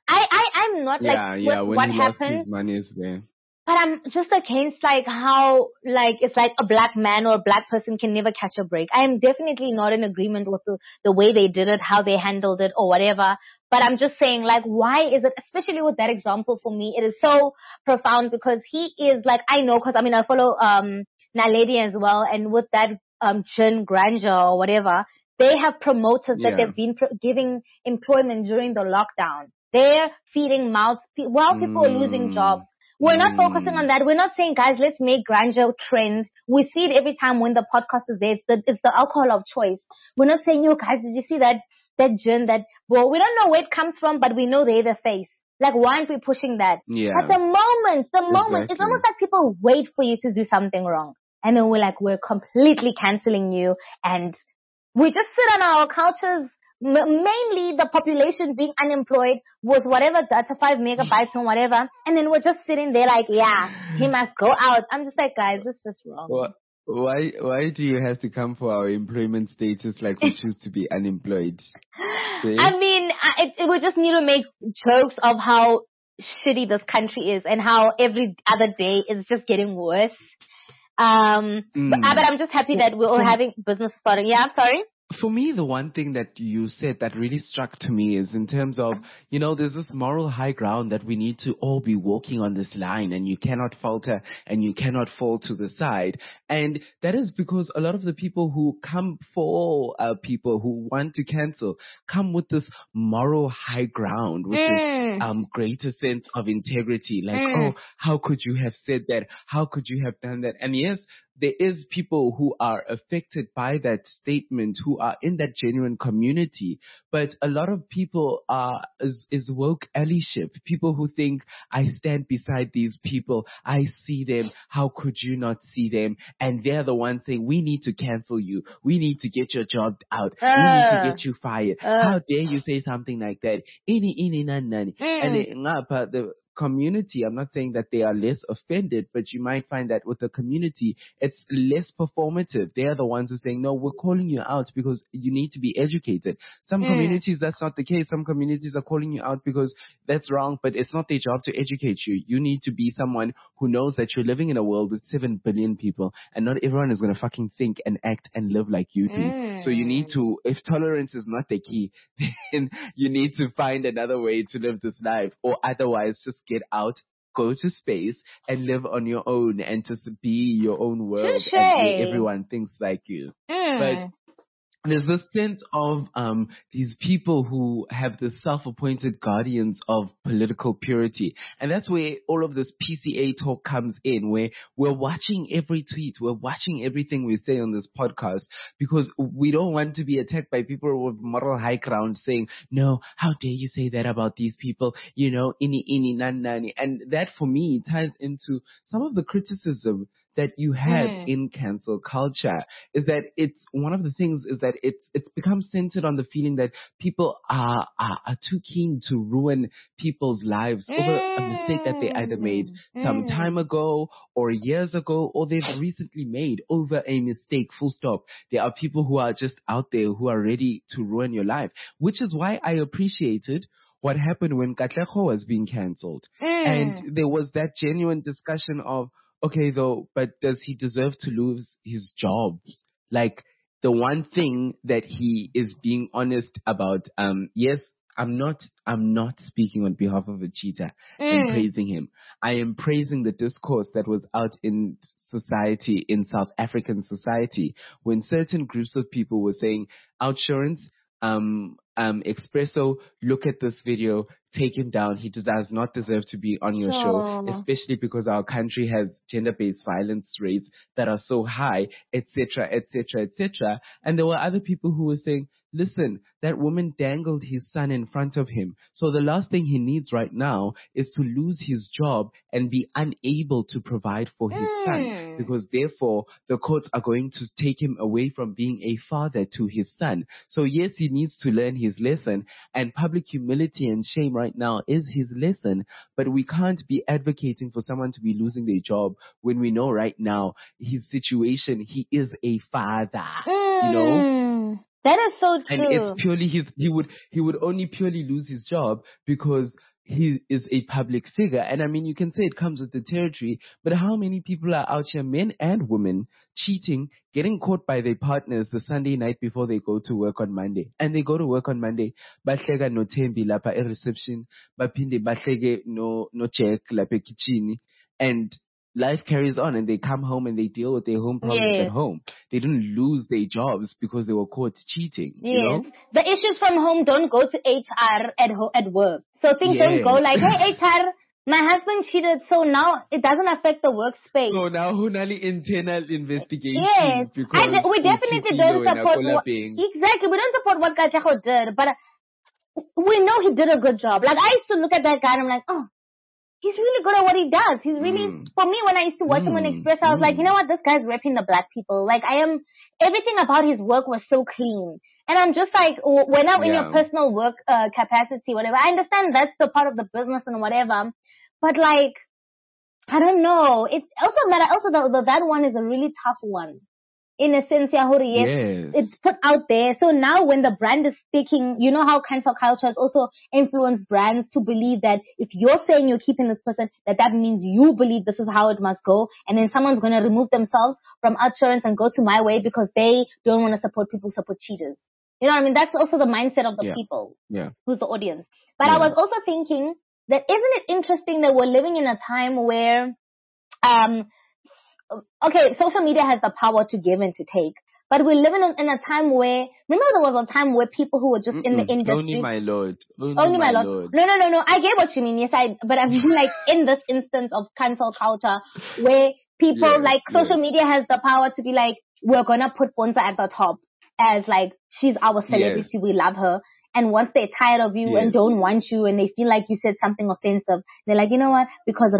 I'm not when what he happened. Lost his money is there. But I'm just against how it's a Black man or a Black person can never catch a break. I am definitely not in agreement with the way they did it, how they handled it or whatever. But I'm just saying why is it, especially with that example for me, it is so profound because he is I know because I follow Naledi as well, and with that Jen Granger or whatever, they have promoters that they've been giving employment during the lockdown. They're feeding mouths while people are losing jobs. We're not focusing on that. We're not saying, guys, let's make Granger trend. We see it every time when the podcast is there. It's the alcohol of choice. We're not saying, guys, did you see that gin we don't know where it comes from, but we know they're the face. Why aren't we pushing that? Yeah. At the moment, exactly. It's almost like people wait for you to do something wrong. And then we're completely canceling you. And we just sit on our couches, mainly the population being unemployed with whatever data, 5 megabytes and whatever. And then we're just sitting there he must go out. I'm just guys, this is just wrong. Why do you have to come for our employment status we choose to be unemployed? See? We just need to make jokes of how shitty this country is and how every other day is just getting worse. But I'm just happy that we're all having business starting. Yeah, I'm sorry. For me, the one thing that you said that really struck to me is in terms of, there's this moral high ground that we need to all be walking on this line, and you cannot falter and you cannot fall to the side. And that is because a lot of the people who come for people who want to cancel come with this moral high ground, with this greater sense of integrity. Like, oh, how could you have said that? How could you have done that? And yes, there is people who are affected by that statement, who are in that genuine community. But a lot of people is woke allyship. People who think, I stand beside these people. I see them. How could you not see them? And they're the ones saying, we need to cancel you. We need to get your job out. We need to get you fired. How dare you say something like that? And the community, I'm not saying that they are less offended, but you might find that with the community, it's less performative. They are the ones who are saying, no, we're calling you out because you need to be educated. Some communities, that's not the case. Some communities are calling you out because that's wrong, but it's not their job to educate you. You need to be someone who knows that you're living in a world with 7 billion people, and not everyone is going to fucking think and act and live like you do. So you need to, if tolerance is not the key, then you need to find another way to live this life, or otherwise just get out, go to space, and live on your own, and just be your own world, and where everyone thinks like you. But there's this sense of these people who have the self-appointed guardians of political purity. And that's where all of this PCA talk comes in, where we're watching every tweet, we're watching everything we say on this podcast, because we don't want to be attacked by people with moral high ground saying, no, how dare you say that about these people, ini, nani. And that for me ties into some of the criticism that you have in cancel culture, is that it's one of the things is that it's become centered on the feeling that people are too keen to ruin people's lives over a mistake that they either made some time ago or years ago, or they've recently made over a mistake, full stop. There are people who are just out there who are ready to ruin your life, which is why I appreciated what happened when Katlego was being cancelled. And there was that genuine discussion of, okay, though, but does he deserve to lose his job? Like, the one thing that he is being honest about, yes, I'm not speaking on behalf of a cheater and praising him. I am praising the discourse that was out in society, in South African society, when certain groups of people were saying, Outsurance, Expresso, look at this video, take him down. He does not deserve to be on your show, especially because our country has gender-based violence rates that are so high, etc., etc., etc. And there were other people who were saying, listen, that woman dangled his son in front of him. So the last thing he needs right now is to lose his job and be unable to provide for his son, because therefore the courts are going to take him away from being a father to his son. So yes, he needs to learn his lesson, and public humility and shame right now is his lesson, but we can't be advocating for someone to be losing their job when we know right now his situation, he is a father, That is so true. And it's purely he would only purely lose his job because he is a public figure. And I mean, you can say it comes with the territory, but how many people are out here, men and women, cheating, getting caught by their partners the Sunday night before they go to work on Monday? And they go to work on Monday, bahleka no Thembi lapha e reception, baphinde bahleke no Jack lapha kitchen, and life carries on, and they come home and they deal with their home problems at home. They didn't lose their jobs because they were caught cheating. You know? The issues from home don't go to HR at work. So things don't go like, hey, HR, my husband cheated, so now it doesn't affect the workspace. So now hunali internal investigation. Yes. Because we definitely don't support exactly. We don't support what Katlego did, but we know he did a good job. Like, I used to look at that guy and I'm like, oh, he's really good at what he does. He's really, for me, when I used to watch him on Express, I was like, you know what? This guy's repping the black people. Like, everything about his work was so clean. And I'm just like, when I'm in your personal work capacity, whatever, I understand that's the part of the business and whatever. But like, I don't know. It also matters. Also, that one is a really tough one. in a sense, yes, it's put out there. So now when the brand is sticking, you know how cancel culture has also influenced brands to believe that if you're saying you're keeping this person, that means you believe this is how it must go. And then someone's going to remove themselves from Outsurance and go to My Way because they don't want to support people who support cheaters. You know what I mean? That's also the mindset of the people. Yeah. Who's the audience. But I was also thinking that isn't it interesting that we're living in a time where, social media has the power to give and to take. But we're living in a time where, remember there was a time where people who were just in the industry. Only my lord. Only my lord. No. I get what you mean. Yes, but I mean like in this instance of cancel culture where people social media has the power to be like, we're going to put Bonza at the top as like, she's our celebrity. We love her. And once they're tired of you and don't want you and they feel like you said something offensive, they're like, you know what? Because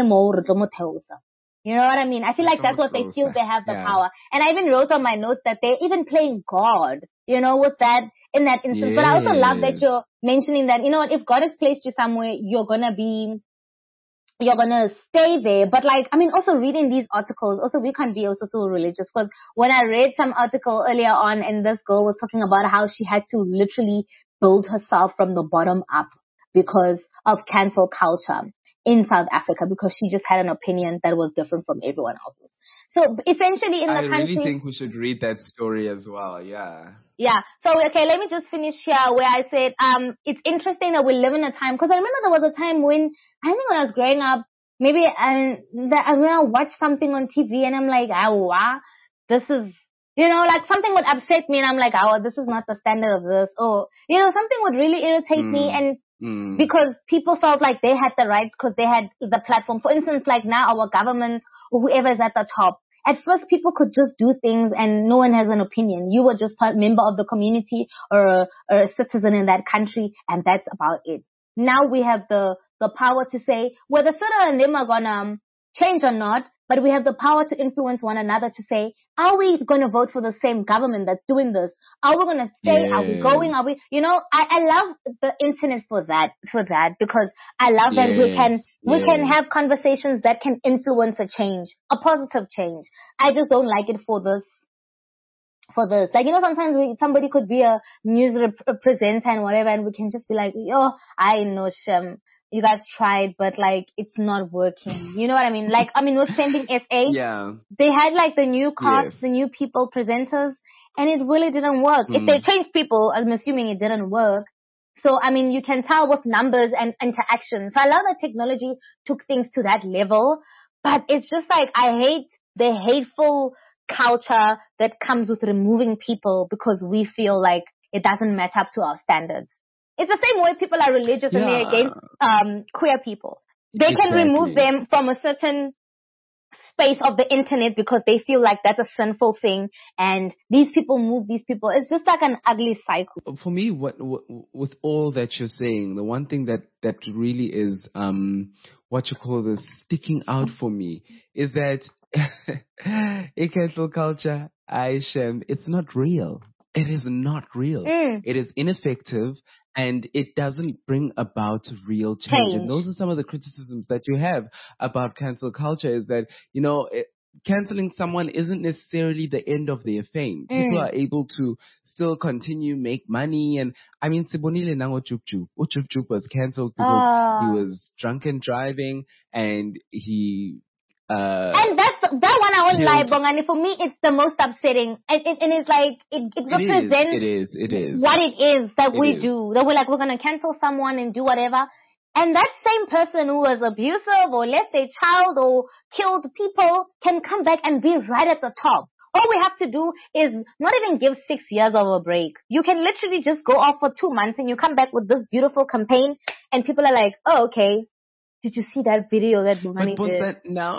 you know what I mean? I feel like that's what they feel they have the power. And I even wrote on my notes that they're even playing God, you know, with that, in that instance. But I also love that you're mentioning that, you know what, if God has placed you somewhere, you're gonna stay there. But like, I mean, also reading these articles, also we can't be also so religious, because when I read some article earlier on and this girl was talking about how she had to literally build herself from the bottom up because of cancel culture in South Africa, because she just had an opinion that was different from everyone else's. So essentially in the country... I really think we should read that story as well, yeah. Yeah. So, okay, let me just finish here where I said, it's interesting that we live in a time, because I remember there was a time when, I think when I was growing up, maybe when I watched something on TV and I'm like, this is, you know, like something would upset me and I'm like, this is not the standard of this. Or, you know, something would really irritate me and because people felt like they had the rights because they had the platform. For instance, like now our government or whoever is at the top, at first people could just do things and no one has an opinion. You were just a member of the community or a citizen in that country and that's about it. Now we have the power to say whether Sura and them are gonna change or not, but we have the power to influence one another to say, are we going to vote for the same government that's doing this? Are we going to stay? Are we going? Are we, you know, I love the internet for that, because I love that we can have conversations that can influence a change, a positive change. I just don't like it for this. Like, you know, sometimes somebody could be a news presenter and whatever, and we can just be like, I know, you guys tried, but like, it's not working. You know what I mean? Like, I mean, with Sending SA, they had like the new cast, the new people, presenters, and it really didn't work. If they changed people, I'm assuming it didn't work. So, I mean, you can tell with numbers and interaction. So I love that technology took things to that level, but it's just like, I hate the hateful culture that comes with removing people because we feel like it doesn't match up to our standards. It's the same way people are religious and they're against queer people. They can remove them from a certain space of the internet because they feel like that's a sinful thing, and these people move these people. It's just like an ugly cycle. For me, what with all that you're saying, the one thing that really is what you call this sticking out for me is that in cancel culture, Aisha, it's not real. It is not real. It is ineffective and it doesn't bring about real change. And those are some of the criticisms that you have about cancel culture is that, you know, canceling someone isn't necessarily the end of their fame. People are able to still continue, make money. And I mean, Sibonile Nango Chupchup. Chupchup was cancelled because he was drunken driving and he... and that one I won't lie, Bongani. For me, it's the most upsetting. And it's like, it represents it is what it is that we do. That we're like, we're going to cancel someone and do whatever. And that same person who was abusive or left a child or killed people can come back and be right at the top. All we have to do is not even give 6 years of a break. You can literally just go off for 2 months and you come back with this beautiful campaign and people are like, oh, okay. Did you see that video that Bongani did?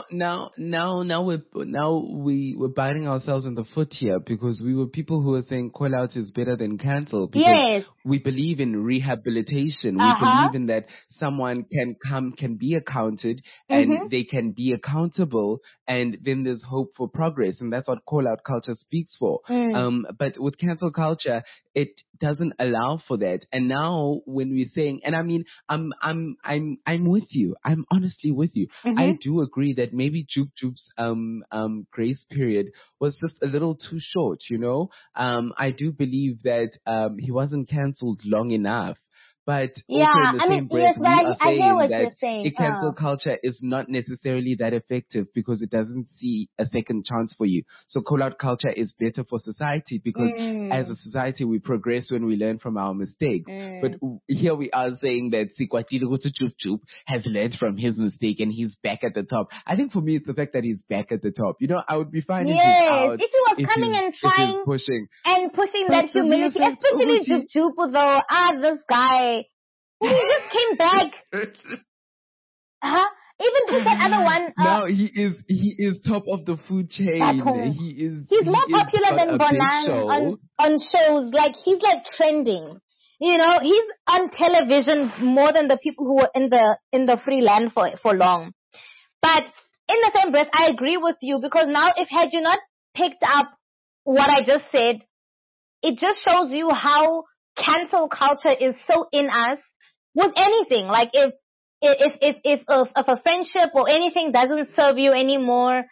Now we're biting ourselves in the foot here because we were people who were saying call out is better than cancel. Yes. we believe in rehabilitation. We believe in that someone can be accounted and they can be accountable, and then there's hope for progress, and that's what call out culture speaks for. But with cancel culture, it doesn't allow for that. And now when we're saying, and I mean, I'm with you. I'm honestly with you. I do agree that maybe Joop Joop's grace period was just a little too short, you know. I do believe that he wasn't cancelled long enough. But also in the same breath, we are saying that cancel culture is not necessarily that effective because it doesn't see a second chance for you. So call out culture is better for society because as a society we progress when we learn from our mistakes. But here we are saying that Sikwatile Joop Joop has learned from his mistake and he's back at the top. I think for me it's the fact that he's back at the top. You know, I would be fine if he's out. If he was coming and trying pushing that humility, especially Joop Joop though, this guy. He just came back. Even with that other one. No, he is top of the food chain. He's more popular than Bonang on shows. Like he's like trending. You know, he's on television more than the people who were in the free land for long. But in the same breath, I agree with you because now had you not picked up what I just said, it just shows you how cancel culture is so in us. With anything, like if a friendship or anything doesn't serve you anymore,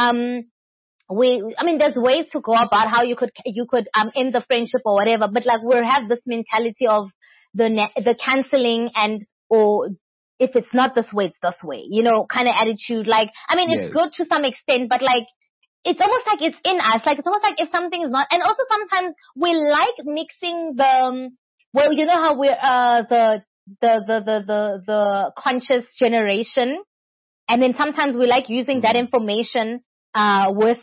there's ways to go about how you could end the friendship or whatever, but like we have this mentality of the canceling or if it's not this way, it's this way, you know, kind of attitude. Like, it's good to some extent, but like, it's almost like it's in us. Like, it's almost like if something is not, and also sometimes we like mixing you know how we're, the conscious generation, and then sometimes we like using that information with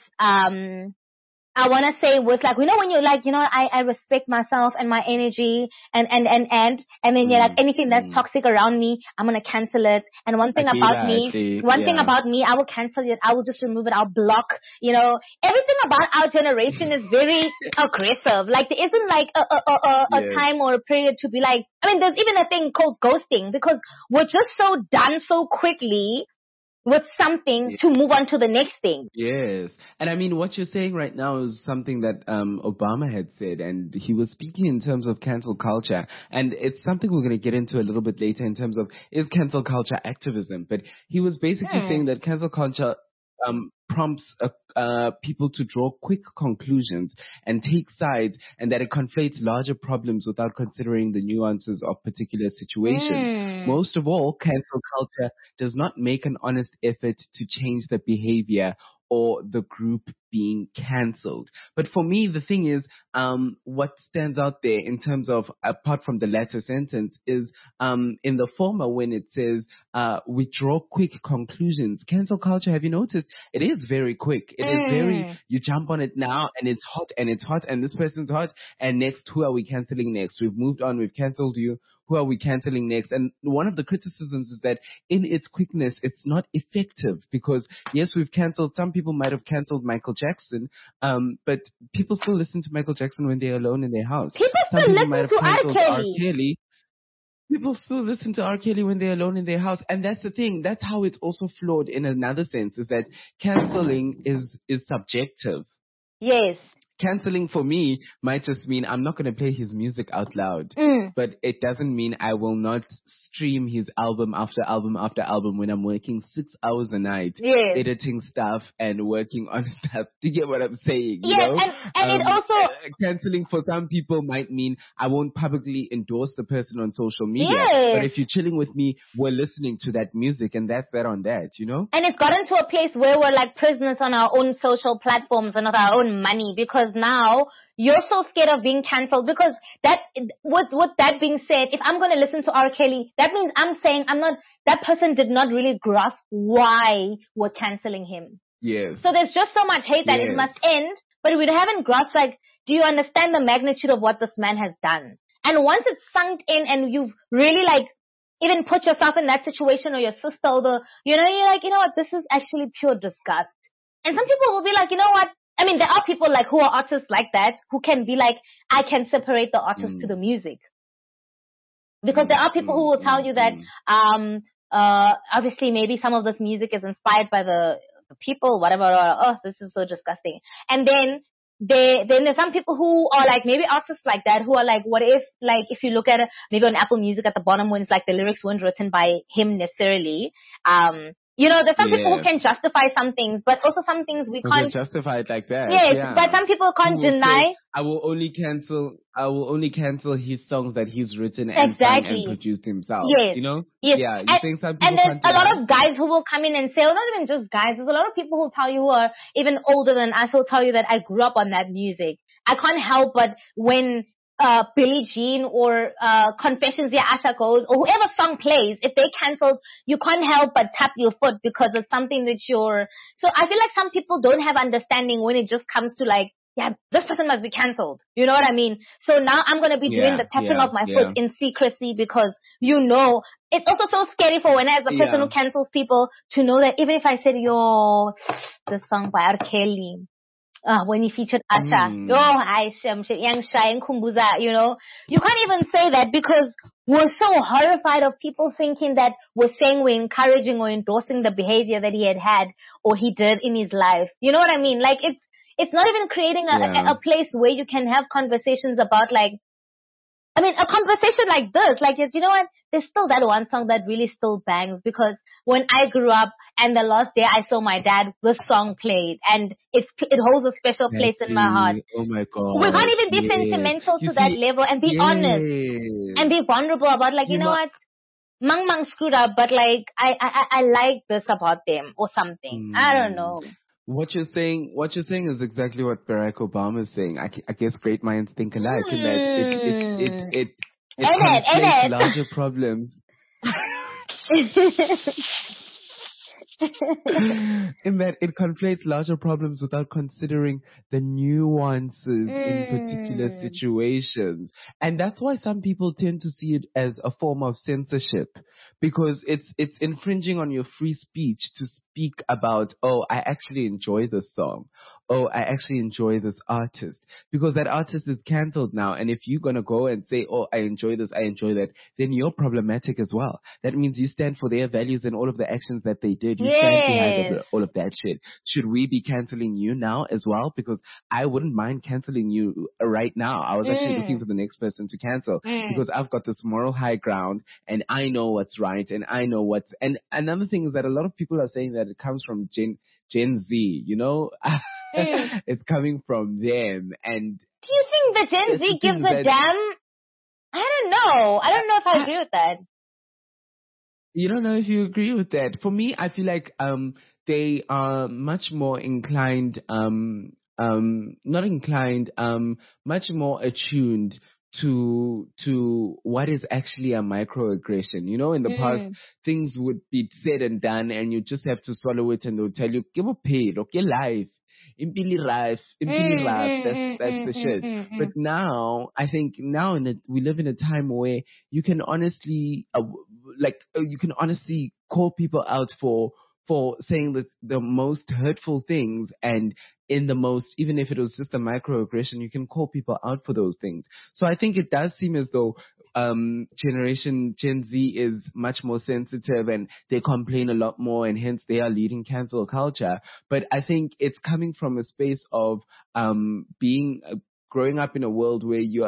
I want to say with like, you know, when you're like, you know, I respect myself and my energy and then you're like, anything that's toxic around me, I'm going to cancel it. And one thing about me, I will cancel it. I will just remove it. I'll block, you know, everything about our generation is very aggressive. Like there isn't like a time or a period to be like, there's even a thing called ghosting because we're just so done so quickly with something to move on to the next thing. Yes. And what you're saying right now is something that Obama had said, and he was speaking in terms of cancel culture. And it's something we're going to get into a little bit later in terms of is cancel culture activism. But he was basically saying that cancel culture prompts people to draw quick conclusions and take sides, and that it conflates larger problems without considering the nuances of particular situations. Most of all, cancel culture does not make an honest effort to change the behavior or the group being cancelled. But for me, the thing is, what stands out there in terms of, apart from the latter sentence, is in the former when it says, we draw quick conclusions. Cancel culture, have you noticed? It is very quick. It is very, you jump on it now and it's hot and this person's hot and next, who are we cancelling next? We've moved on, we've cancelled you. Who are we cancelling next? And one of the criticisms is that in its quickness, it's not effective because yes, we've cancelled, some people might have cancelled Michael Jackson, but people still listen to Michael Jackson when they're alone in their house. People still listen to R. Kelly. People still listen to R. Kelly when they're alone in their house. And that's the thing. That's how it's also flawed in another sense, is that cancelling is subjective. Yes. Cancelling for me might just mean I'm not going to play his music out loud, but it doesn't mean I will not stream his album after album after album when I'm working 6 hours a night, editing stuff and working on stuff. Do you get what I'm saying? Yes, you know? and it also... Cancelling for some people might mean I won't publicly endorse the person on social media, but if you're chilling with me, we're listening to that music and that's that on that, you know? And it's gotten to a place where we're like prisoners on our own social platforms and of our own money, because now you're so scared of being cancelled, because that, with that being said, if I'm going to listen to R. Kelly, that means I'm saying that person did not really grasp why we're cancelling him. Yes. So there's just so much hate that it must end, but we haven't grasped, like, do you understand the magnitude of what this man has done? And once it's sunk in and you've really like even put yourself in that situation, or your sister, or you're like, you know what, this is actually pure disgust. And some people will be like, you know what, there are people like who are artists like that, who can be like, I can separate the artist to the music. Because there are people who will tell you that, obviously maybe some of this music is inspired by the people, whatever, oh, this is so disgusting. And then there's some people who are like, maybe artists like that, who are like, what if, like, if you look at maybe on Apple Music at the bottom when it's like the lyrics weren't written by him necessarily, there's some people who can justify some things, but also some things we can't justify it like that. Yes, but some people can't deny. Say, I will only cancel his songs that he's written and produced himself. Yes. Yes. Yeah. You think some people and there's a lot of guys who will come in and say, well, not even just guys, there's a lot of people who tell you who are even older than us who tell you that I grew up on that music. I can't help but when Billie Jean or Confessions Ya Asha goes, or whoever song plays, if they cancelled, you can't help but tap your foot because it's something that so I feel like some people don't have understanding when it just comes to like, yeah, this person must be cancelled. You know what I mean? So now I'm going to be doing the tapping of my foot in secrecy because, it's also so scary for when as a person who cancels people to know that even if I said, the song by R. Kelly, when he featured Asha, Yang Shai and Kumbuza, you can't even say that because we're so horrified of people thinking that we're saying we're encouraging or endorsing the behavior that he had or he did in his life. You know what I mean? Like it's not even creating a place where you can have conversations about like, a conversation like this, like, you know what? There's still that one song that really still bangs because when I grew up and the last day I saw my dad, this song played and it holds a special place in my heart. Oh my God. We can't even be sentimental to that level and be honest and be vulnerable about like, you know what? Mang screwed up, but like, I like this about them or something. I don't know. What you're saying is exactly what Barack Obama is saying. I guess great minds think alike in that it conflates larger problems. In that it conflates larger problems without considering the nuances in particular situations. And that's why some people tend to see it as a form of censorship because it's infringing on your free speech to speak about, oh, I actually enjoy this song. Oh, I actually enjoy this artist. Because that artist is cancelled now. And if you're going to go and say, oh, I enjoy this, I enjoy that, then you're problematic as well. That means you stand for their values and all of the actions that they did. You stand behind all of that shit. Should we be cancelling you now as well? Because I wouldn't mind cancelling you right now. I was actually looking for the next person to cancel because I've got this moral high ground and I know what's right and I know what's... And another thing is that a lot of people are saying that it comes from Gen Z, It's coming from them. And do you think the Gen Z gives a damn? I don't know. I don't know if I agree with that. You don't know if you agree with that. For me, I feel like they are much more inclined, much more attuned to what is actually a microaggression. In the past, things would be said and done and you just have to swallow it and they'll tell you, give a paid, okay, life. Impili life, that's the shit. But now, I think we live in a time where you can honestly, call people out for saying the most hurtful things and even if it was just a microaggression, you can call people out for those things. So I think it does seem as though generation Gen Z is much more sensitive and they complain a lot more and hence they are leading cancel culture. But I think it's coming from a space of growing up in a world where you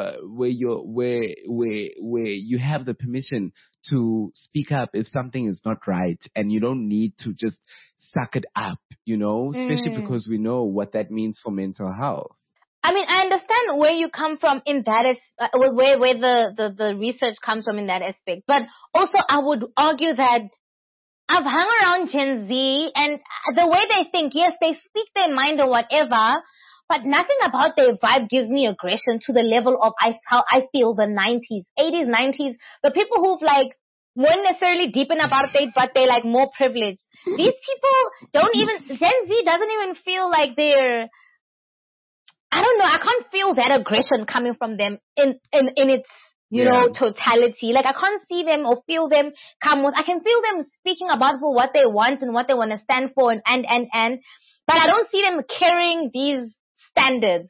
have the permission to speak up if something is not right and you don't need to just suck it up, especially because we know what that means for mental health. I mean, I understand where you come from in that where the research comes from in that aspect. But also I would argue that I've hung around Gen Z and the way they think, yes, they speak their mind or whatever, but nothing about their vibe gives me aggression to the level of how I feel the 90s, 80s, 90s. The people who've like weren't necessarily deep in apartheid, but they're like more privileged. These people Gen Z doesn't even feel like they're, I don't know, I can't feel that aggression coming from them in its, totality. Like I can't see them or feel them I can feel them speaking about for what they want and what they want to stand for and, but I don't see them carrying these standards.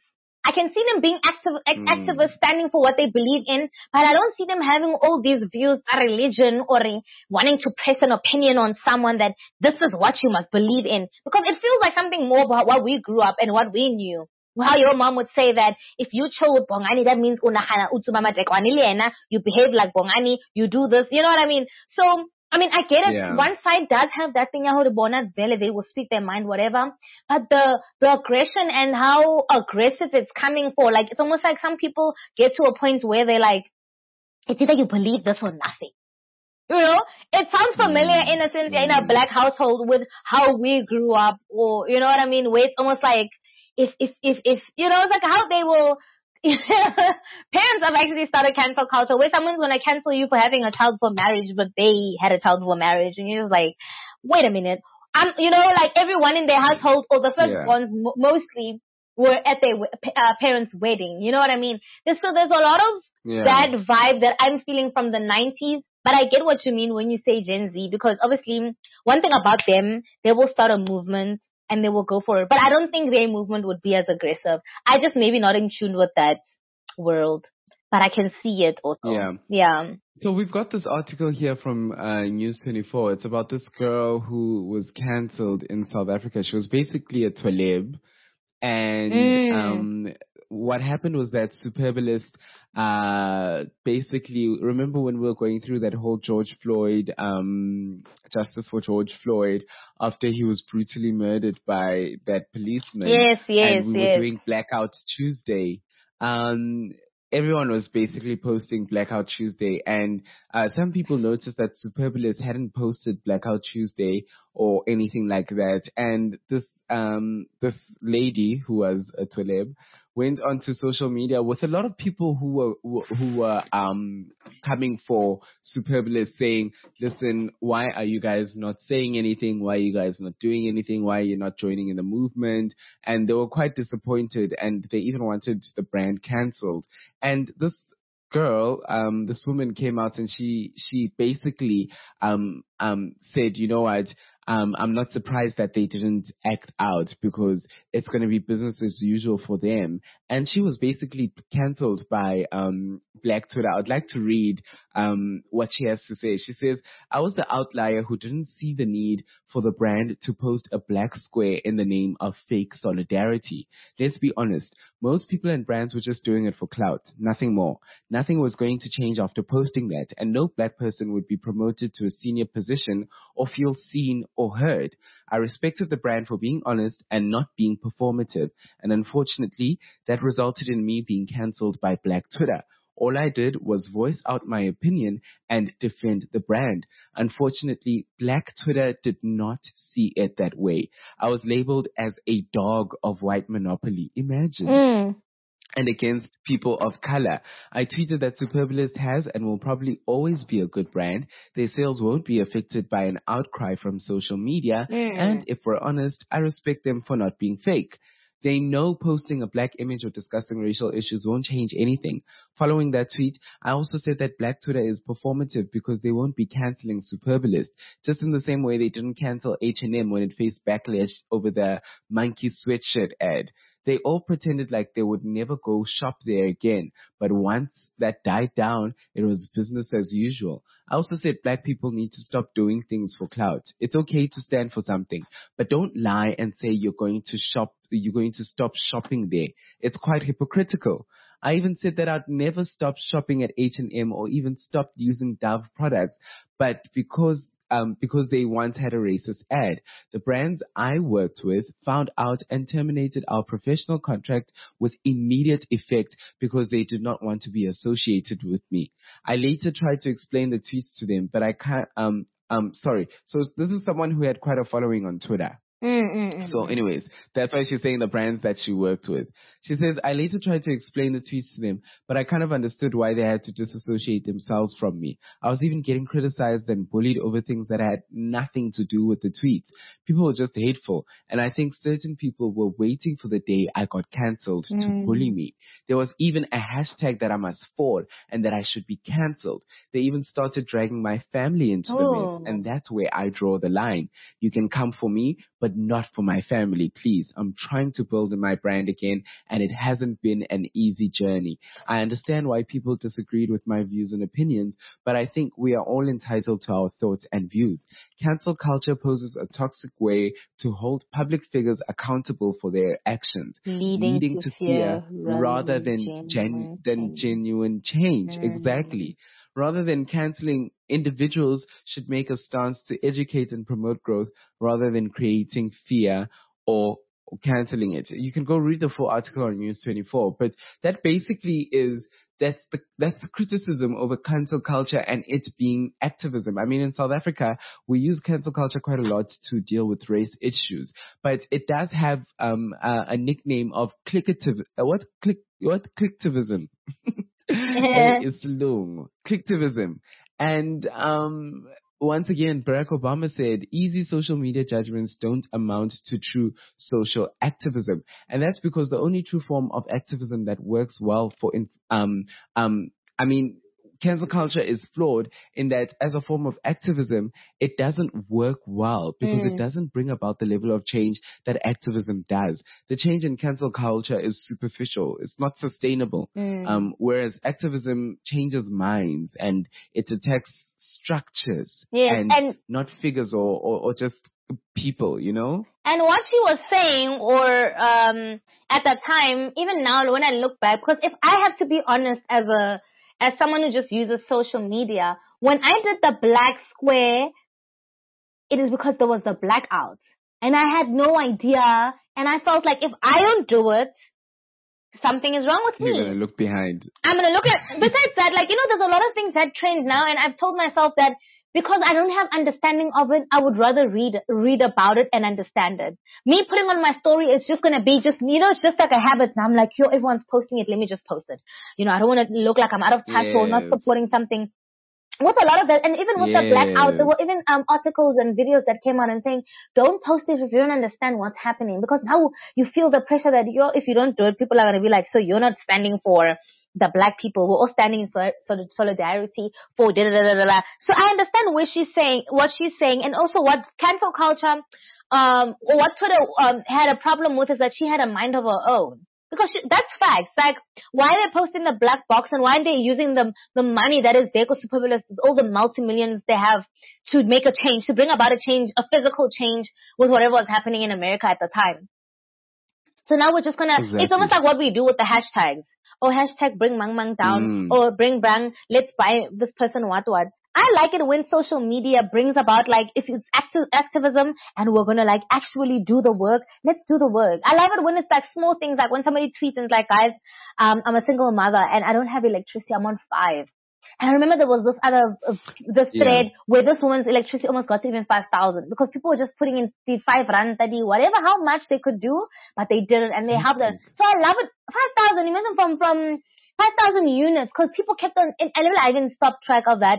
I can see them being activists, standing for what they believe in, but I don't see them having all these views about religion or wanting to press an opinion on someone that this is what you must believe in. Because it feels like something more about what we grew up and what we knew. How your mom would say that if you chill with Bongani, that means you behave like Bongani, you do this, you know what I mean? So, I mean, I get it. Yeah. One side does have that thing, they will speak their mind, whatever. But the aggression and how aggressive it's coming for, like, it's almost like some people get to a point where they're like, it's either you believe this or nothing. You know, it sounds familiar in a sense in a black household with how we grew up, or, you know what I mean? Where it's almost like, if, you know, it's like how they will, parents have actually started cancel culture where someone's going to cancel you for having a child for marriage, but they had a child for marriage. And you're just like, wait a minute. You know, like everyone in their household, or the first ones mostly were at their parents' wedding. You know what I mean? So there's a lot of that vibe that I'm feeling from the 90s. But I get what you mean when you say Gen Z, because obviously one thing about them, they will start a movement and they will go for it. But I don't think their movement would be as aggressive. I just maybe not in tune with that world. But I can see it also. Yeah. So we've got this article here from News 24. It's about this girl who was cancelled in South Africa. She was basically a Tweleb. And what happened was that Superbalist basically, remember when we were going through that whole George Floyd, justice for George Floyd, after he was brutally murdered by that policeman. Yes. And we were doing Blackout Tuesday. Everyone was basically posting Blackout Tuesday, and some people noticed that Superbalist hadn't posted Blackout Tuesday or anything like that. And this lady who was a Tweleb went onto social media with a lot of people who were coming for Superbalist, saying, listen, why are you guys not saying anything? Why are you guys not doing anything? Why are you not joining in the movement? And they were quite disappointed, and they even wanted the brand cancelled. And this girl, this woman came out and she basically said, you know what, I'm not surprised that they didn't act out, because it's going to be business as usual for them. And she was basically cancelled by Black Twitter. I'd like to read what she has to say. She says, I was the outlier who didn't see the need for the brand to post a black square in the name of fake solidarity. Let's be honest. Most people and brands were just doing it for clout, nothing more. Nothing was going to change after posting that, and no black person would be promoted to a senior position or feel seen or heard. I respected the brand for being honest and not being performative, and unfortunately, that resulted in me being cancelled by Black Twitter. All I did was voice out my opinion and defend the brand. Unfortunately, Black Twitter did not see it that way. I was labeled as a dog of white monopoly. Imagine. And against people of color. I tweeted that Superbalist has and will probably always be a good brand. Their sales won't be affected by an outcry from social media. And if we're honest, I respect them for not being fake. They know posting a black image or discussing racial issues won't change anything. Following that tweet, I also said that Black Twitter is performative because they won't be cancelling Superbalist, just in the same way they didn't cancel H&M when it faced backlash over the monkey sweatshirt ad. They all pretended like they would never go shop there again. But once that died down, it was business as usual. I also said black people need to stop doing things for clout. It's okay to stand for something, but don't lie and say you're going to stop shopping there. It's quite hypocritical. I even said that I'd never stop shopping at H&M or even stopped using Dove products, but because they once had a racist ad. The brands I worked with found out and terminated our professional contract with immediate effect because they did not want to be associated with me. I later tried to explain the tweets to them, but I can't, sorry. So this is someone who had quite a following on Twitter. So anyways, that's why she's saying the brands that she worked with. She says, I later tried to explain the tweets to them, but I kind of understood why they had to disassociate themselves from me. I was even getting criticized and bullied over things that had nothing to do with the tweets. People were just hateful, and I think certain people were waiting for the day I got cancelled to bully me. There was even a hashtag that I must fall and that I should be cancelled. They even started dragging my family into the mess, and that's where I draw the line. You can come for me, but but not for my family, please. I'm trying to build my brand again, and it hasn't been an easy journey. I understand why people disagreed with my views and opinions, but I think we are all entitled to our thoughts and views. Cancel culture poses a toxic way to hold public figures accountable for their actions, leading to fear rather than genuine change. Exactly. Rather than canceling, individuals should make a stance to educate and promote growth rather than creating fear or canceling it. You can go read the full article on News 24, but that basically is that's the criticism over cancel culture and it being activism. I mean, in South Africa, we use cancel culture quite a lot to deal with race issues, but it does have a nickname of clickativism. It's long. Clicktivism. And once again, Barack Obama said, easy social media judgments don't amount to true social activism. And that's because the only true form of activism that works well for, cancel culture is flawed in that as a form of activism, it doesn't work well because it doesn't bring about the level of change that activism does. The change in cancel culture is superficial. It's not sustainable. Whereas activism changes minds and it attacks structures and not figures or just people, you know? And what she was saying, or at that time, even now when I look back, because if I have to be honest as someone who just uses social media, when I did the black square, it is because there was the blackout. And I had no idea. And I felt like if I don't do it, something is wrong with me. You're going to look behind. I'm going to look at, besides that, there's a lot of things that trend now. And I've told myself that because I don't have understanding of it, I would rather read about it and understand it. Me putting on my story is just going to be it's just like a habit. Now I'm like, everyone's posting it. Let me just post it. I don't want to look like I'm out of touch or not supporting something. With a lot of that, and even with the blackout, there were even articles and videos that came out and saying, don't post it if you don't understand what's happening. Because now you feel the pressure that if you don't do it, people are going to be like, so you're not standing for the black people. We're all standing in solidarity for da-da-da-da-da. So I understand what she's saying, and also what cancel culture, what Twitter had a problem with is that she had a mind of her own. Because that's facts. Like, why are they posting the black box and why are they using the money that is there, all the multi-millions they have to make a change, to bring about a change, a physical change with whatever was happening in America at the time. So now we're just it's almost like what we do with the hashtags. Or hashtag bring Mang Mang down, or bring Bang, let's buy this person what. I like it when social media brings about, if it's activism and we're going to, actually do the work, let's do the work. I love it when it's, small things, when somebody tweets and it's like, guys, I'm a single mother and I don't have electricity, I'm on 5. And I remember there was this thread where this woman's electricity almost got to even 5,000 because people were just putting in the 5 rand, 30, whatever, how much they could do, but they didn't, and they helped them. So I love it. 5,000, imagine from 5,000 units, because people kept on, and I even stopped track of that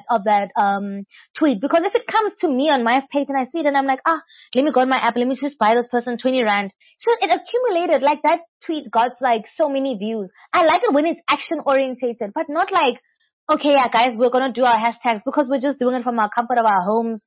tweet, because if it comes to me on my page and I see it and I'm like, let me go on my app, let me just buy this person 20 rand. So it accumulated, that tweet got so many views. I like it when it's action orientated, but not okay, yeah, guys, we're going to do our hashtags because we're just doing it from our comfort of our homes.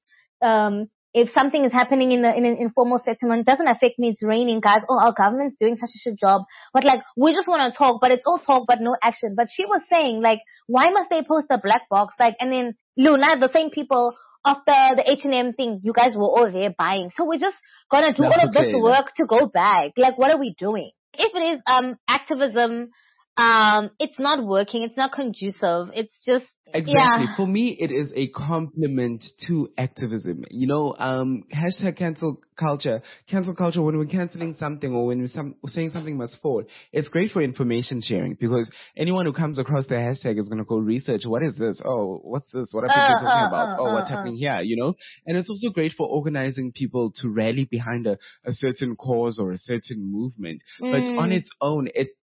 If something is happening in an informal settlement, doesn't affect me, it's raining, guys. Oh, our government's doing such a shit job. But we just want to talk, but it's all talk, but no action. But she was saying, why must they post a black box? And then Luna, the same people after the H&M thing, you guys were all there buying. So we're just going to do all of this work to go back. What are we doing? If it is activism, it's not working. It's not conducive. It's just exactly. For me, it is a complement to activism. Hashtag cancel culture. Cancel culture. When we're canceling something or when we're saying something must fall, it's great for information sharing because anyone who comes across the hashtag is going to go research. What is this? Oh, what's this? What are people talking about? What's happening here? And it's also great for organizing people to rally behind a certain cause or a certain movement. But on its own, it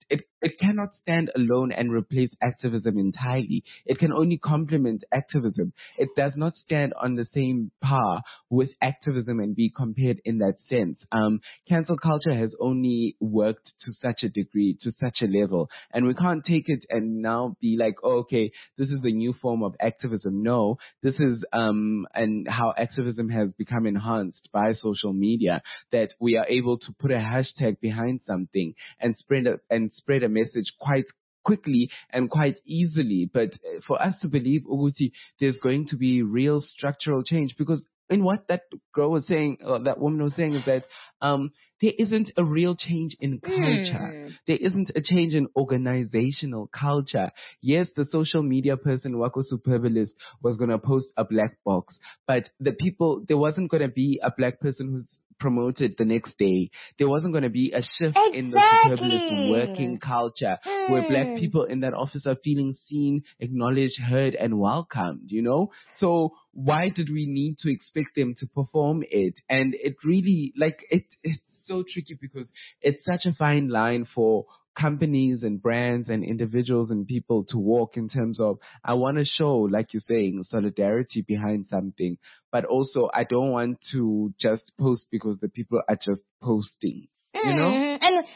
it cannot stand alone and replace activism entirely. It can only complement activism. It does not stand on the same par with activism and be compared in that sense. Cancel culture has only worked to such a degree, to such a level, and we can't take it and now be like, oh, okay, this is the new form of activism. No, this is and how activism has become enhanced by social media, that we are able to put a hashtag behind something and spread a message quite quickly and quite easily. But for us to believe, Uguti, there's going to be real structural change, because in what that girl was saying, or that woman was saying, is that there isn't a real change in culture. There isn't a change in organizational culture. Yes, the social media person, Wako Superbalist, was going to post a black box, but there wasn't going to be a black person who's promoted the next day. There wasn't going to be a shift in the Superbalist working culture where black people in that office are feeling seen, acknowledged, heard, and welcomed, So why did we need to expect them to perform it? And it really, it's so tricky, because it's such a fine line for companies and brands and individuals and people to walk, in terms of, I want to show, like you're saying, solidarity behind something, but also I don't want to just post because the people are just posting. And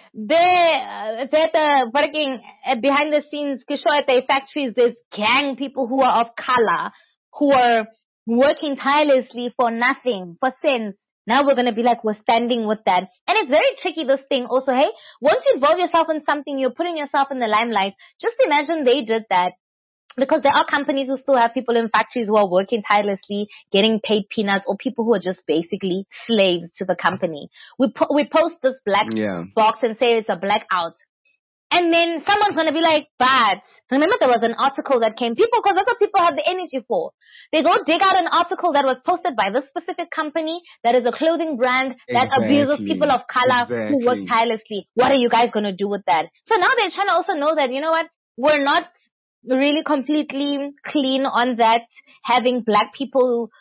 they're working behind the scenes. Kishore, at the factories, there's gang people who are of color, who are working tirelessly for nothing, for cents. Now we're going to be like, we're standing with that. And it's very tricky, this thing also. Hey, once you involve yourself in something, you're putting yourself in the limelight. Just imagine they did that. Because there are companies who still have people in factories who are working tirelessly, getting paid peanuts, or people who are just basically slaves to the company. We post this black box and say it's a blackout. And then someone's going to be like, but remember there was an article that came, because that's what people have the energy for. They go dig out an article that was posted by this specific company that is a clothing brand that abuses people of color who work tirelessly. What are you guys going to do with that? So now they're trying to also know that, we're not really completely clean on that, having black people,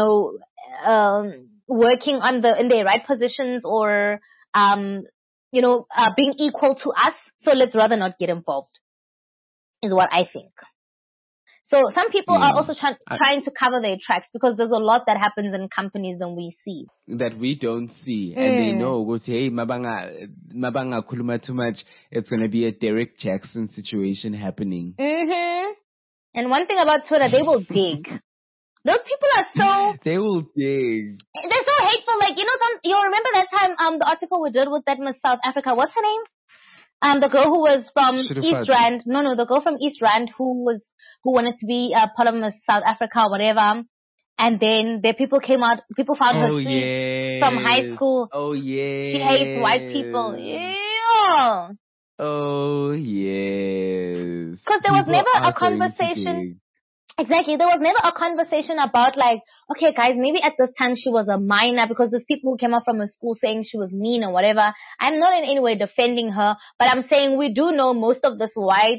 working in their right positions, or, being equal to us. So let's rather not get involved, is what I think. So some people are also trying to cover their tracks, because there's a lot that happens in companies than we see. That we don't see. And they know, hey, mabanga kuluma too much, it's going to be a Derek Jackson situation happening. And one thing about Twitter, they will dig. Those people are so... They will dig. They're so hateful. Like, you remember that time, the article we did with that Miss South Africa, what's her name? The girl who was from East Rand. No, the girl from East Rand who wanted to be part of Miss South Africa or whatever. And then people found her tweets from high school. Oh, yeah. She hates white people. Yeah. Oh, yes. Because there was never a conversation. Exactly. There was never a conversation about like, okay, guys, maybe at this time she was a minor, because there's people who came up from a school saying she was mean or whatever. I'm not in any way defending her, but I'm saying we do know most of this white,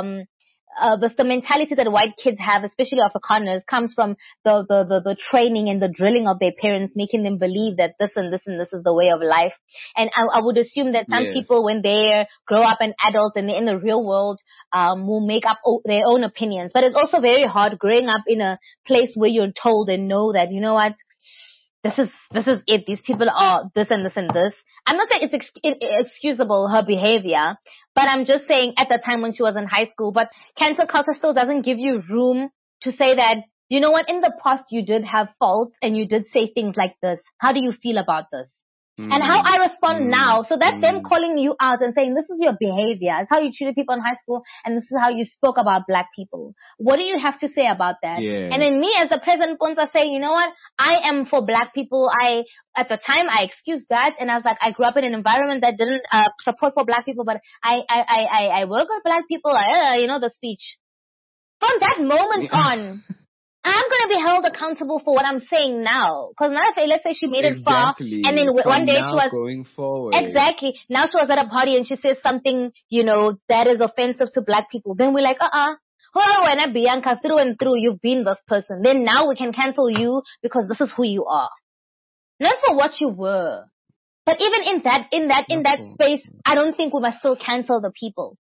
the mentality that white kids have, especially Afrikaners, comes from the training and the drilling of their parents, making them believe that this and this and this is the way of life. And I would assume that some people, when they grow up and adults and they're in the real world, will make up their own opinions. But it's also very hard growing up in a place where you're told and know that, you know what, this is it. These people are this and this and this. I'm not saying it's excusable, her behavior, but I'm just saying at the time when she was in high school. But cancel culture still doesn't give you room to say that, you know what, in the past you did have faults and you did say things like this. How do you feel about this? And how I respond now. So that's them calling you out and saying, this is your behavior. It's how you treated people in high school, and this is how you spoke about black people. What do you have to say about that? Yeah. And then me as the president, Ponza, saying, you know what? I am for black people. At the time, I excused that, and I was like, I grew up in an environment that didn't support for black people, but I work with black people. The speech. From that moment on, I'm going to be held accountable for what I'm saying now. Because now, let's say she made it far, and then one day she was going forward. Exactly. Now she was at a party and she says something, that is offensive to black people. Then we're like, when Bianca, through and through, you've been this person. Then now we can cancel you because this is who you are, not for what you were. But even in that space, I don't think we must still cancel the people.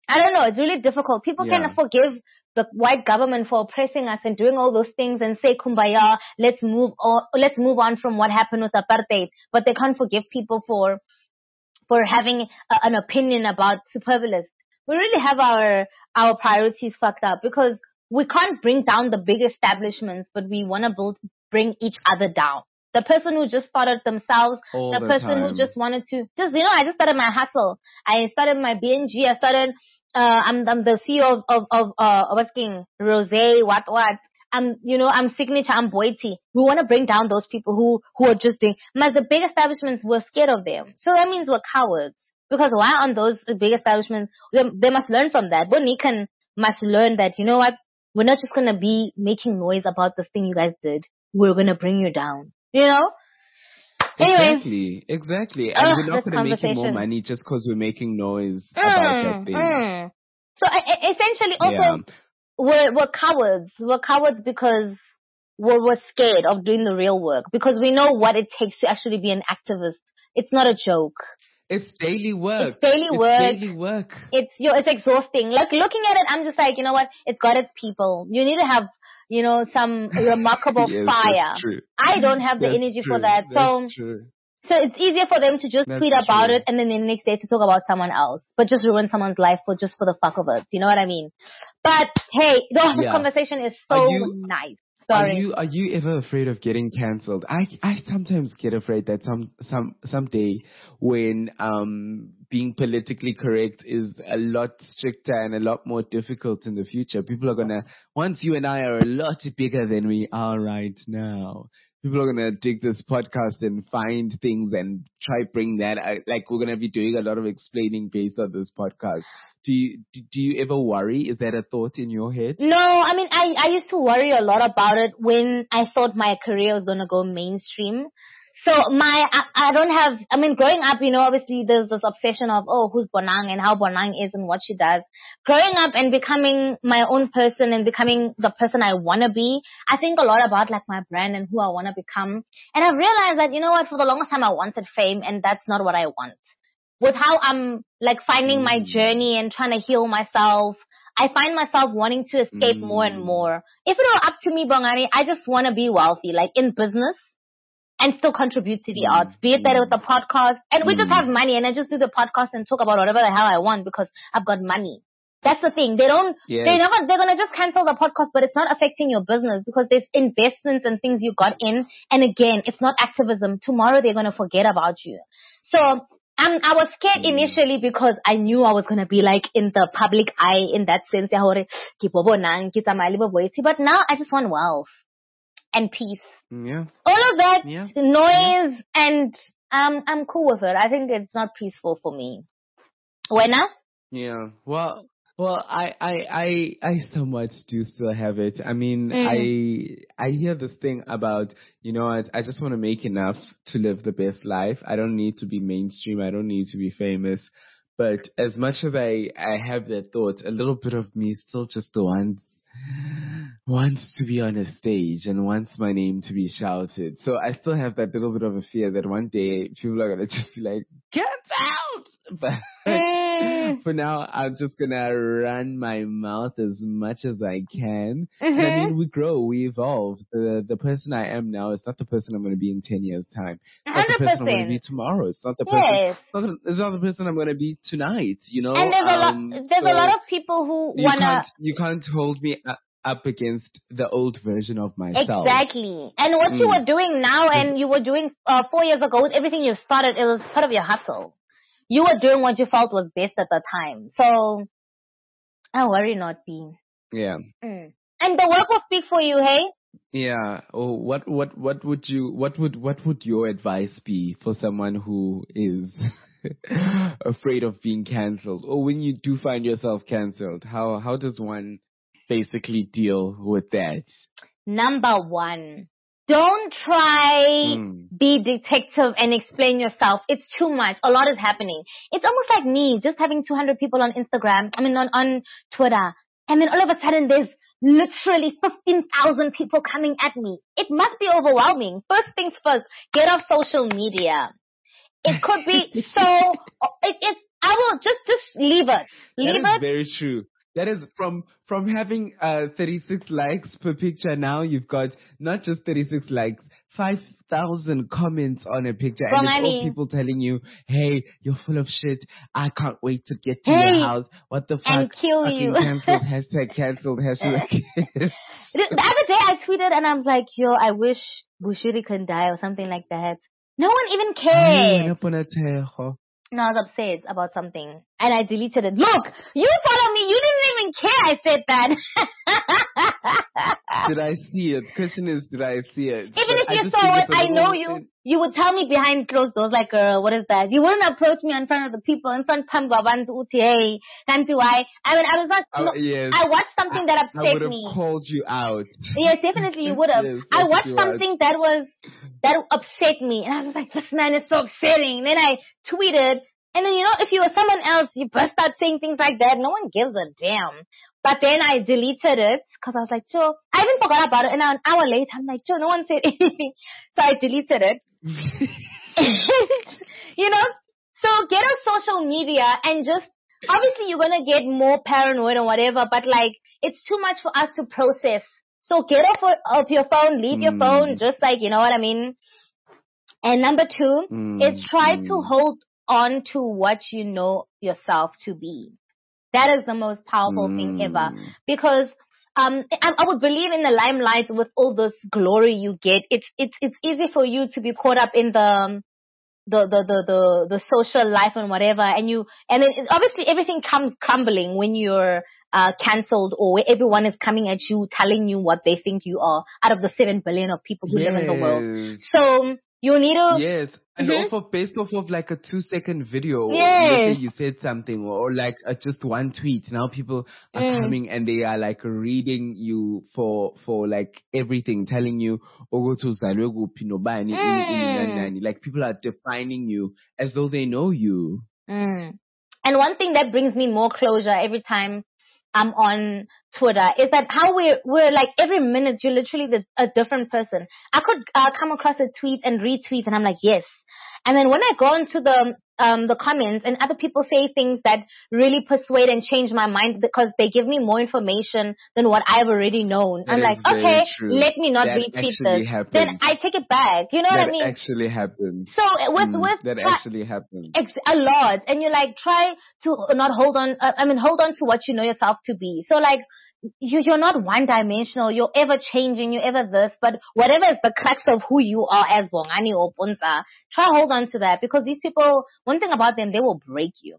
I don't know. It's really difficult. People can forgive the white government for oppressing us and doing all those things and say kumbaya, let's move on from what happened with apartheid. But they can't forgive people for having an opinion about superbalist. We really have our priorities fucked up because we can't bring down the big establishments, but we want to bring each other down. The person who just started themselves, the person who just wanted to, I just started my hustle. I started my BNG. I started, I'm the CEO of Rosé, what. I'm Signature, I'm Boiti. We want to bring down those people who are just doing, but the big establishments, we're scared of them. So that means we're cowards. Because why on those big establishments, they must learn from that. Bonican must learn that, you know what, we're not just going to be making noise about this thing you guys did. We're going to bring you down. You know? Anyway. Exactly. And we're not going to make you more money just because we're making noise about that thing. So essentially also, we're cowards. We're cowards because we're scared of doing the real work. Because we know what it takes to actually be an activist. It's not a joke. It's daily work. It's exhausting. Like looking at it, I'm just like, you know what? It's got its people. You need to have, some remarkable fire. I don't have the energy for that. So it's easier for them to just tweet about it and then the next day to talk about someone else, but just ruin someone's life for the fuck of it. You know what I mean? But hey, the conversation is so nice. Sorry. Are you ever afraid of getting cancelled? I sometimes get afraid that someday when being politically correct is a lot stricter and a lot more difficult in the future, people are gonna, once you and I are a lot bigger than we are right now, people are gonna dig this podcast and find things and try bring that, like we're gonna be doing a lot of explaining based on this podcast. Do you ever worry? Is that a thought in your head? No, I mean, I used to worry a lot about it when I thought my career was going to go mainstream. So growing up, obviously there's this obsession of, who's Bonang and how Bonang is and what she does. Growing up and becoming my own person and becoming the person I want to be, I think a lot about like my brand and who I want to become. And I've realized that, you know what, for the longest time I wanted fame and that's not what I want. With how I'm like finding my journey and trying to heal myself, I find myself wanting to escape more and more. If it were up to me, Bongani, I just want to be wealthy, like in business and still contribute to the arts, be it that with the podcast. And we just have money and I just do the podcast and talk about whatever the hell I want because I've got money. That's the thing. They're going to just cancel the podcast, but it's not affecting your business because there's investments and things you got in. And again, it's not activism. Tomorrow they're going to forget about you. So, I was scared initially because I knew I was going to be like in the public eye in that sense. But now I just want wealth and peace. Yeah. All of that noise and I'm cool with it. I think it's not peaceful for me. Wena? Yeah. Well, I somewhat do still have it. I mean, I hear this thing about, I just want to make enough to live the best life. I don't need to be mainstream. I don't need to be famous. But as much as I have that thought, a little bit of me still just wants to be on a stage and wants my name to be shouted. So I still have that little bit of a fear that one day people are going to just be like, cancelled! But for now, I'm just going to run my mouth as much as I can. And I mean, we grow, we evolve. The person I am now is not the person I'm going to be in 10 years' time. It's not the person I'm going to be tomorrow. It's not the person, it's not the person I'm going to be tonight, And there's a lot of people who want to... You can't hold me up against the old version of myself. Exactly. And what you were doing now and you were doing 4 years ago with everything you started, it was part of your hustle. You were doing what you felt was best at the time. So, I worry not, B. Yeah. And the work will speak for you, hey? Yeah. Oh, what would your advice be for someone who is afraid of being cancelled? Or when you do find yourself cancelled, how does one basically deal with that? Number one, don't try be detective and explain yourself. It's too much. A lot is happening. It's almost like me just having 200 people on Instagram, on Twitter. And then all of a sudden there's literally 15,000 people coming at me. It must be overwhelming. First things first, get off social media. It could be I will just leave it. That is very true. That is from having 36 likes per picture. Now you've got not just 36 likes, 5,000 comments on a picture, and it's all people telling you, "Hey, you're full of shit. I can't wait to get to your house. What the fuck? And kill you." Cancelled. Hashtag cancelled. Hashtag. The other day I tweeted and I was like, "Yo, I wish Bushiri can die" or something like that. No one even cared. No, I was upset about something and I deleted it. Look, you follow me. You didn't even care I said that. Did I see it? Question is, did I see it? Even if you saw it, I know you would tell me behind closed doors like, girl, what is that? You wouldn't approach me in front of the people, in front of Pamgabantu UTA, Kantiwai. I mean, I was not, yes. I watched something that upset me. I would have called you out. Yes, definitely you would have. Yes, I watched something that upset me. And I was like, this man is so upsetting. Then I tweeted. And then, if you were someone else, you burst out saying things like that. No one gives a damn. But then I deleted it because I was like, Joe, I even forgot about it. And an hour later, I'm like, Joe, no one said anything. So I deleted it. So get on social media and just, obviously you're going to get more paranoid or whatever, but like, it's too much for us to process. So get off your phone, leave your phone, just like, you know what I mean? And number 2 is try to hold on to what you know yourself to be. That is the most powerful thing ever. Because I would believe in the limelight with all this glory you get. It's easy for you to be caught up in the social life and whatever. And then obviously everything comes crumbling when you're cancelled or where everyone is coming at you telling you what they think you are out of the 7 billion of people who live in the world. So you need to... Yes. And also based off of like a 2-second video, let's say you said something or like just one tweet. Now people are coming and they are like reading you for like everything, telling you, like people are defining you as though they know you. And one thing that brings me more closure every time I'm on Twitter is that how we're like every minute you're literally a different person. I could come across a tweet and retweet and I'm like, yes. And then when I go into the comments and other people say things that really persuade and change my mind because they give me more information than what I've already known. I'm like, okay, let me not retweet this. Happens. Then I take it back. You know what I mean? That actually happens. So actually happens. A lot. And you're like, try to not hold on. Hold on to what you know yourself to be. So like, you're not one-dimensional. You're ever changing. You're ever this. But whatever is the crux of who you are as Bongani or Punza, try hold on to that because these people, one thing about them, they will break you.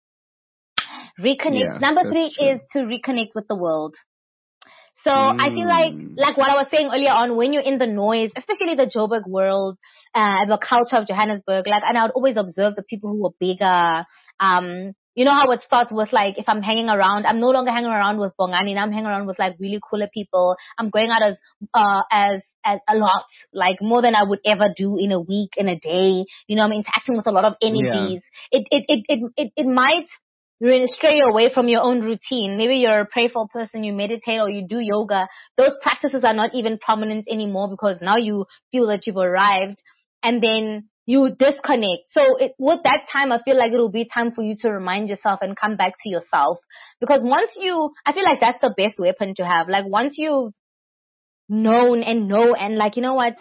Reconnect. Yeah, Number 3 is to reconnect with the world. So I feel like what I was saying earlier on, when you're in the noise, especially the Joburg world, the culture of Johannesburg, and I would always observe the people who were bigger, you know how it starts with like, if I'm hanging around, I'm no longer hanging around with Bongani, now I'm hanging around with like really cooler people. I'm going out as a lot, like more than I would ever do in a week, in a day. I'm interacting with a lot of energies. Yeah. It might really stray you away from your own routine. Maybe you're a prayerful person, you meditate or you do yoga. Those practices are not even prominent anymore because now you feel that you've arrived and then you disconnect. So with that time, I feel like it will be time for you to remind yourself and come back to yourself. Because I feel like that's the best weapon to have. Like once you've known and know and like, you know what,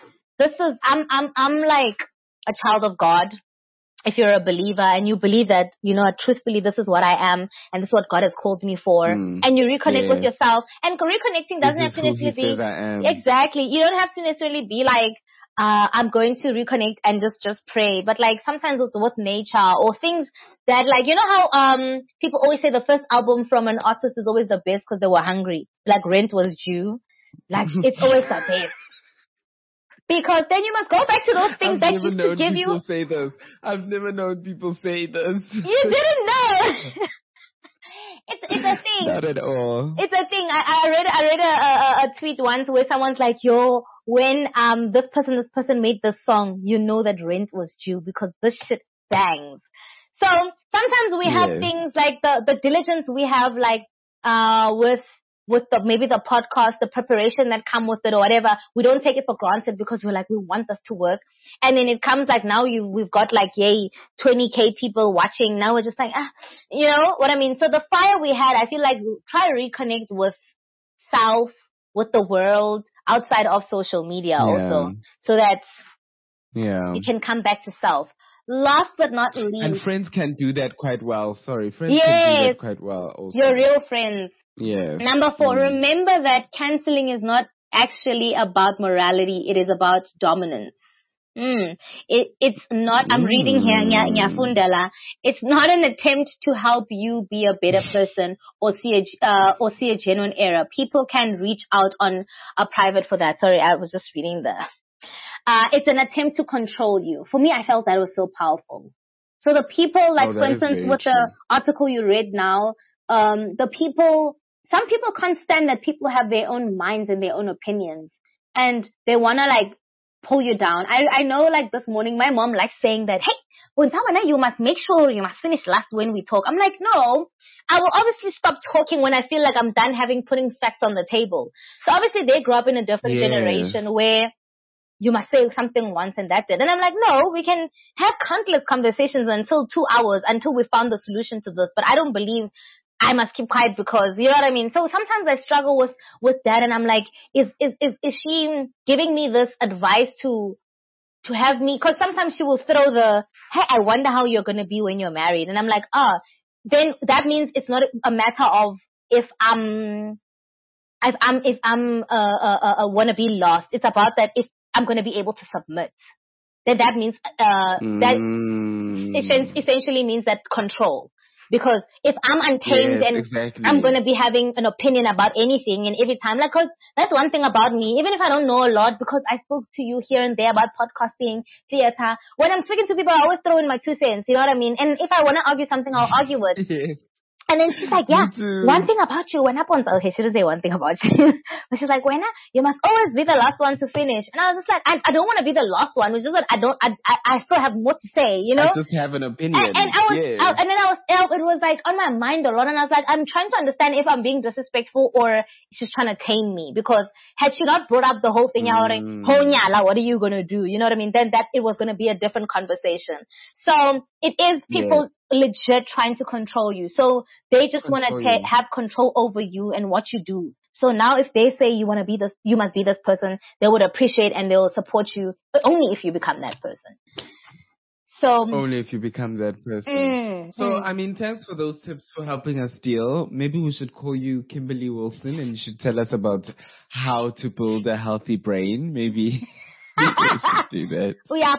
I'm like a child of God. If you're a believer and you believe that, truthfully, this is what I am and this is what God has called me for, and you reconnect with yourself, and reconnecting doesn't have to necessarily be, exactly, you don't have to necessarily be like, I'm going to reconnect and just pray. But like sometimes it's with nature or things that like, you know how, people always say the first album from an artist is always the best because they were hungry. Like rent was due. Like it's always the best. Because then you must go back to those things that used to give you. Say this. I've never known people say this. You didn't know. It's a thing. Not at all. It's a thing. I read a tweet once where someone's like, yo, when this person made this song, you know that rent was due because this shit bangs. So sometimes we have things like the diligence we have like with with maybe the podcast, the preparation that come with it or whatever. We don't take it for granted because we're like, we want this to work. And then it comes like now we've got like, 20K people watching. Now we're just like, you know what I mean? So the fire we had, I feel like try to reconnect with self, with the world, outside of social media also. So that you can come back to self. Last but not least. And friends can do that quite well. Sorry, friends can do that quite well also. Your real friends. Yes. Number 4, remember that canceling is not actually about morality. It is about dominance. It's not, I'm reading here, Nyafundela. It's not an attempt to help you be a better person or see a genuine error. People can reach out on a private for that. Sorry, I was just reading it's an attempt to control you. For me, I felt that was so powerful. So the people, like for instance, with the article you read now, some people can't stand that people have their own minds and their own opinions, and they wanna like pull you down. I know, like this morning, my mom likes saying that, hey, you must make sure you must finish last when we talk. I'm like, no, I will obviously stop talking when I feel like I'm done putting facts on the table. So obviously they grew up in a different generation where you must say something once and that's it. And I'm like, no, we can have countless conversations until 2 hours until we found the solution to this. But I don't believe I must keep quiet because, you know what I mean? So sometimes I struggle with that, and I'm like, is she giving me this advice to have me? Because sometimes she will throw hey, I wonder how you're going to be when you're married. And I'm like, then that means it's not a matter of if I'm want to be lost. It's about that if I'm going to be able to submit. That means, that essentially means that control. Because if I'm untamed and I'm going to be having an opinion about anything and every time, like, cause that's one thing about me, even if I don't know a lot, because I spoke to you here and there about podcasting, theater, when I'm speaking to people, I always throw in my 2 cents, you know what I mean? And if I want to argue something, I'll argue it. Yes. And then she's like, one thing about you, okay, she didn't say one thing about you. But she's like, you must always be the last one to finish. And I was just like, I don't want to be the last one. It's just that I still have more to say, you know? I just have an opinion. And it was like on my mind a lot. And I was like, I'm trying to understand if I'm being disrespectful or she's trying to tame me. Because had she not brought up the whole thing, what are you going to do? You know what I mean? Then it was going to be a different conversation. So it is people legit trying to control you. So they just want to have control over you and what you do. So now if they say you want to be this, you must be this person, they would appreciate and they will support you, but only if you become that person. So only if you become that person. I mean, thanks for those tips for helping us deal. Maybe we should call you Kimberly Wilson and you should tell us about how to build a healthy brain. Maybe we should do that.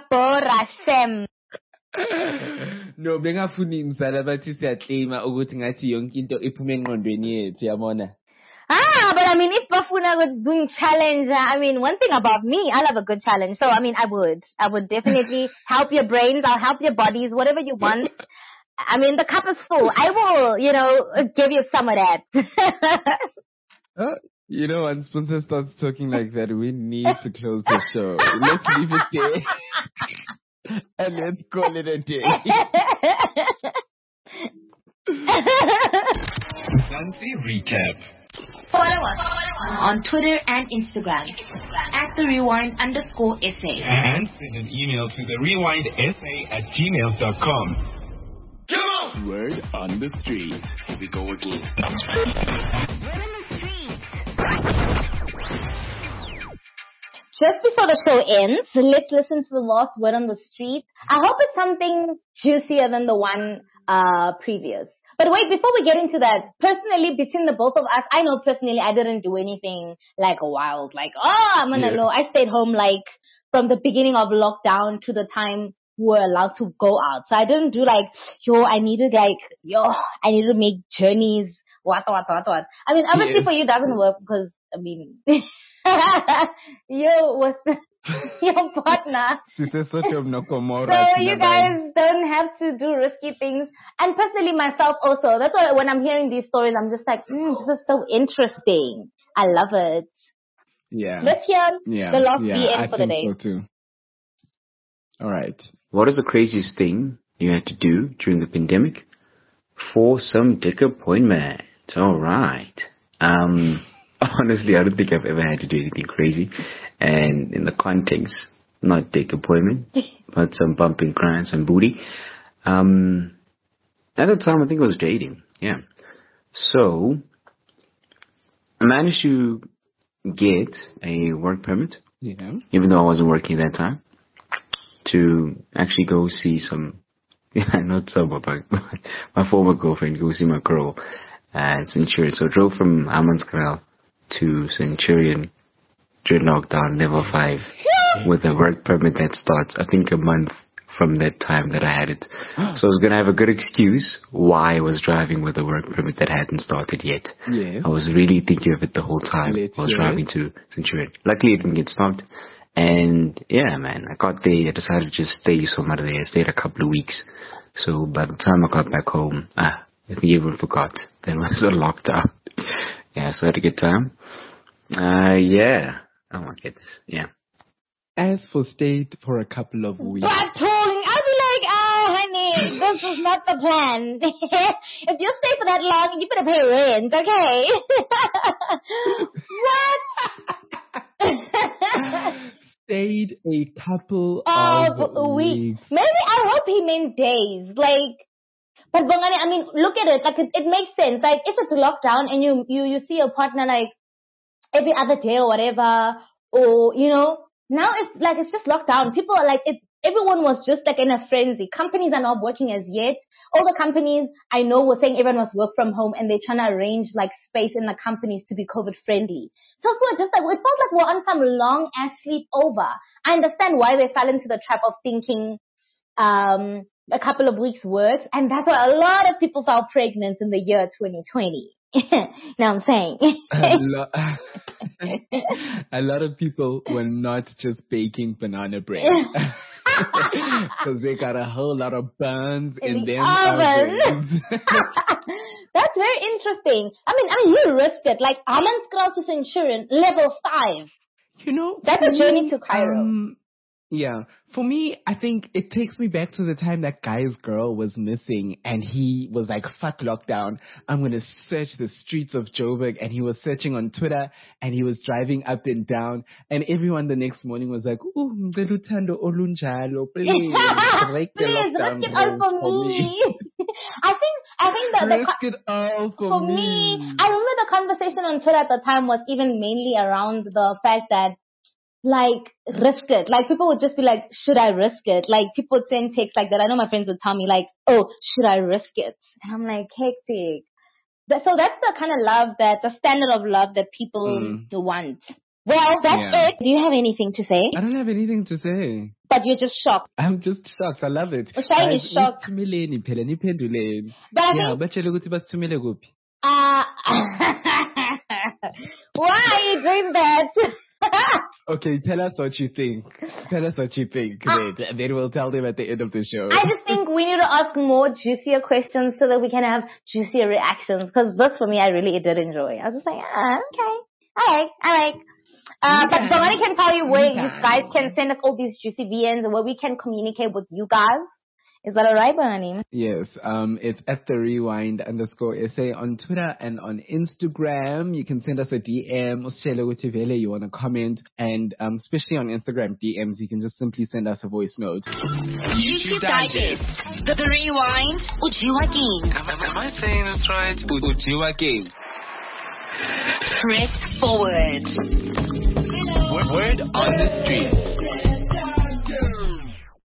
No, bengafuni mzala bathi siyaclaima ukuthi ngathi yonke into iphume engqondweni yethu yabona. But I mean, if Bafuna was doing challenge, I mean, one thing about me, I love a good challenge. So, I mean, I would definitely help your brains. I'll help your bodies, whatever you want. I mean, the cup is full. I will, give you some of that. You know, when Sponsor starts talking like that, we need to close the show. Let's leave it there. And let's call it a day. Fancy recap. Follow us on Twitter and Instagram at @therewind_SA. And send an email to therewindsa@gmail.com. Come on! Word on the street. Here we go again. Just before the show ends, let's listen to the last word on the street. I hope it's something juicier than the one previous. But wait, before we get into that, personally, between the both of us, I know personally I didn't do anything like wild, like, I'm gonna know. I stayed home like from the beginning of lockdown to the time we were allowed to go out. So I didn't do like, I needed to make journeys, what. I mean, obviously for you it doesn't work because, I mean, you with your partner. So you guys don't have to do risky things. And personally myself also, that's why when I'm hearing these stories, I'm just like, this is so interesting. I love it. Yeah. Let's hear the last end for the day. I think so too. All right. What is the craziest thing you had to do during the pandemic? For some dick appointment. All right. Honestly, I don't think I've ever had to do anything crazy. And in the context, not dick appointment, but some bumping, crying, some booty. At the time, I think I was dating. Yeah. So, I managed to get a work permit. Yeah. Even though I wasn't working that time. To actually go see some, not someone, but my former girlfriend, go see my girl at Centurion. So I drove from Hammanskraal to Centurion during lockdown, level 5, with a work permit that starts, I think, a month from that time that I had it. So I was going to have a good excuse why I was driving with a work permit that hadn't started yet. Yes. I was really thinking of it the whole time I was driving to Centurion. Luckily, it didn't get stopped. And yeah, man, I got there. I decided to just stay somewhere there. I stayed a couple of weeks. So by the time I got back home, I think everyone forgot that it was a lockdown. Yeah, so I had a good time. Yeah. Oh my goodness. Yeah. As for stayed for a couple of weeks. I'll be like, oh, honey, this is not the plan. If you stay for that long, you better pay rent, okay? What? Stayed a couple of weeks. Maybe I hope he meant days. Like, but Bongani, I mean, look at it. Like, it makes sense. Like, if it's a lockdown and you see your partner like every other day or whatever, or now it's just lockdown. People are like, everyone was just like in a frenzy. Companies are not working as yet. All the companies I know were saying everyone was work from home and they're trying to arrange like space in the companies to be COVID friendly. So we were just like, it felt like we're on some long ass sleepover. I understand why they fell into the trap of thinking, a couple of weeks works. And that's why a lot of people fell pregnant in the year 2020. Now I'm saying. A lot of people were not just baking banana bread. Because they got a whole lot of buns in them ovens. That's very interesting. I mean, you risked it. Like, Hammanskraal to Centurion, level 5. That's a journey to Cairo. Yeah. For me, I think it takes me back to the time that guy's girl was missing and he was like, fuck lockdown. I'm going to search the streets of Joburg. And he was searching on Twitter and he was driving up and down. And everyone the next morning was like, ooh, Ngelutando Olunjalo, please break the lockdown risk it all for me. I think that risk it all for me. I remember the conversation on Twitter at the time was even mainly around the fact that, like, risk it. Like, people would just be like, should I risk it? Like, people would send texts like that. I know my friends would tell me, like, oh, should I risk it? And I'm like, hectic. So that's the kind of love the standard of love that people want. Well, that's it. Do you have anything to say? I don't have anything to say. But you're just shocked. I'm just shocked. I love it. Shine is shocked. But I think... why are you doing that? Okay, tell us what you think. Then we'll tell them at the end of the show. I just think we need to ask more juicier questions so that we can have juicier reactions. Because this, for me, I really did enjoy. I was just like, okay. All right. But Bongani can tell you where you guys can send us all these juicy VNs where we can communicate with you guys. Is that alright, Bongani? Yes. It's at the rewind_SA on Twitter and on Instagram. You can send us a DM. You want to comment. And especially on Instagram DMs, you can just simply send us a voice note. YouTube Digest. The Rewind. Ujiwa Game. Am I saying this right? Ujiwa Game. Press forward. Word on the street.